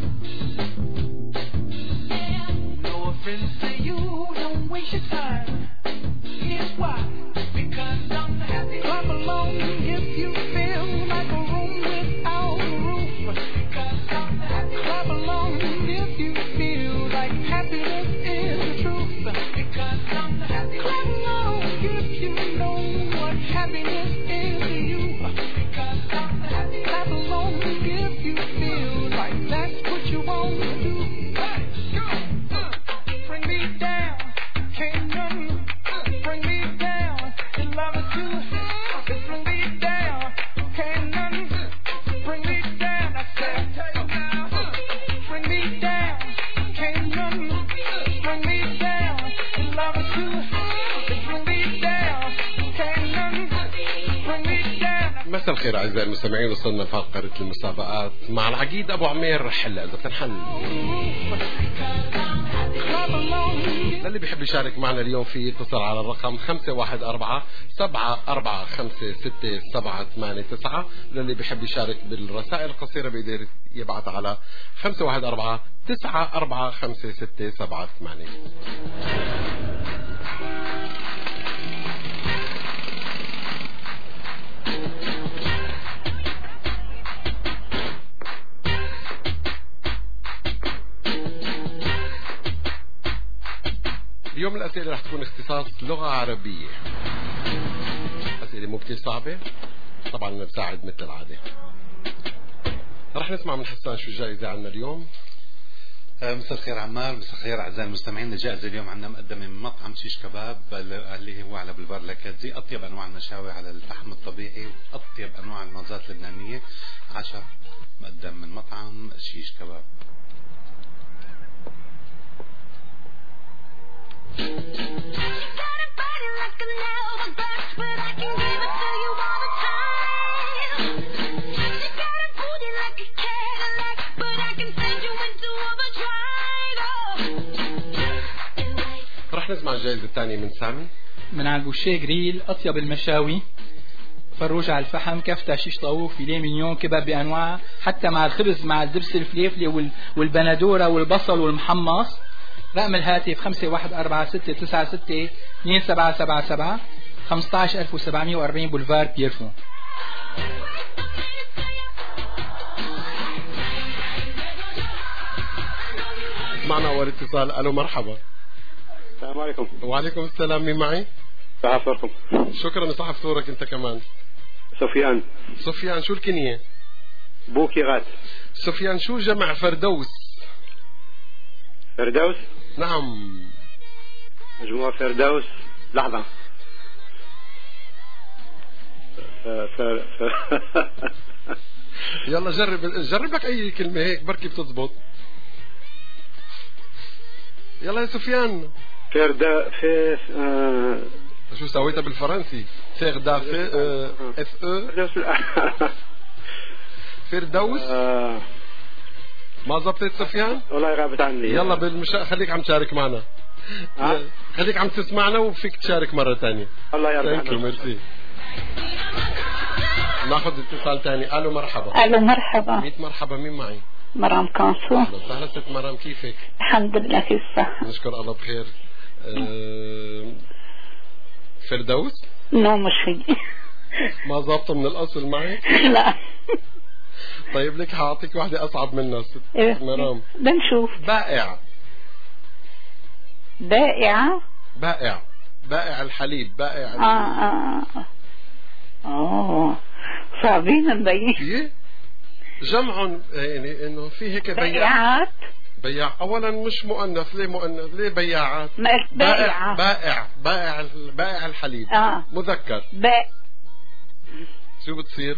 No offense to you, don't waste your time. Here's why. Because I'm happy. Clap along if you feel like a room without a roof. Because I'm happy. Clap along if you feel like happiness is the truth. Because I'm happy. Clap along if you know what happiness is to you. Because I'm happy. Clap along if you feel like that's what you want to do. Hey, go. Bring me down, can't none bring me down. You love it too. Just bring me down, can't none bring me down. I said, bring me down, can't none bring me down. You love it too. Just bring me down, can't none bring me down. مساء الخير أعزائي المستمعين، وصلنا فقرة المسابقات مع العقيد أبو عمير. حل إذا بتنحل اللي بيحب يشارك معنا اليوم في يتصل على الرقم خمسة واحد أربعة سبعة أربعة خمسة ستة سبعة ثمانية تسعة. للي بيحب يشارك بالرسائل القصيرة بيقدر يبعث على خمسة واحد أربعة تسعة أربعة خمسة ستة سبعة ثمانية. اليوم الأسئلة رح تكون اختصاص لغة عربية. أسئلة مو كتير صعبة، طبعا نساعد مثل العادة. رح نسمع من حسان شو الجائزة عنا اليوم. مساء الخير عمار، مساء الخير أعزائي المستمعين. الجائزة اليوم عندنا مقدمة من مطعم شيش كباب اللي هو على بلفار لاكازي، أطيب أنواع المشاوي على الفحم الطبيعي وأطيب أنواع المنظات اللبنانية. عشاء مقدم من مطعم شيش كباب. رح نسمع الجائزة الثانية من سامي من عند بوشيه جريل. أطيب المشاوي، فروج على الفحم، كفتة، شيش طاووق، فيليه مينيون، كباب بأنواع، حتى مع الخبز مع الدبس الفليفلي والبندورة والبصل والمحمص. رقم الهاتف خمسة واحد أربعة ستة تسعة ستة اثنين سبعة سبعة سبعة، خمسة عشر ألف وسبعمية وأربعين بولفار بيرفون. معنا أول اتصال. ألو مرحبا. السلام عليكم. وعليكم السلام. مين معي؟ صحف صوركم. شكرا صحف صورك أنت كمان. سفيان. سفيان شو الكنية؟ بوكي غات. سفيان شو جمع فردوس؟ فردوس؟ نعم. مجموعة فردوس. لحظة. ف... ف... ف... يلا جرب جرب لك أي كلمة هيك بركي بتزبط. يلا يا سفيان. فردا في آه... شو سويتها بالفرنسي؟ فردا في آه... اف او فردوس. آه... ما زبطت سفيان؟ والله غابت عني. يلا بالمشا... خليك عم تشارك معنا. أه؟ خليك عم تسمعنا وفيك تشارك مرة ثانية. الله يرضى عنك. ميرسي. ناخذ اتصال ثاني. الو مرحبا. الو مرحبا. ميت مرحبا. مين معي؟ مرام كانسو. اهلا وسهلا ست مرام، كيفك؟ الحمد لله كيف صح؟ نشكر الله بخير. أه... فردوس؟ نو مش هي. ما ظابطة من الأصل معك؟ لا. طيب لك هعطيك واحدة أصعب منها ست مرام. بنشوف. بائع. بائعة. بائع بائع الحليب بائع اه اه اه صعبين مبين. جمع يعني انه في هيك بياعات. بياع اولا مش مؤنث، ليه مؤنث؟ ليه بياعات؟ بائع بائع بائع بائع الحليب آه. مذكر. بائع شو بتصير؟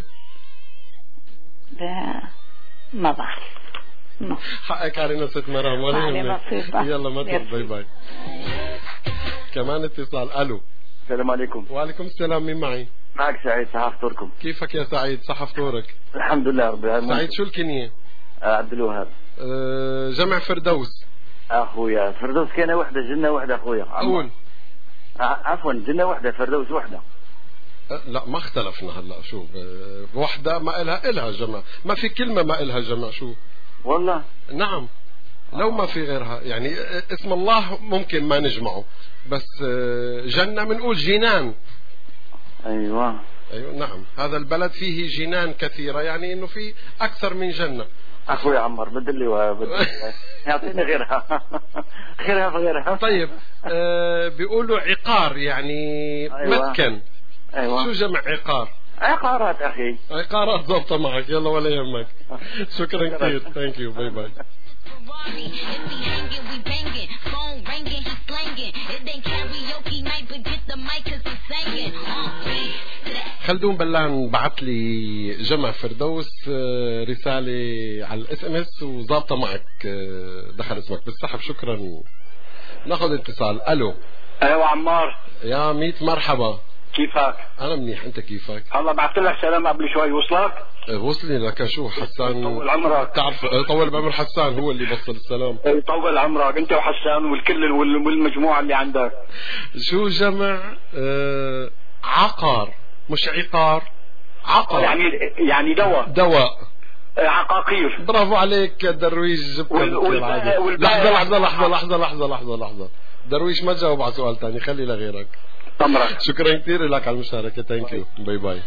لا ما بعرف. حقك علينا ست مرام ولا يهمك. يلا ما تروح. باي باي. كمان اتصال. الو. السلام عليكم. وعليكم السلام. مين معي؟ معك سعيد صحة فطوركم. كيفك يا سعيد؟ صحة فطورك. الحمد لله رب العالمين. سعيد شو الكنية؟ آه عبد الوهاب. أه جمع فردوس. اخويا فردوس كان وحده جنة وحده اخويا. قول. عفوا جنة وحده فردوس وحده. أه لا ما اختلفنا هلا. شو وحده ما إلها إلها جمع، ما في كلمة ما إلها جمع. شو والله؟ نعم لو ما في غيرها يعني اسم الله ممكن ما نجمعه، بس جنة بنقول جنان. ايوه ايوه نعم. هذا البلد فيه جنان كثيرة، يعني انه في اكثر من جنة. اخوي عمر بدل لي يعطيني غيرها. غيرها غيرها. طيب آه بيقولوا عقار يعني أيوة. مسكن. ايوه شو جمع عقار؟ عقارات اخي. عقارات ضبطة معك. يلا ولا يهمك. شكرا كثير. ثانك يو. باي باي. خلدون بلان بعت لي جمع فردوس رسالة على الاس ام اس وظابطة معك. دخل اسمك بالسحب. شكرا. ناخذ اتصال. الو. ايوه عمار. يا ميت مرحبا. كيفك؟ انا منيح. انت كيفك؟ هلا بعثت لك سلام قبل شوي. وصلك؟ وصلي لك. شو حسان؟ طول عمرك. تعرف طول بعمر حسان هو اللي بصل السلام. طول عمرك انت وحسان والكل والمجموعة اللي عندك. شو جمع آه عقار مش عقار؟ عقار يعني يعني دواء. دواء عقاقير. برافو عليك يا درويش. جبت وال... وال... لحظة لحظة لحظة لحظة لحظة لحظة لحظة درويش ما تجاوب على سؤال ثاني، خلي لغيرك. أمرك. شكرا كثير لك على المشاركة. ثانك يو. باي باي.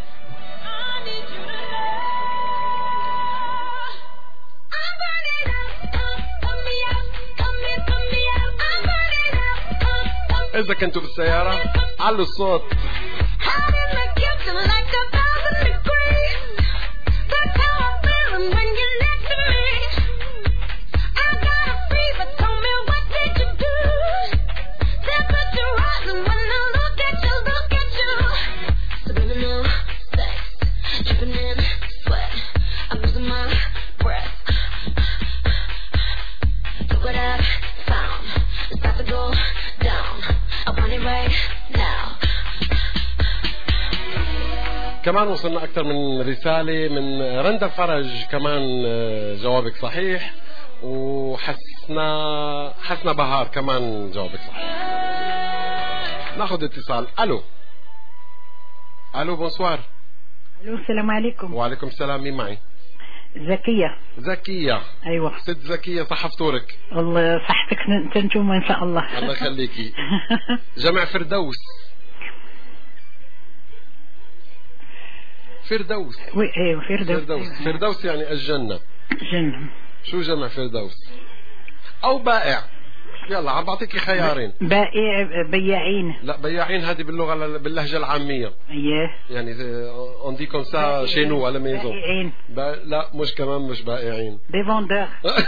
إذا كنتوا بالسيارة علوا الصوت. كمان وصلنا أكثر من رسالة من رندا فرج. كمان جوابك صحيح. وحسنا حسنا بهار كمان جوابك صحيح. ناخذ اتصال. ألو. ألو بونسوار. ألو السلام عليكم. وعليكم السلام. مين معي؟ زكية. زكية. أيوة ست زكية. صحة فطورك. الله صحتك تنجم إن شاء الله. الله يخليكي. جمع فردوس. فردوس. وي ايوه فردوس. فردوس. أيوة. فردوس يعني الجنة. جنة. شو جمع فردوس؟ أو بائع. يلا عم بعطيكي خيارين. بائع بياعين. لا بياعين هذه باللغة باللهجة العامية. ايه يعني on dit comme ça chez nous à la maison. بائعين. با... لا مش كمان مش بائعين. دي فوندور.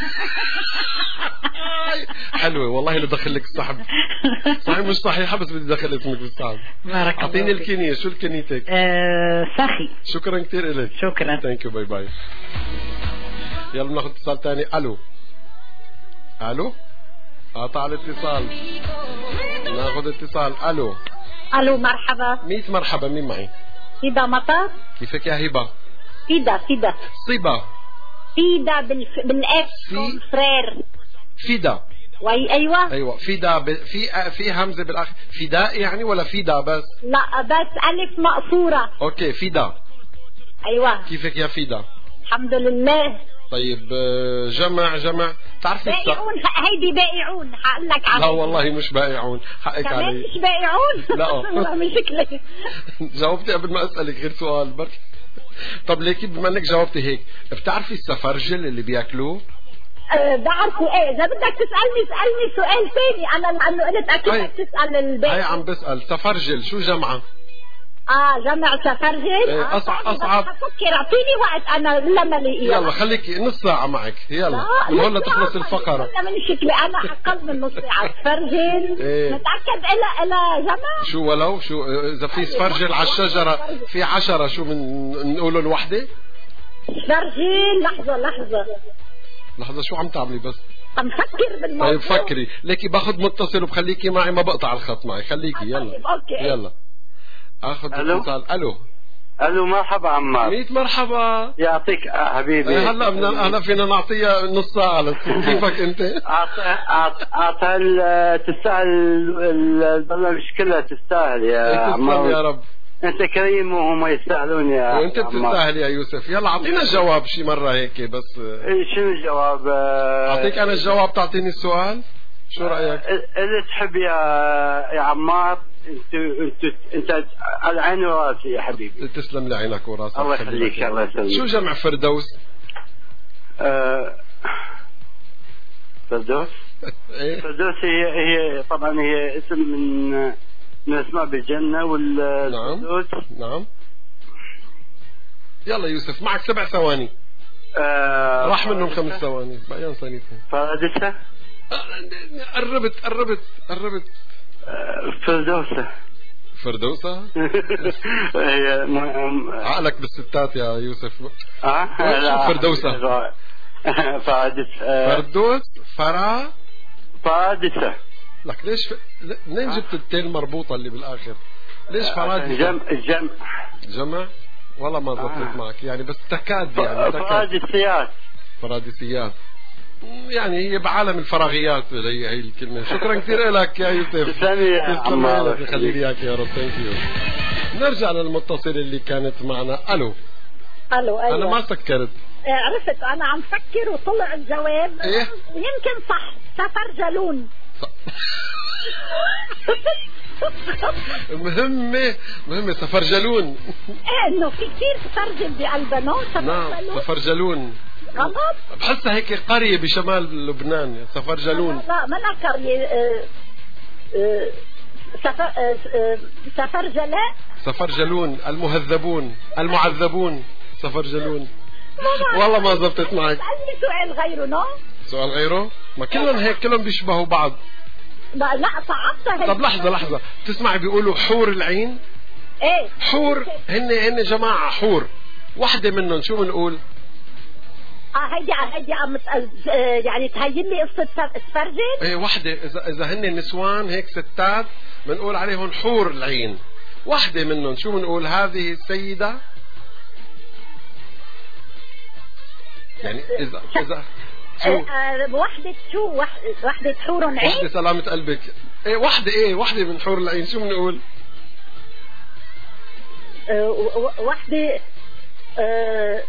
حلوة والله اللي دخل لك السحب. صحيح مش صحيحة بس بدي دخل اسمك بالسحب. بارك الله. أعطيني الكنية. شو الكنيتك؟ آه سخي. شكرا كثير إلك. شكرا. ثانك يو. باي باي. يلا بناخذ اتصال ثاني. ألو. ألو. قطع الاتصال. ناخذ اتصال. ألو. الو مرحبا. ميت مرحبا. مين معي؟ فيدا مطر. كيفك يا هبة؟ فيدا فيدا. صيبة. فيدا بالف... بالاف. في فرير. فيدا. وي ايوه. ايوه فيدا ب... في في همزة بالاخر. فداء يعني ولا فيدا بس؟ لا بس الف مقصورة. اوكي فيدا. ايوه. كيفك يا فيدا؟ الحمد لله. طيب آه، جمع جمع تعرفي الس... بائعون هيدي بائعون هقول لك لا والله مش بائعون، حقك كمان علي. مش بائعون. لا والله مشكلة. جاوبتي قبل ما اسالك غير سؤال بركي. طب ليكي بما انك جاوبتي هيك، بتعرفي السفرجل اللي بياكلوه؟ أه بعرفه. ايه اذا بدك تسالني اسالني سؤال ثاني، انا لانه قلت اكيد بدك تسال الباقي. هي عم بسال سفرجل شو جمعه؟ اه جمع سفرجل. إيه آه اصعب اصعب. افكر اعطيني وقت انا لما الاقي. يلا خليكي نص ساعه معك، يلا من هون لتخلص الفقره. انا من شكلي انا اقل من نص ساعه. سفرجل إيه. متاكد إلا إلا جمع؟ شو ولو شو اذا في سفرجل على الشجره في عشرة شو من نقوله الوحده؟ سفرجل. لحظه لحظه لحظه شو عم تعملي بس؟ عم فكر بالموضوع. طيب فكري، ليكي باخذ متصل وبخليكي معي، ما بقطع الخط معي، خليكي يلا. طيب اوكي يلا اخذ اتصال. الو الو مرحبا عمار. ميت مرحبا. يعطيك حبيبي. هلا بدنا هلا فينا نعطيها نص ساعه لتصير. كيفك انت؟ اعطى تستاهل البرنامج كلها، تستاهل يا عمار. يا رب انت كريم وهم يستاهلون يا وانت بتستاهل يا يوسف. يلا اعطينا الجواب شي مره هيك بس. شنو الجواب؟ اعطيك انا الجواب تعطيني السؤال، شو رايك؟ اللي تحب يا يا عمار. انت انت انت على عيني وراسي يا حبيبي. تسلم لي عينك وراسك. الله يخليك الله يسلمك. شو جمع فردوس؟ آه فردوس. إيه؟ فردوس هي هي طبعا هي اسم من من اسماء بالجنه والفردوس. نعم نعم. يلا يوسف معك سبع ثواني. آه راح منهم خمس ثواني بعدين ثانيتين. فرادسة. قربت قربت قربت. فردوسة. فردوسة. هي عقلك بالستات يا يوسف. اه شو فردوسة؟ فرادسة. فردوس فرا فرادسة. لك ليش ف... منين جبت التين مربوطة اللي بالآخر؟ ليش فرادسة؟ جمع جمع جمع والله ما زبطت آه. معك يعني، بس تكاد يعني تكاد. فرادسيات. فرادسيات يعني هي بعالم الفراغيات هي هي الكلمة. شكرا كثير لك يا يوسف. تسلمي يا عمار. يخلي لي اياك يا رب. ثانك يو. نرجع للمتصل اللي كانت معنا. الو. الو ايوه. انا ما سكرت. عرفت انا عم فكر وطلع الجواب. ايه يمكن صح. سفرجلون. مهمة مهمة سفرجلون. ايه انه في كثير سفرجل بقلبنا. نعم سفرجلون. غلط. بحسها هيك قرية بشمال لبنان سفرجلون. لا ما أنا قرية. اه اه سفر اه سفرجلاء. سفرجلون المهذبون المعذبون سفرجلون. والله ما زبطت معك. سألني سؤال غيره. نو سؤال غيره؟ ما كلهم هيك كلهم بيشبهوا بعض. لا لا صعبتها. طب لحظة لحظة تسمعي بيقولوا حور العين؟ ايه حور. هن هن جماعة حور، وحدة منهم شو بنقول؟ اه هيدي هيدي عم يعني تهين لي قصة سفرجل. ايه وحدة. اذا اذا هن نسوان هيك ستات بنقول عليهم حور العين. وحدة منهم شو بنقول؟ هذه السيدة يعني اذا اذا شو؟ آه وحدة شو وحدة حور عين. وحدة سلامة قلبك. ايه وحدة ايه وحدة من حور العين شو بنقول؟ آه وحدة آه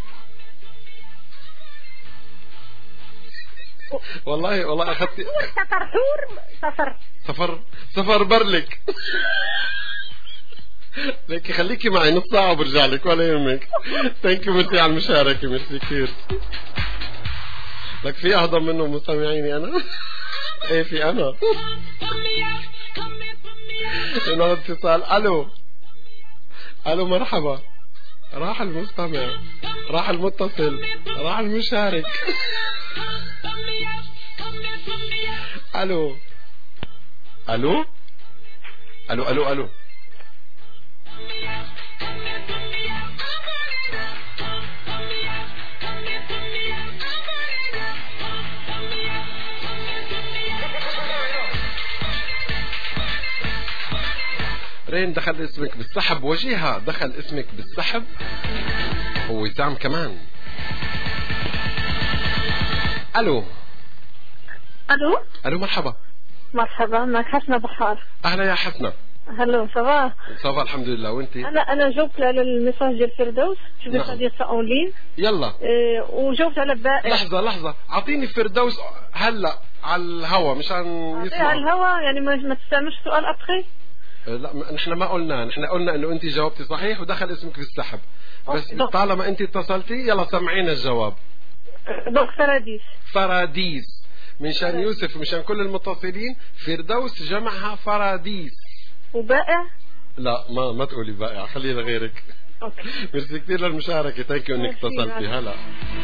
والله والله اخذتي. سفر حور. سفر سفر سفر برلك. ليكي خليكي معي نص ساعة وبرجع لك ولا يهمك. ثانك يو ميرسي على المشاركة. ميرسي كثير. لك في أهضم منه مستمعيني أنا. إيه في أنا. هنا اتصال. ألو ألو مرحبا. راح المستمع، راح المتصل، راح المشارك. ألو ألو ألو ألو ألو. رين دخل اسمك بالسحب. وجيها دخل اسمك بالسحب. ووسام كمان. الو الو الو مرحبا. مرحبا معك حسنة بحار. اهلا يا حسنة. هلو سافا. صافا الحمد لله. وانت؟ انا انا جاوبت على الميساج ديال فردوس، شفت نعم. ديال سا اون لين. يلا إيه وجاوبت على بائع. لحظة لحظة، اعطيني فردوس هلا على الهوا مشان يسمع. على الهوا يعني ما, ما تستعملش سؤال ابخي. لا نحن ما قلنا، نحن قلنا انه انت جاوبتي صحيح ودخل اسمك في السحب، بس أوكي. طالما انت اتصلتي يلا سمعينا الجواب. دونك فراديس. فراديس. منشان يوسف ومشان كل المتصلين، فردوس جمعها فراديس. وبائع؟ لا ما ما تقولي بائع، خلينا غيرك. اوكي. ميرسي كثير للمشاركة، ثانك يو انك اتصلتي. هلا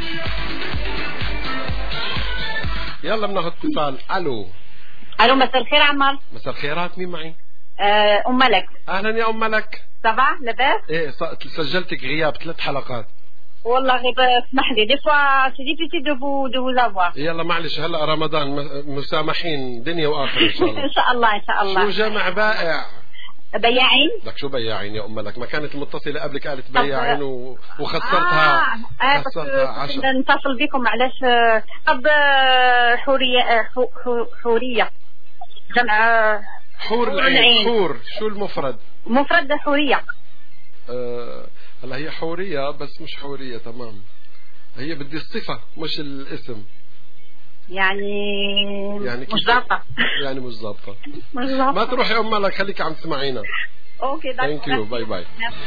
يلا بناخذ اتصال. الو. الو مساء الخير عمار. مساء الخيرات، مين معي؟ آه، ام ملك. اهلا يا ام ملك. صباح لاباس؟ ايه سجلتك غياب ثلاث حلقات. والله غيب اسمح لي، دي فوا سي ديفيسيل دو فو دو فو افوار. يلا معلش هلا رمضان مسامحين دنيا واخره ان شاء الله. ان شاء الله ان شاء الله. شو جمع بائع؟ بياعين. لك شو بياعين يا ام ملك؟ ما كانت المتصله قبلك قالت بياعين و... وخسرتها. اه, آه خسرتها عشرة. نتصل بكم معلش. طب حوريه حوريه جمع حور العين. حور شو المفرد؟ مفرد حوريه. آه هلا هي حوريه بس مش حوريه تمام، هي بدي الصفه مش الاسم. يعني يعني مش ظابطه. يعني مش ظابطه. مش ظابطه. ما تروحي ام ملك، خليكي عم تسمعينا. اوكي ثانك يو، باي باي.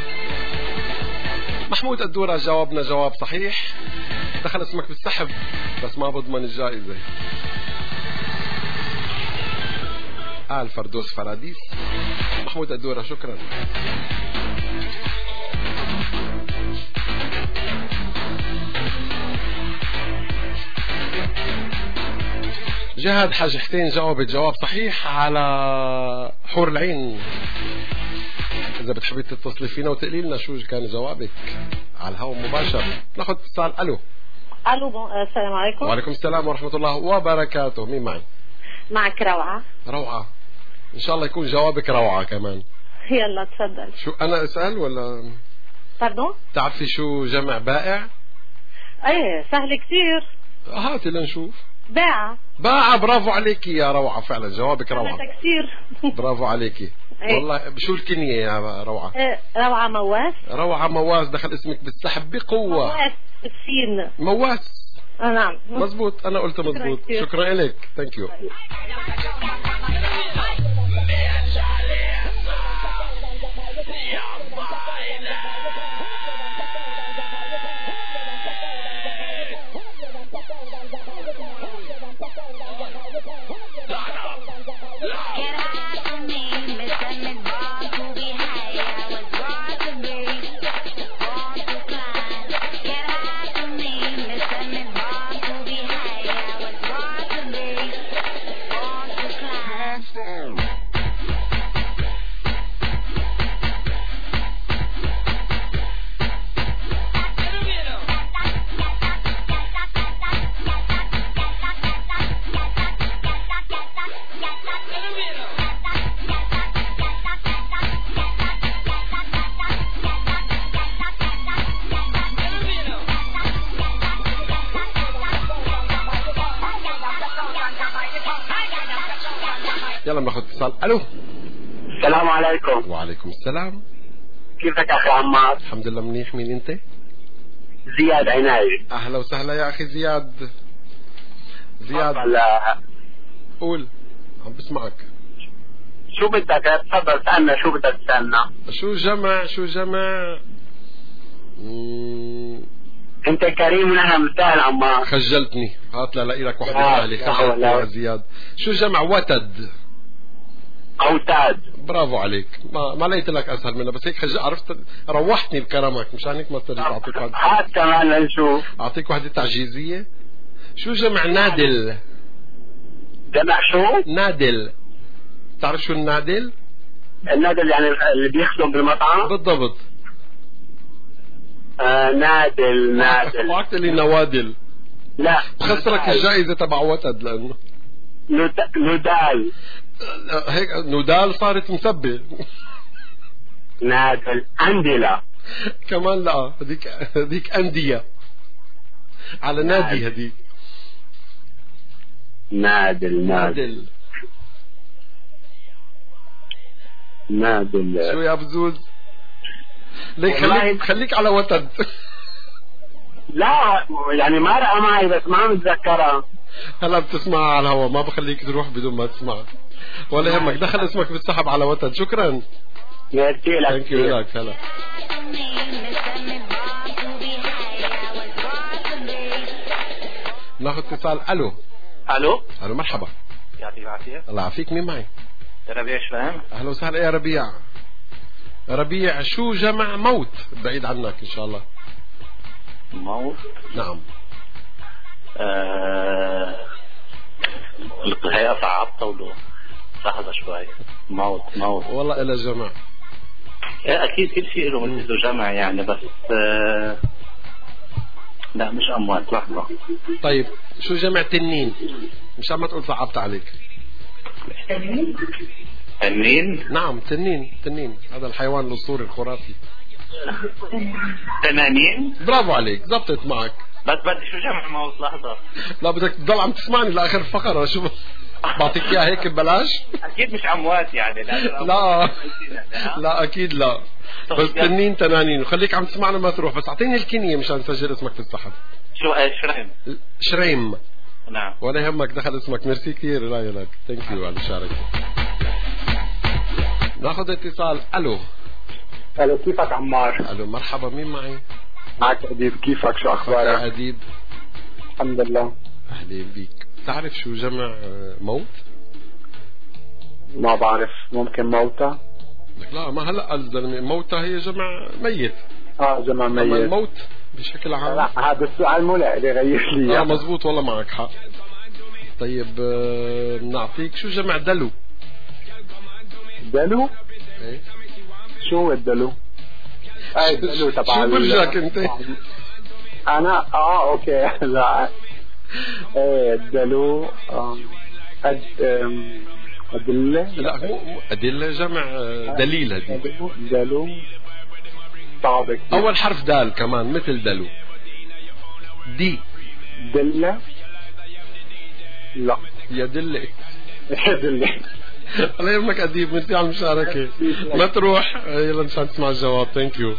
محمود الدورة جاوبنا جواب صحيح، دخل اسمك بالسحب بس ما بضمن الجائزة. آل فردوس فراديس. محمود الدورة شكرا. جهاد حاج حسين جاوبت جواب صحيح على حور العين. إذا بتحبي تتصلي فينا وتقولي لنا شو كان جوابك على الهواء مباشر. ناخذ اتصال. ألو. ألو بون... السلام عليكم. وعليكم السلام ورحمة الله وبركاته. مين معي؟ معك روعة. روعة، إن شاء الله يكون جوابك روعة كمان. يلا تفضل. شو أنا أسأل ولا؟ باردون؟ تعرفي شو جمع بائع؟ ايه سهل كثير. هاتي لنشوف. باعة. باعة، برافو عليكي يا روعة، فعلا جوابك روعة. كثير. برافو عليكي. أيه. والله شو الكنية يا روعة؟ إيه روعة مواس. روعة مواس، دخل اسمك بالسحب بقوة. مواس بالسين. مواس. آه نعم مزبوط، أنا قلت مزبوط. شكرا لك، ثانك يو. يلا بناخذ اتصال. الو. السلام عليكم. وعليكم السلام. كيفك اخي عمار؟ الحمد لله منيح. مين انت؟ زياد عناي. اهلا وسهلا يا اخي زياد. زياد قول، عم بسمعك. شو بدك تفضل سألنا، شو بدك تسألنا؟ شو جمع شو جمع مم... انت كريم ونحن بنستاهل عمار. خجلتني، هات لاقي لك وحده سهله. خجلتني يا زياد. شو جمع وتد؟ اوتاد. برافو عليك، ما ما لقيت لك اسهل منها، بس هيك خج... عرفت روحتني بكلامك، مشان هيك ما اضطريت اعطيك واحده. هات كمان لنشوف. اعطيك وحده تعجيزيه. شو جمع نادل؟ جمع شو؟ نادل. تعرف شو النادل؟ النادل يعني اللي بيخدم بالمطعم؟ بالضبط. آه نادل نادل. وقت لي نوادل. لا بخسرك الجائزة تبع وتد لأنه نودال. هيك نودال صارت مسبة. نادل أندلة كمان. لا هذيك هذيك أندية على نادي. هذيك نادل نادل نادل. شو يا بزوز؟ ليك والله- خليك خليك على وتد. لا يعني ما رأى معي بس ما متذكرها. هلا بتسمعها على الهواء، ما بخليك تروح بدون ما تسمعها ولا يهمك. دخل اسمك بالسحب على وتد. شكرا. ميرسي لك. ثانك يو لك. هلا ناخذ اتصال. الو الو الو مرحبا. يعطيك العافيه. الله يعافيك. مين معي؟ ربيع شلام. اهلا وسهلا يا ربيع. ربيع شو جمع موت بعيد عنك ان شاء الله؟ موت. نعم. آه... الهيئة صعبتها ولو لحظة شوي. موت موت والله إلى جمع. إيه أكيد كل شيء له له جمع يعني بس آه... لا مش أموات. لحظة. طيب شو جمع تنين؟ مش عم تقول صعبت عليك. تنين. نعم تنين. تنين هذا الحيوان الأسطوري الخرافي. تنانين. برافو عليك. زبطت معك. بس بدي شو جمع موت. لحظة. لا بدك تضل عم تسمعني لآخر الفقرة. شو بعطيك إياها هيك ببلاش؟ أكيد مش أموات يعني. لا لا لا أكيد لا. بس تنين تنانين. وخليك عم تسمعنا ما تروح. بس أعطيني الكنية مشان نسجل اسمك في السحب. شو شريم. شريم. نعم. ولا يهمك. دخل اسمك. ميرسي كثير. لا لك. ثانك يو على المشاركة. ناخذ اتصال. الو الو كيفك عمار؟ الو مرحبا. مين معي؟ معك أديب. كيفك؟ شو أخبارك؟ يا أديب. الحمد لله. أهلين بيك. تعرف شو جمع موت؟ ما بعرف. ممكن موتى. لك لا ما هلا الزلمة موتى هي جمع ميت. اه جمع ميت. أما الموت بشكل عام. لا هذا السؤال مو لإلي. غير لي. اه مزبوط والله معك حق. طيب آه، بنعطيك شو جمع دلو؟ دلو؟ ايه شو هو الدلو؟ اي الدلو تبع شو برجك انت؟ انا اه اوكي. لا ايه الدلو آه. أد... آم، أدلة. لا مو أدلة جمع آه، دليل. هدي دلو صعبة. أول حرف دال كمان مثل دلو. دي. دلة. لا يا دلة. يا دلة. الله يهمك أديب. ميرسي على المشاركة. ما تروح. يلا مشان تسمع الجواب. ثانك يو.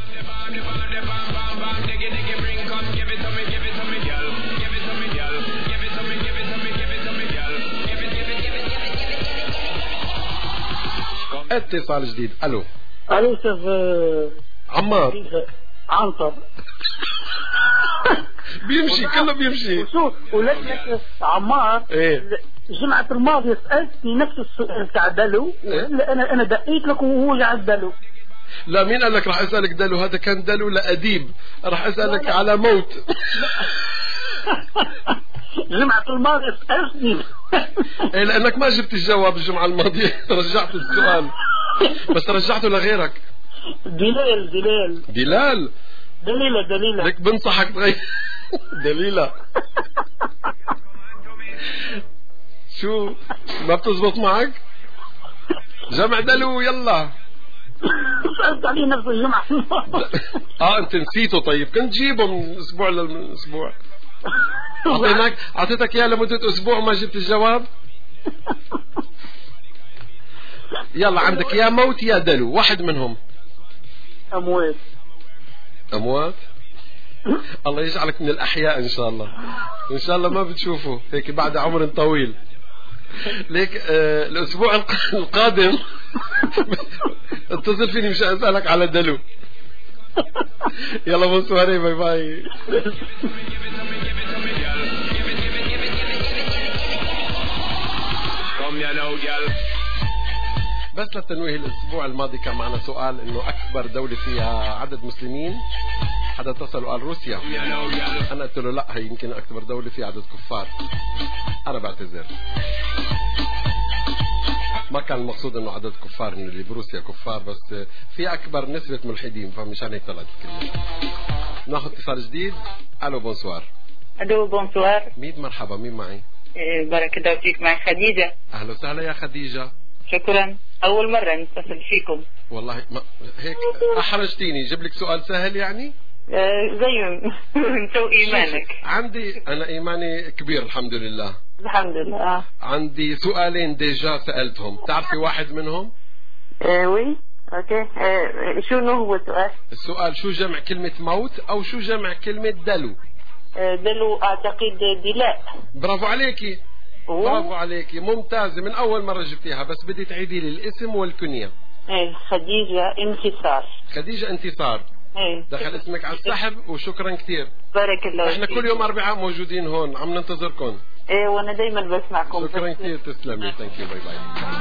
اتصال جديد. الو الو استاذ عمار. عنتر. بيمشي كله بيمشي. شو ولك عمار. ايه الجمعة الماضية سألتني نفس السؤال تاع دلو. إيه؟ انا انا دقيت لك وهو جعل دلو. لا مين قال لك راح اسالك دلو؟ هذا كان دلو لأديب. راح اسالك على موت. الجمعة الماضية سألتني. إيه لانك ما جبت الجواب الجمعة الماضية. رجعت السؤال بس رجعته لغيرك. دلال دلال دلال. دليلة دليلة. لك بنصحك تغير. دليلة. شو ما بتزبط معك؟ جمع دلو يلا. سألت عليه نفس الجمعة. اه انت نسيته. طيب كنت جيبه من اسبوع لاسبوع. اعطيناك اعطيتك اياه لمدة اسبوع وما جبت الجواب. يلا عندك يا موت يا دلو. واحد منهم. أموات. اموات. الله يجعلك من الاحياء ان شاء الله. ان شاء الله ما بتشوفه هيك بعد عمر طويل. ليك آه الاسبوع القادم اتصل فيني مشان اسالك على دلو. يلا بونسواري. باي باي. بس للتنويه الاسبوع الماضي كان معنا سؤال انه اكبر دولة فيها عدد مسلمين. حدا اتصل وقال روسيا. انا قلت له لا هي يمكن اكبر دولة فيها عدد كفار. انا بعتذر. ما كان المقصود انه عدد كفار انه اللي بروسيا كفار بس في اكبر نسبة ملحدين فمشان هيك طلعت الكلمة. ناخذ اتصال جديد. الو بونسوار. الو بونسوار. مين مرحبا. مين معي؟ إيه بارك الله فيك. معي خديجة. اهلا وسهلا يا خديجة. شكرا. أول مرة نتصل فيكم. والله ما هيك أحرجتيني. جيب لك سؤال سهل يعني. آه زي من تو إيمانك. عندي أنا إيماني كبير الحمد لله. الحمد لله. عندي سؤالين ديجا سألتهم. تعرفي واحد منهم؟ آه وي اوكي. آه شنو هو السؤال؟ السؤال شو جمع كلمة موت أو شو جمع كلمة دلو؟ آه دلو اعتقد دلاء. برافو عليكي، برافو عليكي، ممتازة، من أول مرة جبتيها، بس بدي تعيدي لي الاسم والكنية. ايه خديجة انتصار. خديجة انتصار. ايه دخل اسمك على السحب وشكرا كثير. بارك الله احنا فيك. كل يوم أربعاء موجودين هون، عم ننتظركم. ايه وانا دايما بسمعكم. شكرا كثير، تسلمي، ثانك يو، باي باي.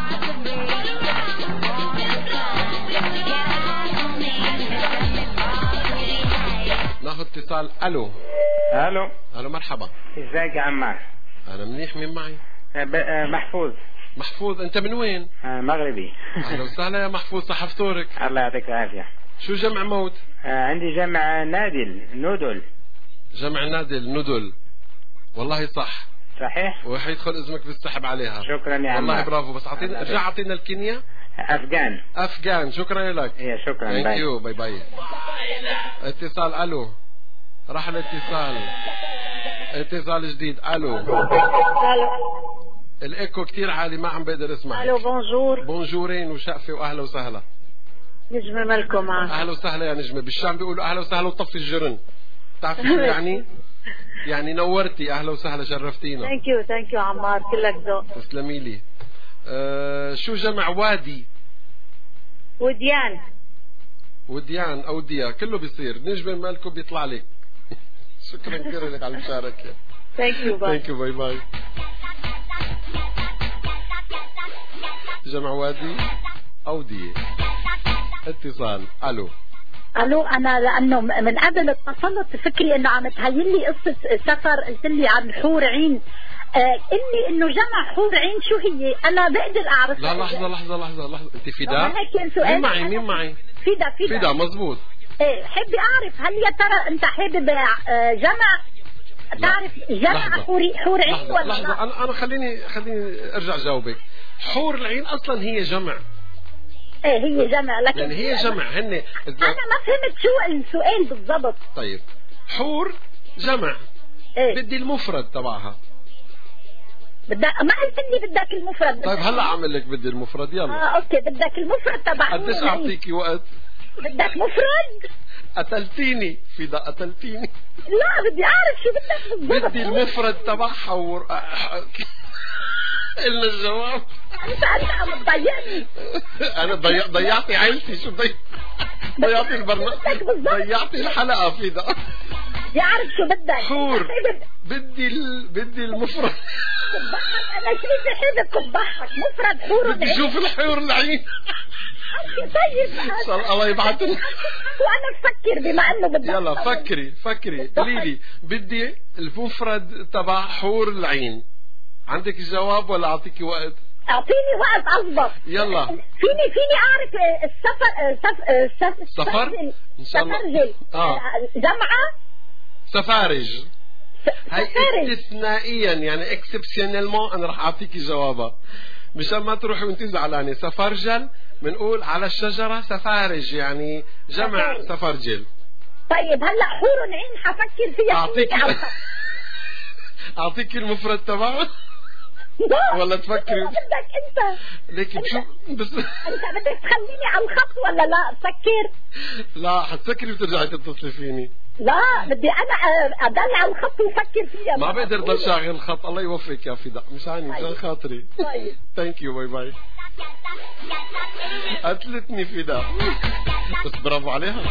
ناخذ اتصال. الو الو الو مرحبا. ازيك يا عمار؟ انا منيح. مين معي؟ محفوظ. محفوظ، انت من وين؟ مغربي. اهلا وسهلا يا محفوظ، صح فطورك. الله يعطيك العافيه. شو جمع موت؟ عندي جمع نادل نودل. جمع نادل ندل، والله صح صحيح، وحيدخل اسمك بالسحب عليها. شكرا يا عمار. والله برافو، بس اعطينا ارجع اعطينا الكينيا. افغان. افغان، شكرا لك. يا شكرا، ثانك يو، باي باي. اتصال. الو راح الاتصال. اتصال جديد. الو الايكو كتير عالي، ما عم بقدر اسمع. الو بونجور. بونجورين وشقفه واهلا وسهلا. نجمة مالكم معك؟ اهلا وسهلا يا نجمة. بالشام بيقولوا اهلا وسهلا وطفي الجرن، بتعرفي شو يعني؟ يعني نورتي، اهلا وسهلا، شرفتينا. ثانك يو ثانك يو عمار، كلك ذوق. تسلمي لي. أه شو جمع وادي؟ وديان. وديان او ديا، كله بيصير. نجمة مالكم بيطلع لك. شكرا كثير لك على المشاركة. ثانك يو باي. ثانك يو، باي باي. جمع وادي او ديا. اتصال. الو الو انا لانه من قبل اتصلت فكري انه عم تهين لي قصه سفر، قلت لي عن حور عين. آه اني انه جمع حور عين شو هي؟ انا بقدر اعرف. لا لحظه لحظه لحظه لحظه، انت فداء؟ مين معي؟ مين معي؟ فدا فدا فدا، مزبوط. ايه حبي اعرف هل يا ترى انت حابب آه جمع تعرف جمع حور حور عين لحظة ولا لحظة. لا؟ انا انا خليني خليني ارجع جاوبك. حور العين اصلا هي جمع. ايه هي جمع، لكن يعني هي جمع. هن انا ما فهمت شو السؤال بالضبط. طيب حور جمع. إيه؟ بدي المفرد تبعها. بدك ما قلت لي بدك المفرد. طيب هلا اعمل لك بدي المفرد. يلا. اه اوكي، بدك المفرد تبع. قديش اعطيكي وقت؟ بدك مفرد؟ قتلتيني فدا، قتلتيني. لا بدي اعرف شو بدك بالضبط. بدي المفرد تبعها ور... قلنا الجواب. انت انت عم تضيعني. انا ضيع ضيعتي عيلتي. شو ضيع ضيعتي البرنامج، ضيعتي الحلقة فدا. بدي اعرف شو بدك. حور. بدي ال... بدي المفرد. انا شريفة حيدك بضحك. مفرد حور بدي اشوف الحور العين. طيب الله يبعث لنا. وانا بفكر بما انه بدك. يلا فكري فكري قولي لي بدي المفرد تبع حور العين. عندك الجواب ولا اعطيكي وقت؟ اعطيني وقت اضبط. يلا. فيني فيني اعرف السفر سفر سفر ان شاء الله. سفرجل. اه جمعة سفارج. هاي استثنائيا يعني اكسبشنالمون انا راح اعطيكي جوابها مشان ما تروحي وانت زعلانه. سفرجل بنقول على الشجره سفارج، يعني جمع سفرجل. طيب هلا حور عين حفكر فيها. اعطيك اعطيك المفرد تبعه ولا تفكري؟ بدك انت. ليك شو بس انت بدك تخليني على الخط ولا لا تفكر؟ لا حتسكري وترجعي تتصلي فيني. لا بدي انا اضل على الخط وفكر فيها. ما بقدر ضل شاغل الخط. الله يوفقك يا فداء، مشاني مشان خاطري. طيب ثانك يو، باي باي. قتلتني فداء بس برافو عليها.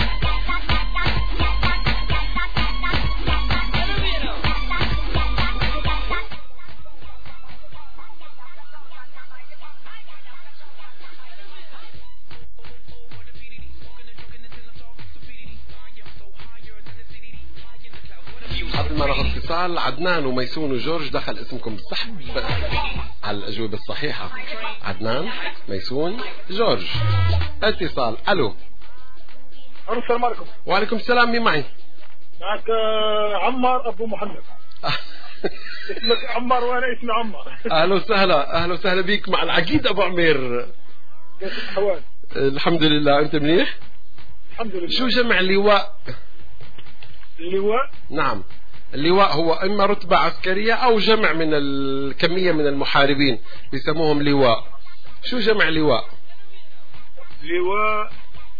قبل ما ناخذ اتصال، عدنان وميسون وجورج دخل اسمكم بالسحب على الأجوبة الصحيحة. عدنان، ميسون، جورج. اتصال. الو السلام عليكم. وعليكم السلام. مين معي؟ معك عمار ابو محمد. اسمك عمار وانا اسمي عمار. اهلا وسهلا، اهلا وسهلا بيك مع العقيد ابو عمير. كيف الحوال؟ الحمد لله، انت منيح؟ الحمد لله. شو جمع لواء؟ اللواء؟ نعم، اللواء هو اما رتبة عسكرية او جمع من الكمية من المحاربين بيسموهم لواء. شو جمع لواء؟ لواء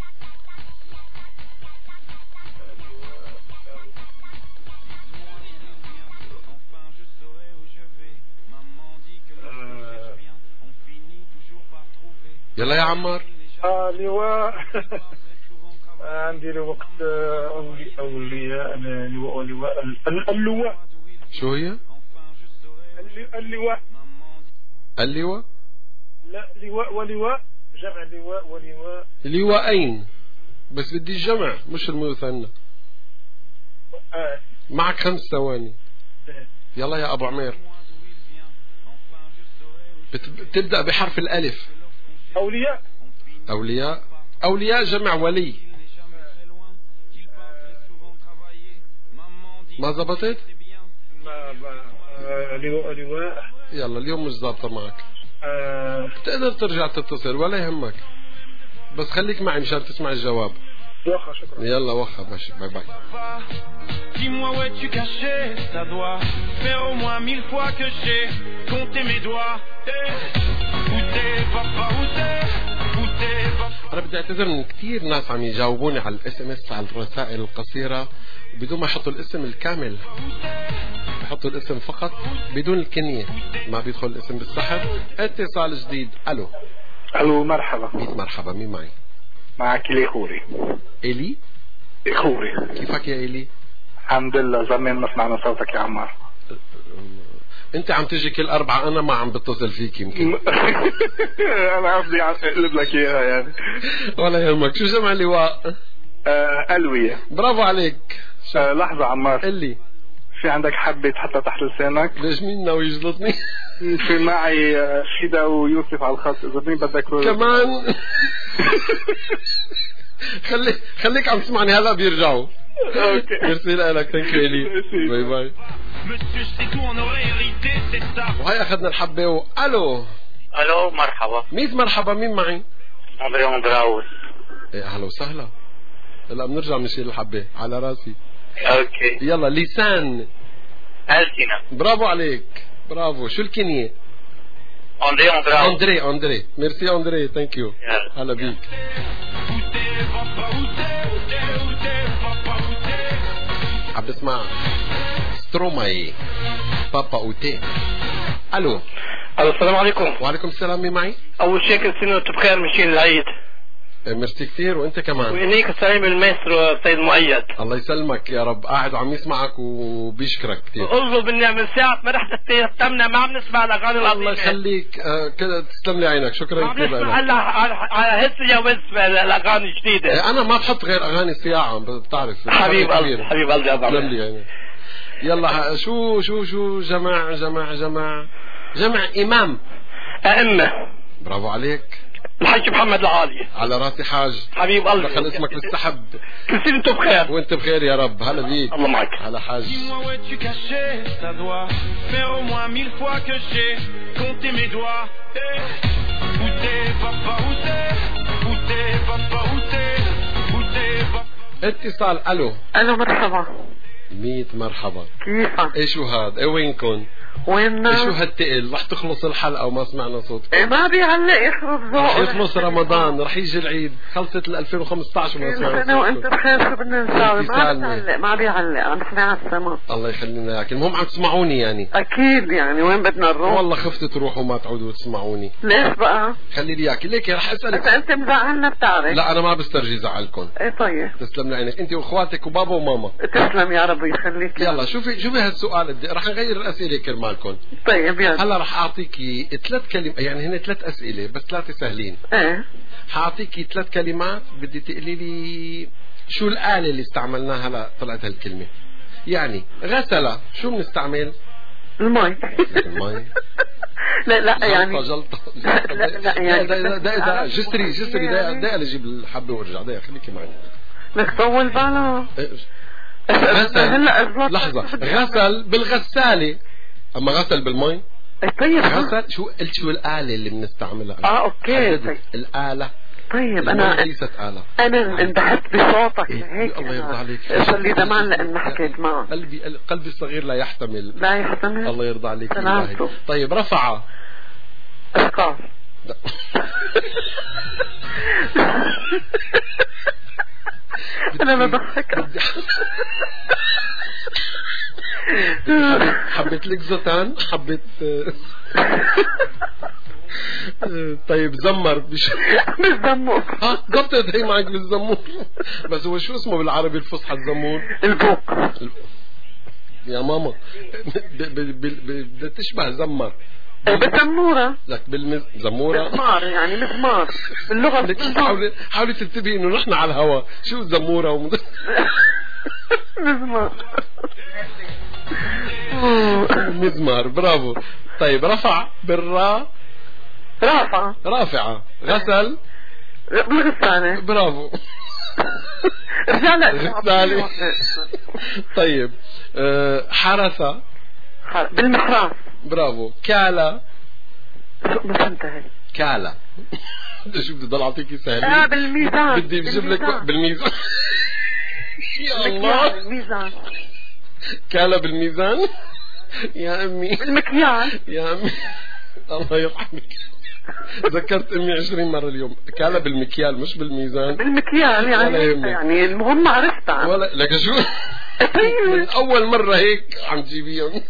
يلا يا عمار. آه لواء عندي لوقت أولي أولياء أنا لواء لواء اللواء. شو هي؟ اللواء. اللواء؟ لا لواء ولواء جمع لواء ولواء. لواءين بس بدي الجمع مش المثنى. آه. معك خمس ثواني. يلا يا أبو عمير. بتبدأ بحرف الألف. أولياء. أولياء. أولياء جمع ولي. ما زبطت؟ ما ما آه لواء لواء. يلا اليوم مش ظابطة معك. آه. بتقدر ترجع تتصل ولا يهمك، بس خليك معي مشان تسمع الجواب. وخا شكرا. يلا وخا ماشي باي باي. Dis-moi où es-tu caché, ça doit faire au moins mille fois que j'ai compté mes doigts. Où t'es papa, où t'es, où t'es papa. أنا بدي أعتذر من كثير ناس عم يجاوبوني على الاس ام اس على الرسائل القصيرة بدون ما يحطوا الاسم الكامل، بحطوا الاسم فقط بدون الكنية، ما بيدخل الاسم بالسحب. اتصال جديد. ألو. ألو مرحبا. ميت مرحبا. مين معي؟ معك إلي خوري. إلي؟ خوري. كيفك يا إلي؟ الحمد لله زمان ما سمعنا صوتك يا عمار. انت عم تجي كل أربعة، أنا ما عم بتصل فيك يمكن. أنا قصدي أقلب لك إياها يعني. ولا يهمك. شو جمع لواء؟ آه ألوية. برافو عليك. آه لحظة عمار. اللي في عندك حبة تحطها تحت لسانك؟ ليش مين ناوي يجلطني؟ في معي شيدا ويوسف على الخط، إذا مين بدك كمان. خلي خليك عم تسمعني هلا بيرجعوا. اوكي ميرسي لك. ثانك يو إلي. باي باي. وهي اخذنا الحبة و... الو. الو مرحبا. ميت مرحبا. مين معي؟ اندري اندراوس. ايه اهلا وسهلا. هلا بنرجع بنشيل الحبة على راسي. اوكي يلا لسان. ألسنة. برافو عليك. برافو. شو الكنية؟ اندري اندراوس. اندري اندري. ميرسي اندري. ثانك يو. هلا بيك. عم بسمع ستروماي بابا اوتي. الو. الو السلام عليكم. وعليكم السلام. مين معي؟ اول شيء كل سنه وانتم بخير مشين العيد. ميرسي كثير وانت كمان. وانيك السلام المايسترو السيد مؤيد. الله يسلمك يا رب. قاعد وعم يسمعك وبيشكرك كثير. قول له بدنا من ساعه ما رحت تمنا ما عم نسمع الاغاني القديمه. الله يخليك. آه كده تسلم لي عينك. شكرا كثير لك. هلا على هس جواز الاغاني الجديده. انا ما بحط غير اغاني السياعه بتعرف. حبيب قلبي حبيب قلبي. تسلم لي عينك. يلا شو شو شو جمع جمع جمع جمع إمام. أئمة. برافو عليك. الحاج محمد العالي. على راسي حاج. حبيب قلبي. دخل اسمك بالسحب. كل سنة وانت بخير. وانت بخير يا رب. هلا بيك. الله معك. هلا حاج. اتصال. الو. الو مرحبا. ميت مرحبا. كيفك؟ ايش هو هاد؟ ايه وينكن؟ وين؟ ايش هو هالتقل؟ رح تخلص الحلقة وما سمعنا صوتك. ايه ما بيعلق يخلص ذوق. رح يخلص رمضان، رح يجي العيد، خلصت ال ألفين وخمسة عشر وما سمعنا صوتك. انا وانت بخير شو بدنا نساوي؟ ما بيعلق ما بيعلق، عم نحن على السما. الله يخلينا اياك، المهم عم تسمعوني يعني. اكيد يعني وين بدنا نروح؟ والله خفت تروحوا وما تعودوا تسمعوني. ليش بقى؟ خلي لي اياك، ليك رح اسالك. بس انت مزعلنا بتعرف. لا انا ما بسترجي زعلكم. ايه طيب. تسلم لي عينك، انت واخواتك وبابا وماما. تسلم يا رب يخليك. يلا شوفي شوفي هالسؤال بدي رح نغير الاسئله كرمالكم. طيب يلا. هلا رح اعطيكي ثلاث كلمات، يعني هن ثلاث اسئله بس ثلاثه سهلين. ايه. حاعطيكي ثلاث كلمات بدي تقولي لي شو الآلة اللي استعملناها هلا طلعت هالكلمة. يعني غسلة شو بنستعمل؟ المي. المي. لا لا يعني جلطة جلطة. لا لا يعني دقيقة جسري جسري دقيقة دقيقة لجيب الحبة وارجع. دقيقة خليكي معي. لك طول بالك. غسل لحظة، غسل بالغسالة أما غسل بالمي. طيب غسل شو قلت شو الآلة اللي بنستعملها؟ اه اوكي طيب. الآلة. طيب انا ليست آلة. انا انبهت بصوتك هيك. الله يرضى عليك. صار لي زمان لان حكيت معك. قلبي قلبي الصغير لا يحتمل. لا يحتمل. الله يرضى عليك. سلامته. طيب رفع. اسقاط. انا بضحك. حبيت لك زوتان، حبيت طيب زمر بش بالزمور. اه ضبطت هي معك بالزمور. بس هو شو اسمه بالعربي الفصحى الزمور؟ البوق يا ماما. بدها تشبه زمر. بالزمورة. لك بالمز زمورة مزمار يعني مزمار باللغة. حاولي حاولي تنتبهي انه نحن على الهوا. شو زمورة ومز... مزمار. مزمار. برافو. طيب رفع بالراء. رافعة. رافعة. غسل بالغسالة. برافو. رجالة. غسالة. طيب حرثة بالمحراث. برافو. كالا. بس انتهي. كالا. شو بدي ضل اعطيكي سهل. اه بالميزان. بدي بجيب لك بالميزان. يا الله. بالميزان. كالا بالميزان. يا امي. بالمكيال. يا امي الله يرحمك. ذكرت امي عشرين مرة اليوم. كالا بالمكيال مش بالميزان. بالمكيال يعني يعني المهم عرفتها. ولا لك شو. من اول مرة هيك عم تجيبيهم.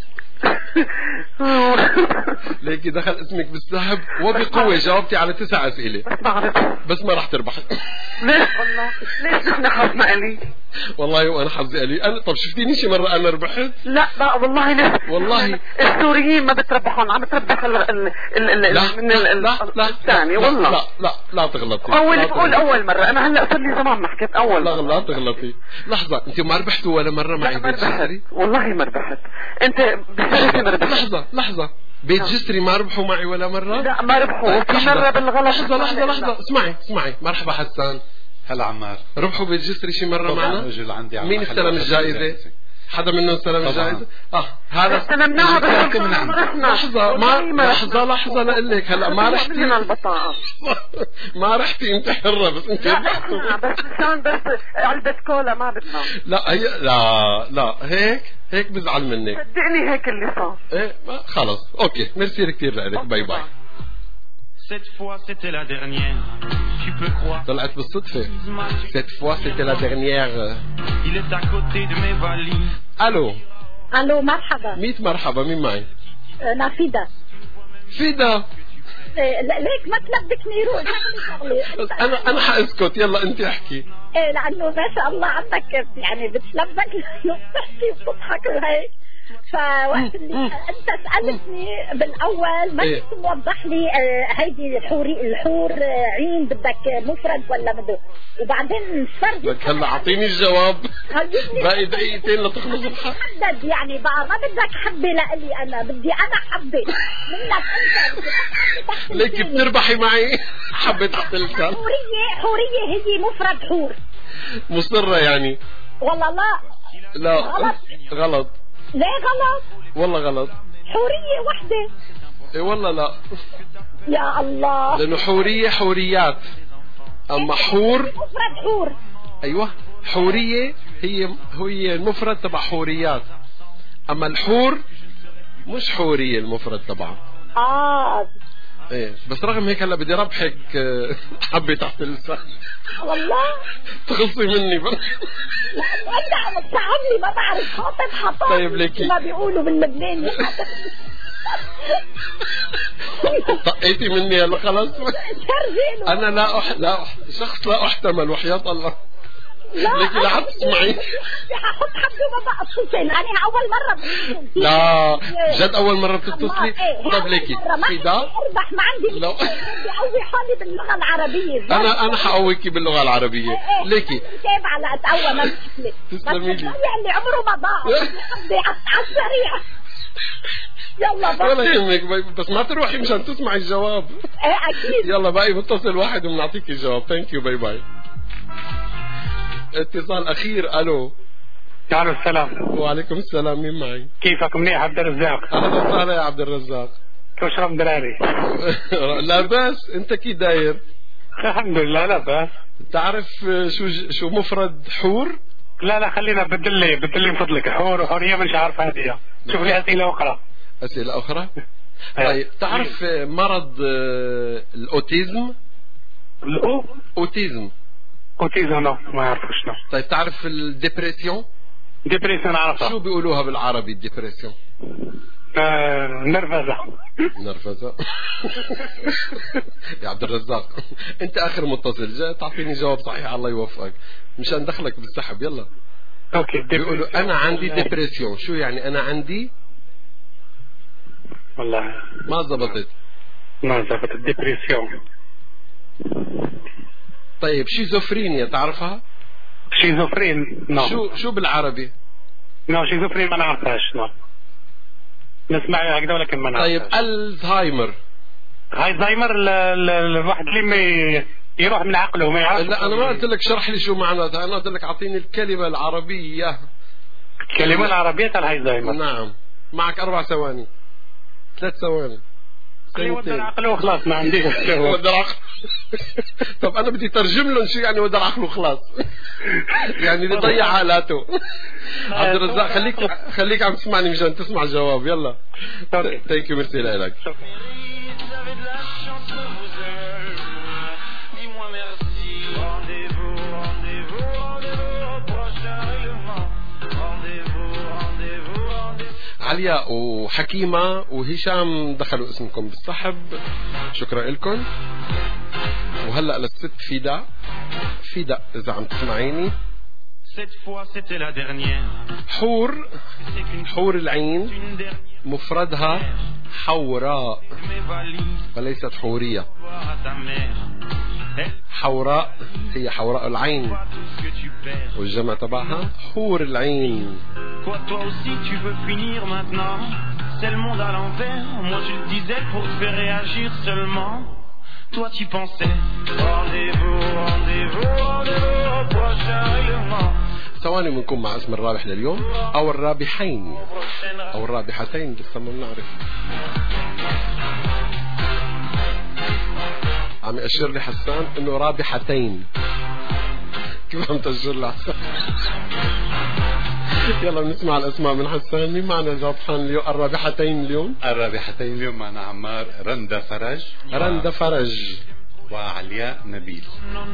ليكي دخل اسمك بالسحب وبقوة. جاوبتي على تسع اسئلة. بس بعرف. بس ما راح تربحي. ليش والله؟ ليش نحن حظنا قليل؟ والله وانا حظي قليل. انا طب شفتيني شي مرة انا ربحت؟ لا لا والله ليش؟ والله السوريين ما بتربحون، عم تربح ال ال ال ال لا من لا لا لا الثاني. والله لا لا لا تغلطي. اول تقول اول مرة. انا هلا صار لي زمان ما حكيت اول مرة. لا لا تغلطي. لحظة انت ما ربحتوا ولا مرة معي بيت جسري؟ والله ما ربحت. انت بسرعة ما ربحت. لحظة لحظة بيت جسري ما ربحوا معي ولا مرة؟ لا ما ربحوا. في مرة بالغلط. لحظة لحظة لحظة اسمعي اسمعي. مرحبا حسان. هلا عمار. ربحوا بيت جسري شي مرة معنا؟ مين استلم الجائزة؟ حدا منهم استلم الجائزة؟ اه هذا استلمناها بس لحظة ما لحظة لحظة لأقول لك هلا ما رحتي البطاقة. ما رحتي انت حرة بس انت لا بس مشان بس علبة كولا ما بدنا. لا هي لا لا هيك هيك بزعل منك. صدقني هيك اللي صار. ايه خلص اوكي ميرسي كثير لك. باي باي. Cette fois c'était la dernière, tu peux croire. طلعت بالصدفة. Cette fois c'était la dernière. Il est à côté de mes valises. الو. الو مرحبا. ميت مرحبا. مين معي؟ انا فيدا. فيدا. إيه ليك ما تلبكني روح. انا انا حاسكت. يلا انت احكي. ايه لانه ما شاء الله عندك يعني بتلبك لانه بتحكي وبتضحك وهيك. فوقت اللي انت سالتني بالاول ما كنت موضح لي هيدي الحوري الحور عين بدك مفرد ولا بده. وبعدين فرد لك هلا اعطيني الجواب. باقي دقيقتين لتخلص الحق. حدد يعني بقى ما بدك حبه لإلي انا بدي انا حبه منك انت. ليكي بتربحي معي حبه تحت اللسان. حوريه حوريه هي مفرد حور. مصرة يعني. والله لا. لا غلط غلط. ليه غلط؟ والله غلط. حورية وحدة. ايه والله لا. يا الله. لأنه حورية حوريات. أما حور مفرد حور. أيوة حورية هي هي المفرد تبع حوريات. أما الحور مش حورية المفرد تبعها. آه. ايه بس رغم هيك هلا بدي ربحك حبة تحت اللسان. والله تخلصي مني بقى. لا انت عم تصعبني ما بعرف خاطب حطام. طيب ليكي ما بيقولوا باللبناني. طقيتي مني هلا خلاص. انا لا أح... لا أح... شخص لا احتمل وحياة الله. ليكي لا عم تسمعي. ححط حبه وما بقى اتصل. انا اول مرة بتصل. لا جد اول مرة بتتصلي. طب ليكي فيدا اربح ما عندي. بدي اقوي حالي باللغة العربية. انا انا حقويكي باللغة العربية. ليكي تابع لاتقوى ما مشكلة. تسلمي لي. اللي عمره ما ضاع. بدي على السريع. يلا بقى. ولا يهمك بس ما تروحي مشان تسمعي الجواب. ايه اكيد. يلا باقي بتصل واحد وبنعطيك الجواب. ثانك يو باي باي. اتصال اخير. الو. الو السلام. وعليكم السلام. مين معي؟ كيفك؟ منيح عبد الرزاق. اهلا وسهلا يا عبد الرزاق. كيف شرم دلالي؟ لا باس. انت كي داير؟ الحمد لله لا باس. تعرف شو شو مفرد حور؟ لا لا خلينا بدلي بدلي من فضلك. حور وحورية مش عارف هذه. شوف لي اسئله اخرى. اسئله اخرى؟ طيب تعرف مرض الاوتيزم؟ الاو؟ اوتيزم. اوتيزم لا ما يعرفوا شنو. طيب تعرف الديبريسيون؟ ديبريسيون عرفتها. شو بيقولوها بالعربي الديبريسيون؟ آه نرفزة. نرفزة. يا عبد الرزاق انت اخر متصل جاي تعطيني جواب صحيح الله يوفقك مشان دخلك بالسحب. يلا اوكي. بيقولوا انا عندي ديبريسيون. شو يعني انا عندي؟ والله ما زبطت. ما زبطت ديبريسيون. طيب شيزوفرينيا تعرفها؟ شيزوفرين نو. شو شو بالعربي؟ نو شيزوفرين ما نعرفهاش. نو نسمع هكذا ولكن ما نعرفهاش. طيب الزهايمر. الزهايمر الواحد اللي ما يروح من عقله وما يعرف. لا انا ما قلت لك شرح لي شو معناتها، انا قلت لك اعطيني الكلمه العربيه. الكلمه العربيه تاع الزهايمر. نعم معك اربع ثواني ثلاث ثواني. ودر عقله وخلاص ما عنديش. ودر عقله. طب انا بدي ترجم لهم شو يعني ودر عقله خلاص. يعني اللي ضيع حالاته. عبد الرزاق خليك خليك عم تسمعني مشان تسمع الجواب. يلا ثانك يو ميرسي لك. علياء وحكيمة وهشام دخلوا اسمكم بالسحب، شكرا لكم. وهلأ للست فيدا. فيدا إذا عم تسمعيني. حور حور العين مفردها حوراء وليست حورية. حوراء هي حوراء العين والجمع تبعها حور العين. Quoi, toi aussi tu veux finir maintenant? C'est le monde à l'envers. Moi je le disais pour te faire réagir seulement. Toi tu pensais rendez-vous, rendez-vous, rendez-vous au prochain règlement. ثواني بنكون مع اسم الرابح لليوم او الرابحين او الرابحتين لسه ما بنعرف. عم يأشر لي حسان انه رابحتين. كيف عم تأشر لي حسان؟ يلا بنسمع الاسماء من حسان. مين معنا رابحان اليوم؟ الرابحتين اليوم. الرابحتين اليوم معنا عمار رندا فرج. رندا فرج وعلياء نبيل.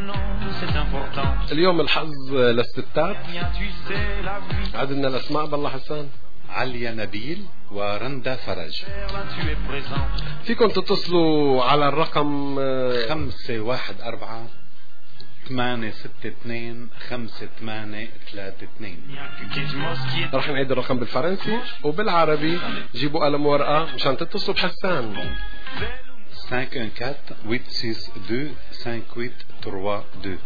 اليوم الحظ للستات. عدنا الاسماء بالله حسان. عليا نبيل ورندا فرج. فيكم تتصلوا على الرقم خمسة واحد أربعة ثمانية ستة اثنين خمسة ثمانية ثلاثة اثنين. رح نعيد الرقم بالفرنسي وبالعربي. جيبوا قلم ورقة مشان تتصلوا بحسان. خمسة واحد أربعة ثمانية ستة اثنين خمسة ثمانية ثلاثة اثنين.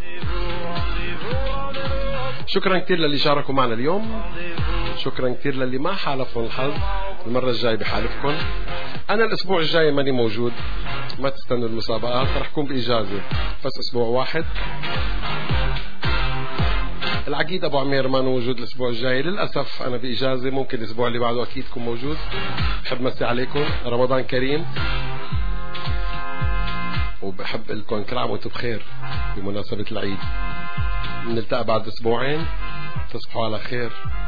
شكرا كتير للي شاركوا معنا اليوم. شكرا كتير للي ما حالفهم الحظ. المرة الجاي بحالفكم. أنا الأسبوع الجاي ماني موجود، ما تستنوا المسابقات، رح كون بإجازة بس أسبوع واحد. العقيد أبو عمير ما موجود الأسبوع الجاي للأسف، أنا بإجازة. ممكن الأسبوع اللي بعده أكيد كون موجود. بحب مسي عليكم، رمضان كريم، وبحب لكم كل عام وانتم بخير بمناسبة العيد. نلتقى بعد أسبوعين، تصبحوا على خير.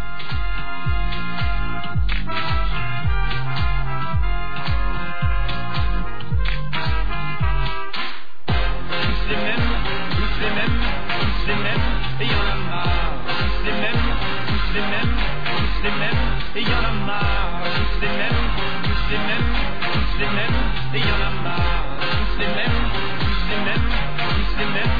Et y en a marre, tous les mêmes, tous les mêmes, tous les mêmes, et y en a marre, tous les mêmes, tous les mêmes, tous les mêmes.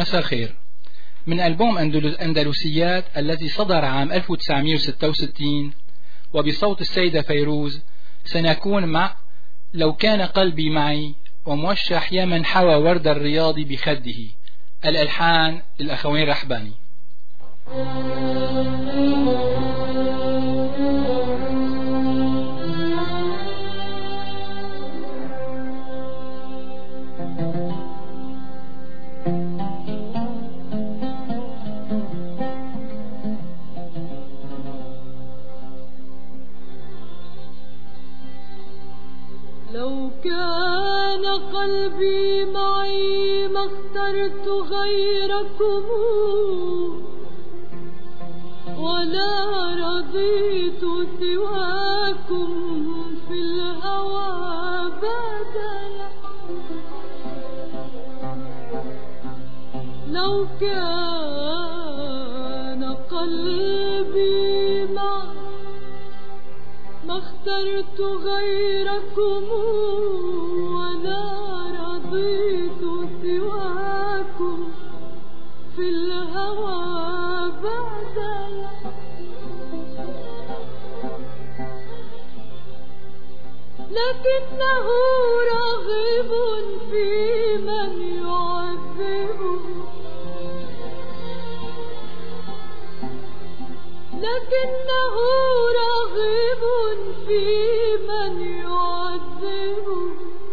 مساء الخير. من ألبوم أندلسيات الذي صدر عام ألف وتسعمئة وستة وستين وبصوت السيدة فيروز سنكون مع لو كان قلبي معي وموشح يا من حوى ورد الرياض بخده. الألحان للأخوين رحباني. لو كان قلبي معي ما اخترت غيركم ولا رضيت سواكم في الهوى بدلا. لو كان قلبي معي ما اخترت غيركم ولا رضيت سواكم في الهوى بدلا. لكنه راغب في من يعذبه، لكنه راغب في من يعذبه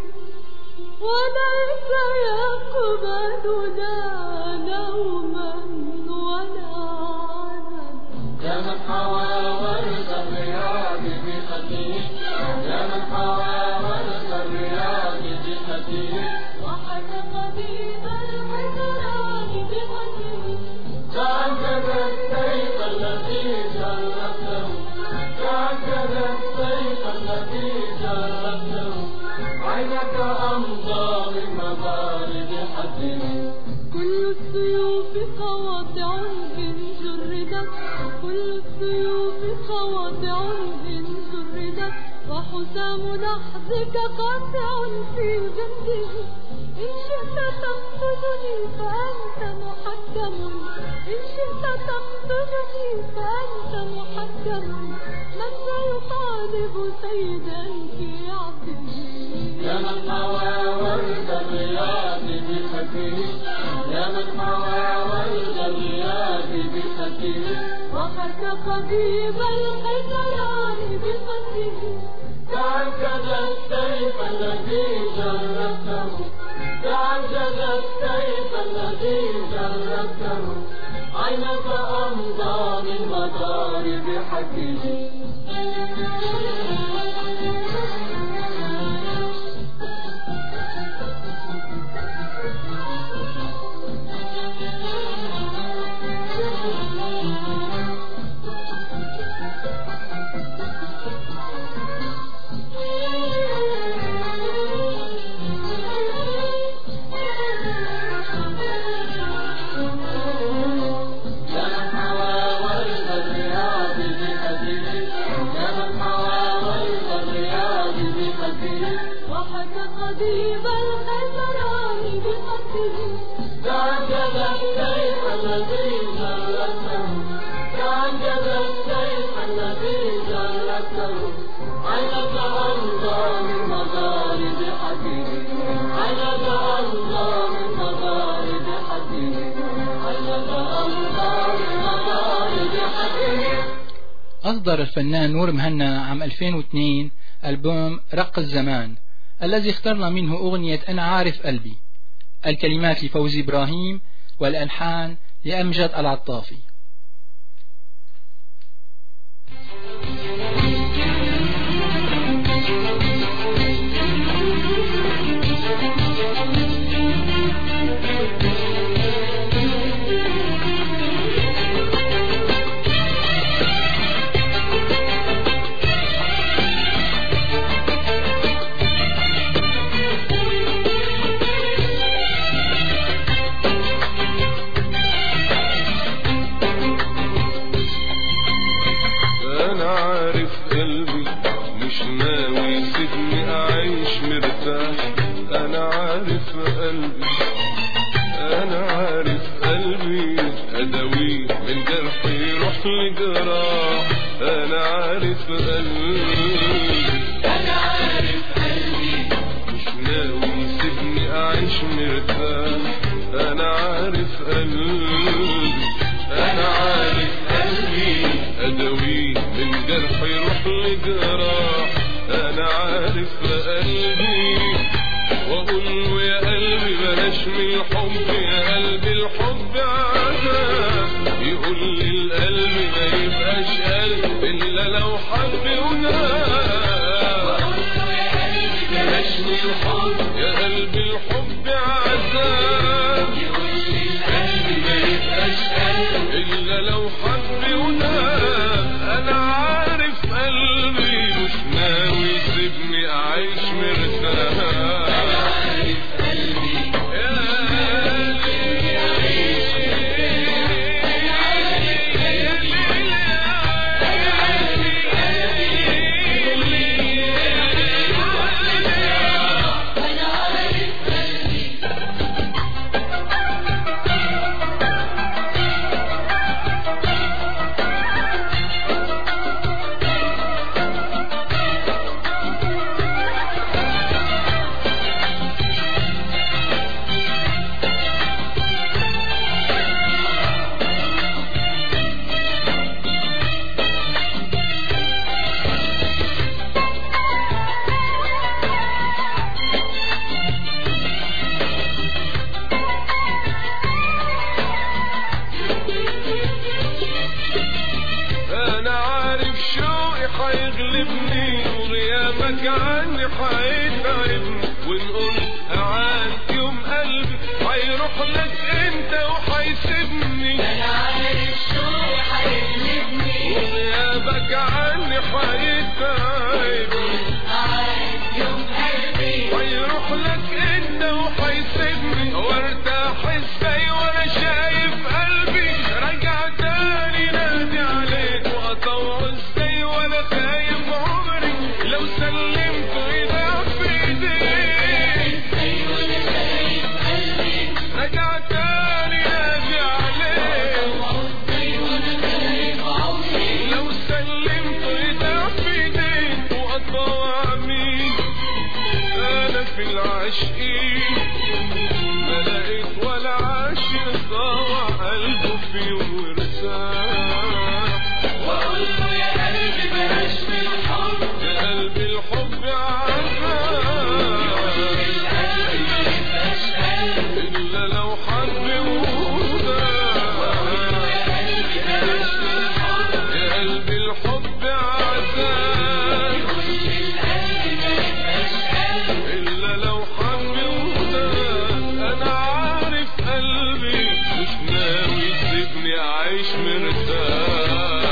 وليس يقبل لا لوما ولا عذابا. يا من حوى ورد الرياض بخديه، يا من حوى ورد الرياض بخديه وحكى قديم الحجران بخديه. تعجب السيف الذي جربته، تعجب السيف الذي جربته عينك أمضى من مضارب حده. كل السيوف قواطع إن جردت، كل السيوف قواطع إن جردت وحسام لحظك قاطع في جنده. إن شئت تقتلني فأنت محكم، إن شئت تقتلني فأنت محكم. من سيطالب سيدا في عبده؟ يا من حوى ورد الرياض بخديه، يا من حوى ورد الرياض بخديه وحكى قضيب الحجران بخده. تعجب السيف الذي جربته، تعجب السيف الذي جربته عينك أمضى من مضارب حده. قضيب الحجران بخده. تعجب السيف الذي جربته، تعجب السيف الذي جربته عينك أمضى من مضارب حده، عينك أمضى من مضارب حده، عينك أمضى من مضارب حده. أصدر الفنان نور مهنا عام ألفين واثنين ألبوم رق الزمان الذي اخترنا منه أغنية أنا عارف قلبي. الكلمات لفوزي إبراهيم والألحان لأمجد العطافي. أنا عارف قلبي، أنا عارف عارف قلبي واقول له يا قلبي بلاش من الحب يا قلبي الحب عذاب يقول لي القلب ما يبقاش قلب الا لو حب ونام واقول له يا قلبي بلاش من الحب يا قلبي الحب عذاب يقول لي القلب ما يبقاش قلب الا لو حب ونام انا عارف قلبي مش ناوي يسيبني اعيش مرتاح انا عارف قلبي يا قلبي يعيش حيغلبني وغيابك عني حيتعبني ونقول اعاد يوم قلبي حيروح لك انت وحيسيبني انا عارف شوقي حيغلبني وغيابك عني حيتعبني اعاد يوم قلبي حيروح لك انت وحيسيبني وارتاح ازاي وانا شايف قلبي رجع تاني نادي عليك واطوع ازاي وانا خايف عمري لو سلمت ايدك في ايديك ازاي وانا شايف قلبي رجع تاني نادي عليك واطوع ازاي وانا خايف عمري لو سلمت ايدك في ايديك واطوع مين انا في العاشقين ما لقيت ولا عاشق ضاع قلبه في ورثاه واقول له يا قلبي بلاش من الحب يا قلبي الحب عذاب القلب ما يبقاش قلب الا لو حب ونام واقول له يا قلبي بلاش من الحب يا قلبي الحب عذاب يقول لي القلب ما يبقاش قلب الا لو حب ونام انا عارف قلبي مش ناوي يسيبني اعيش مرتاح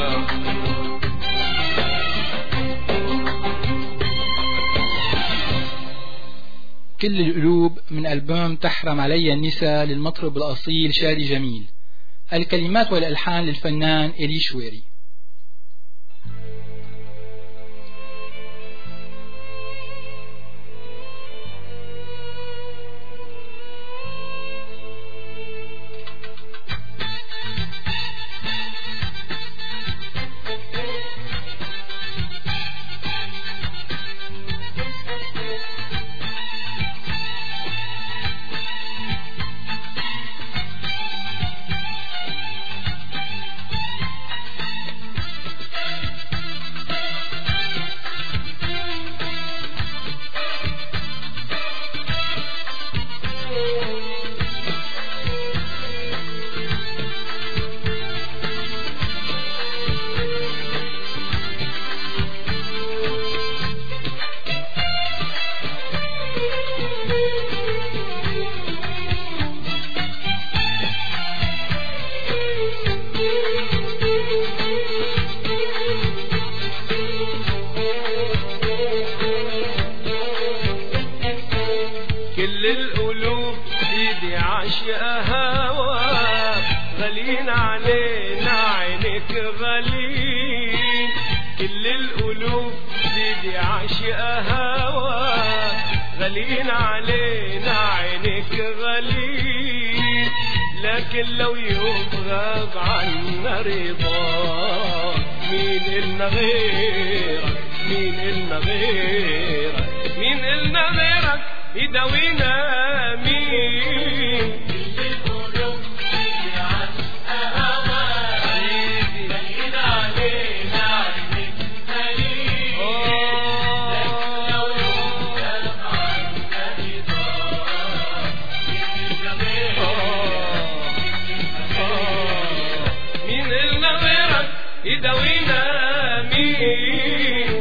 كل القلوب من ألبوم تحرم علي النساء للمطرب الأصيل شادي جميل. الكلمات والألحان للفنان إلي شويري. Oh يداوينا مين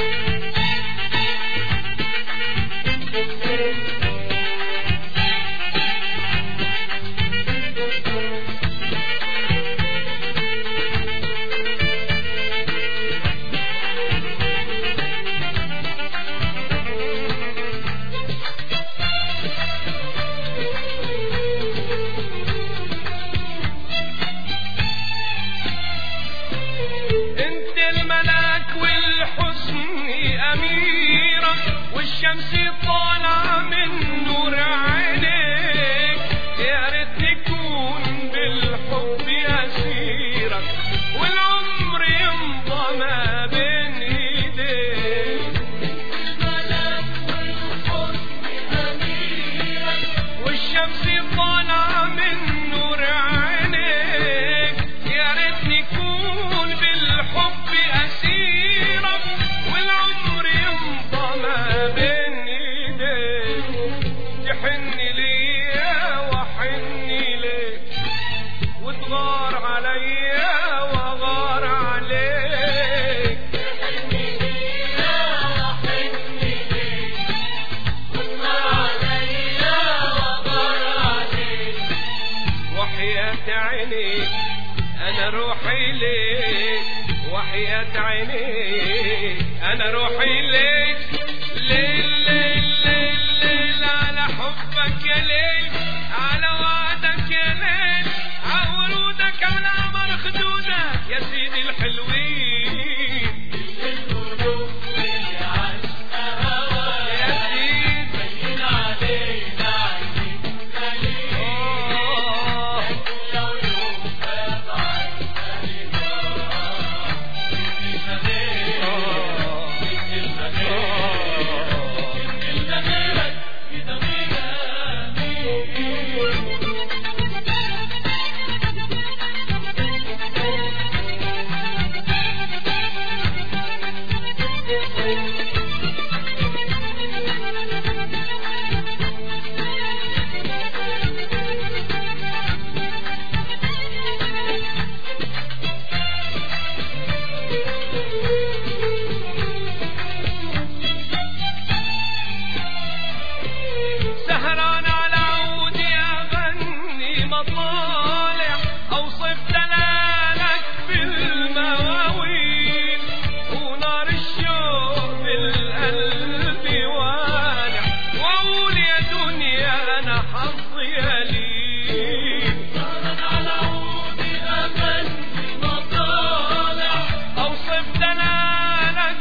الشمس طالعة من نور عينيك يا ريت نكون بالحب أسيرك والعمر يمضى ما بين ايديك الملاك والحزن أميرك والشمس طالعة من نور عينيك يا ريت نكون بالحب أسيرك والعمر يمضى ما بين تحني ليا وحني ليك وتغار عليا وغار عليك تحني ليا وحني ليك وتغار عليا وغار عليك وحياة عينيك أنا روحي ليك وحياة عينيك أنا روحي ليك ليل ليل ليل ليل على حبك يا ليل على وعدك يا ليل على ورودك على قمر خدودك يا سيدي الحلوين القلوب اللي عشقها هواك يا سيدي بين علينا عينيك خليل لو يوم غاب عنك سهران على عودي أغني مطالع أوصف دلالك بالمواويل ونار الشوق بالقلب والع وأقول يا دنيا أنا حظي قليل سهران على عودي أغني مطالع أوصف دلالك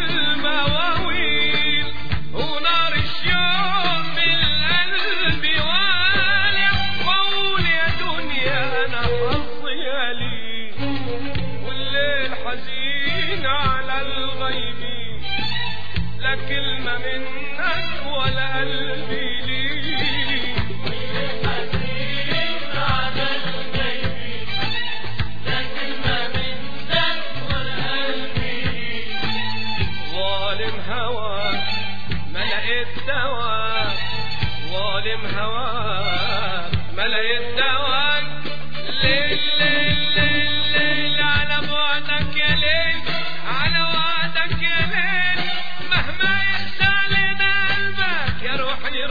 بالمواويل ونار الشوق بالقلب والع وأقول يا دنيا أنا حظي قليل والليل حزين على الغيبين لا كلمة منك ولا قلبي ليك والليل حزين على الغيبين لا كلمة منك ولا قلبي ليك ظالم هواك ما لقيت دواك ظالم هواك ما لقيت دواك ليل ليل ليل ليل على بعدك يا ليل على وعدك يا ليل مهما يقسى علينا قلبك يا روحي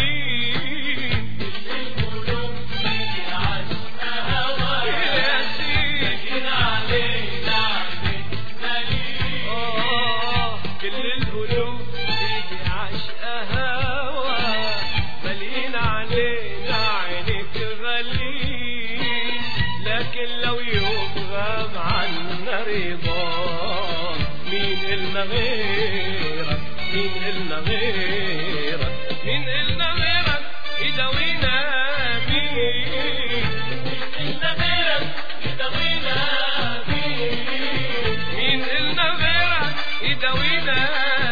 رضيك القلوب اللي عشقها هواك يا سيدي لكن علينا عينيك مليك آه كل القلوب اللي عشقها هواك مليين علينا عينيك غاليين لكن لو يوم غاب عنا رضاك مين إلنا غيرك مين إلنا غيرك مين إلنا غيرك يداوينا مين إلنا غيرك يداوينا مين مين إلنا غيرك يداوينا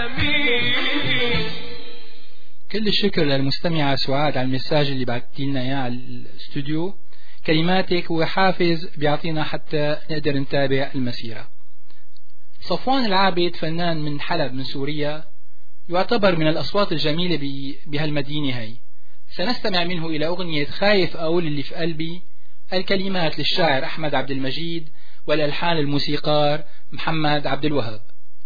مين. كل الشكر للمستمعة سعاد على المساج اللي بعتي لنا اياه على الاستوديو. كلماتك هو حافز بيعطينا حتى نقدر نتابع المسيرة. صفوان العابد فنان من حلب من سوريا يعتبر من الأصوات الجميلة بهالمدينة هاي. سنستمع منه إلى أغنية خايف أقول اللي في قلبي، الكلمات للشاعر أحمد عبد المجيد والألحان الموسيقار محمد عبد الوهاب.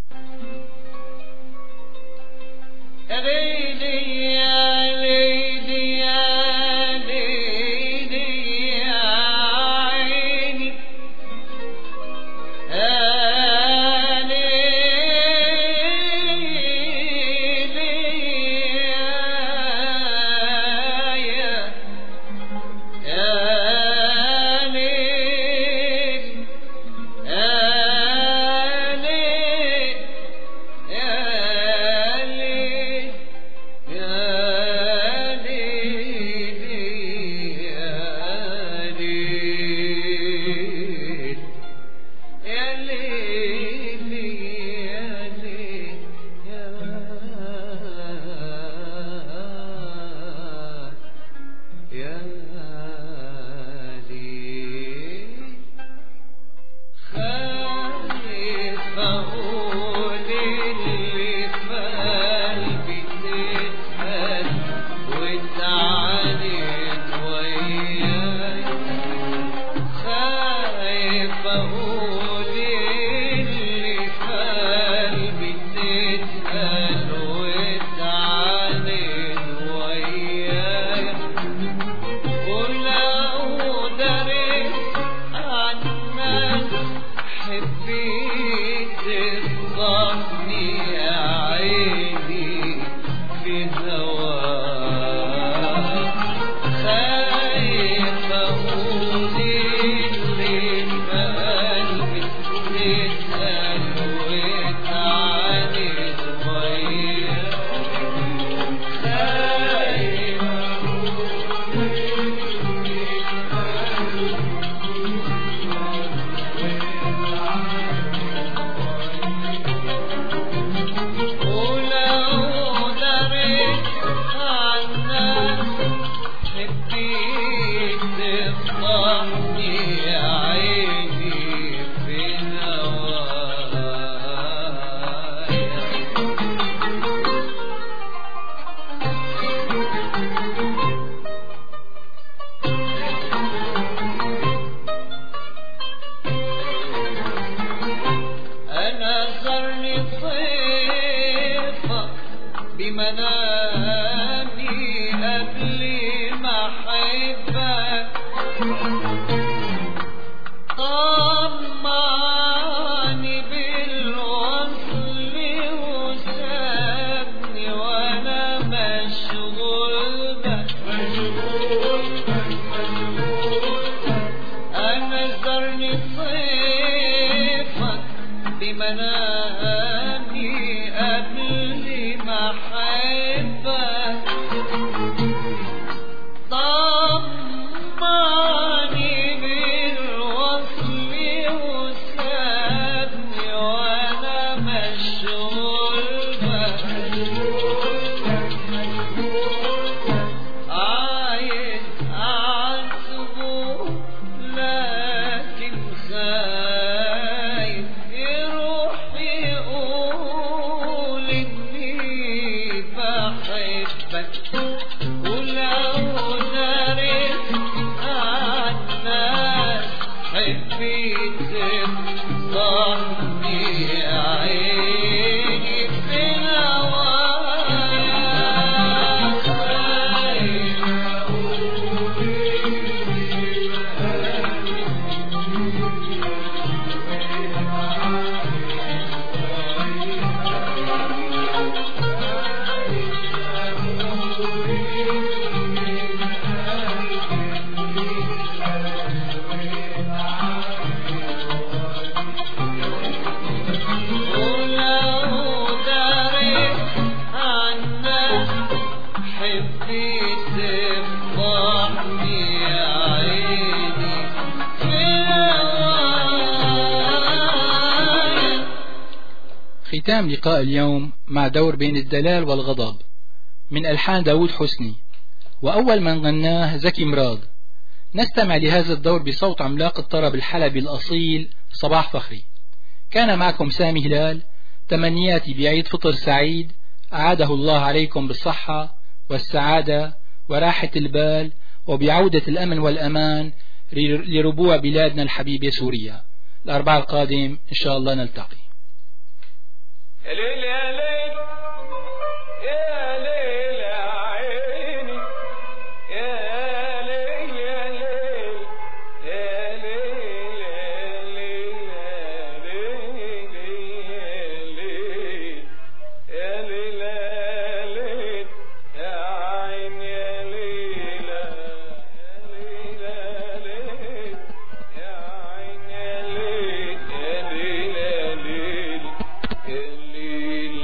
ختام لقاء اليوم مع دور بين الدلال والغضب من ألحان داود حسني، وأول من غناه زكي مراد. نستمع لهذا الدور بصوت عملاق الطرب الحلبي الأصيل صباح فخري. كان معكم سامي هلال، تمنياتي بعيد فطر سعيد أعاده الله عليكم بالصحة والسعادة وراحة البال وبعودة الأمن والأمان لربوع بلادنا الحبيبة سوريا. الأربعاء القادم إن شاء الله نلتقي. يا ليل يا ليل يا ليل يا عيني يا ليل يا ليل يا ليل يا ليل يا ليل يا عين يا ليل يا ليل يا عين يا ليل يا ليل يا ليل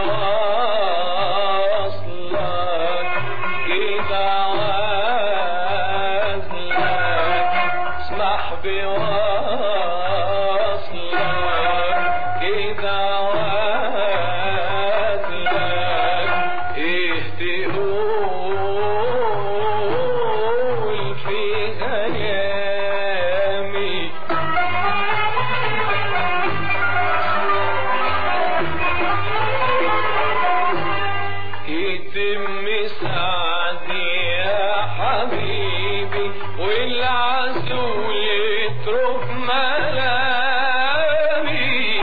بوصلك كده عازلك اسمح بوصلك كده عازلك ايه تقول في هيامي يتم سعدي يا حبيبي والعسول يترك ملامي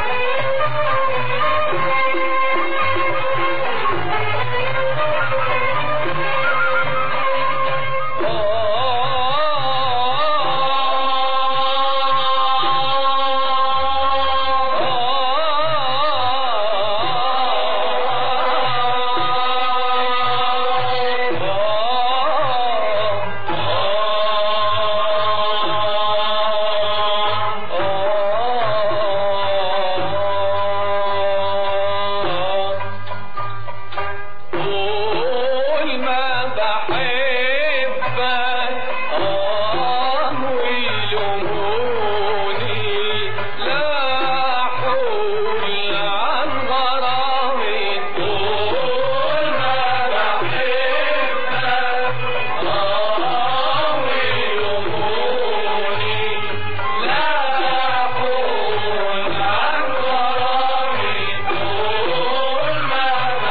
قول ما بحبك آه ويلوموني لا حول عن غرامي قول ما بحبك آه ويلوموني لا حول عن غرامي قول ما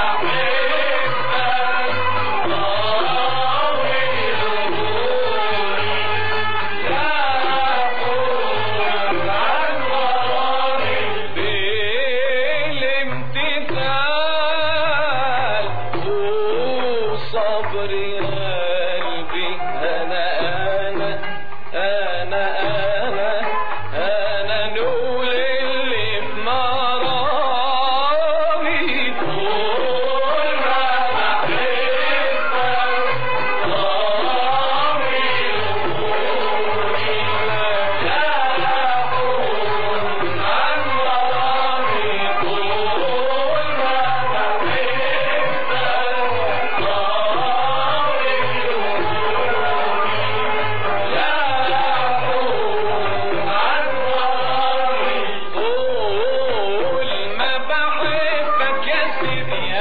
بالامتثال وصبر قلبي أنا أنا أنا أنا أنا نقول اللي في مرامي قول ما بحبك قول ما بحبك يا سيدي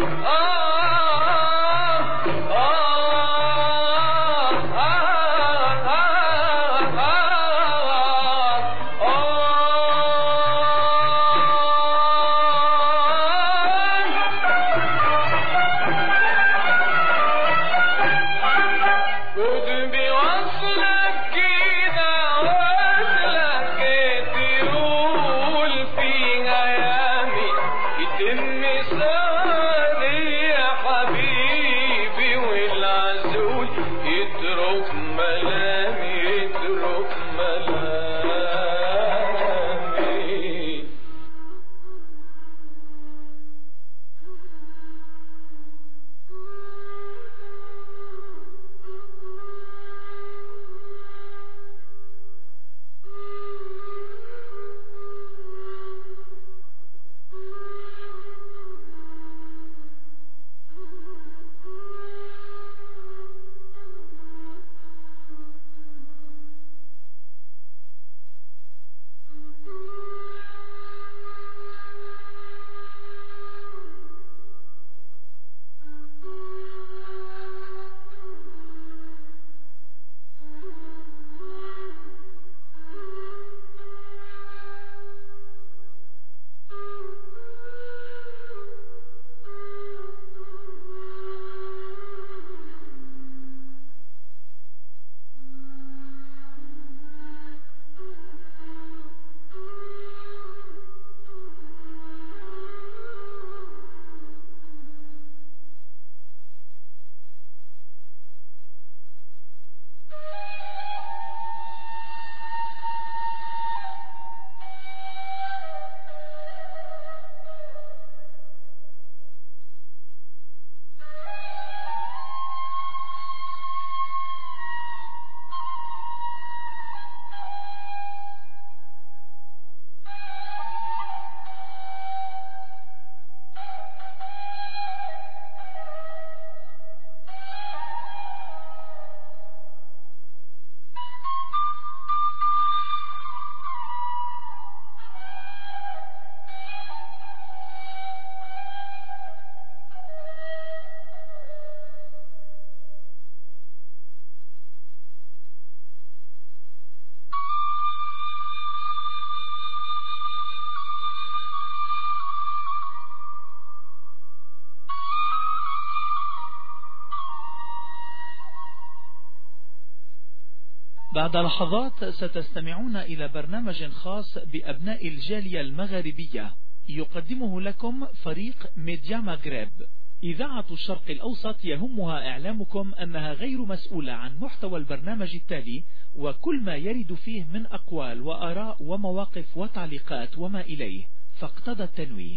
بعد لحظات ستستمعون إلى برنامج خاص بأبناء الجالية المغاربية يقدمه لكم فريق ميديا مغرب. إذاعة الشرق الأوسط يهمها إعلامكم أنها غير مسؤولة عن محتوى البرنامج التالي وكل ما يرد فيه من أقوال وآراء ومواقف وتعليقات وما إليه، فاقتضى التنويه.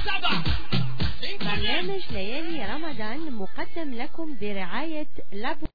برنامج ليالي رمضان مقدم لكم برعاية لابو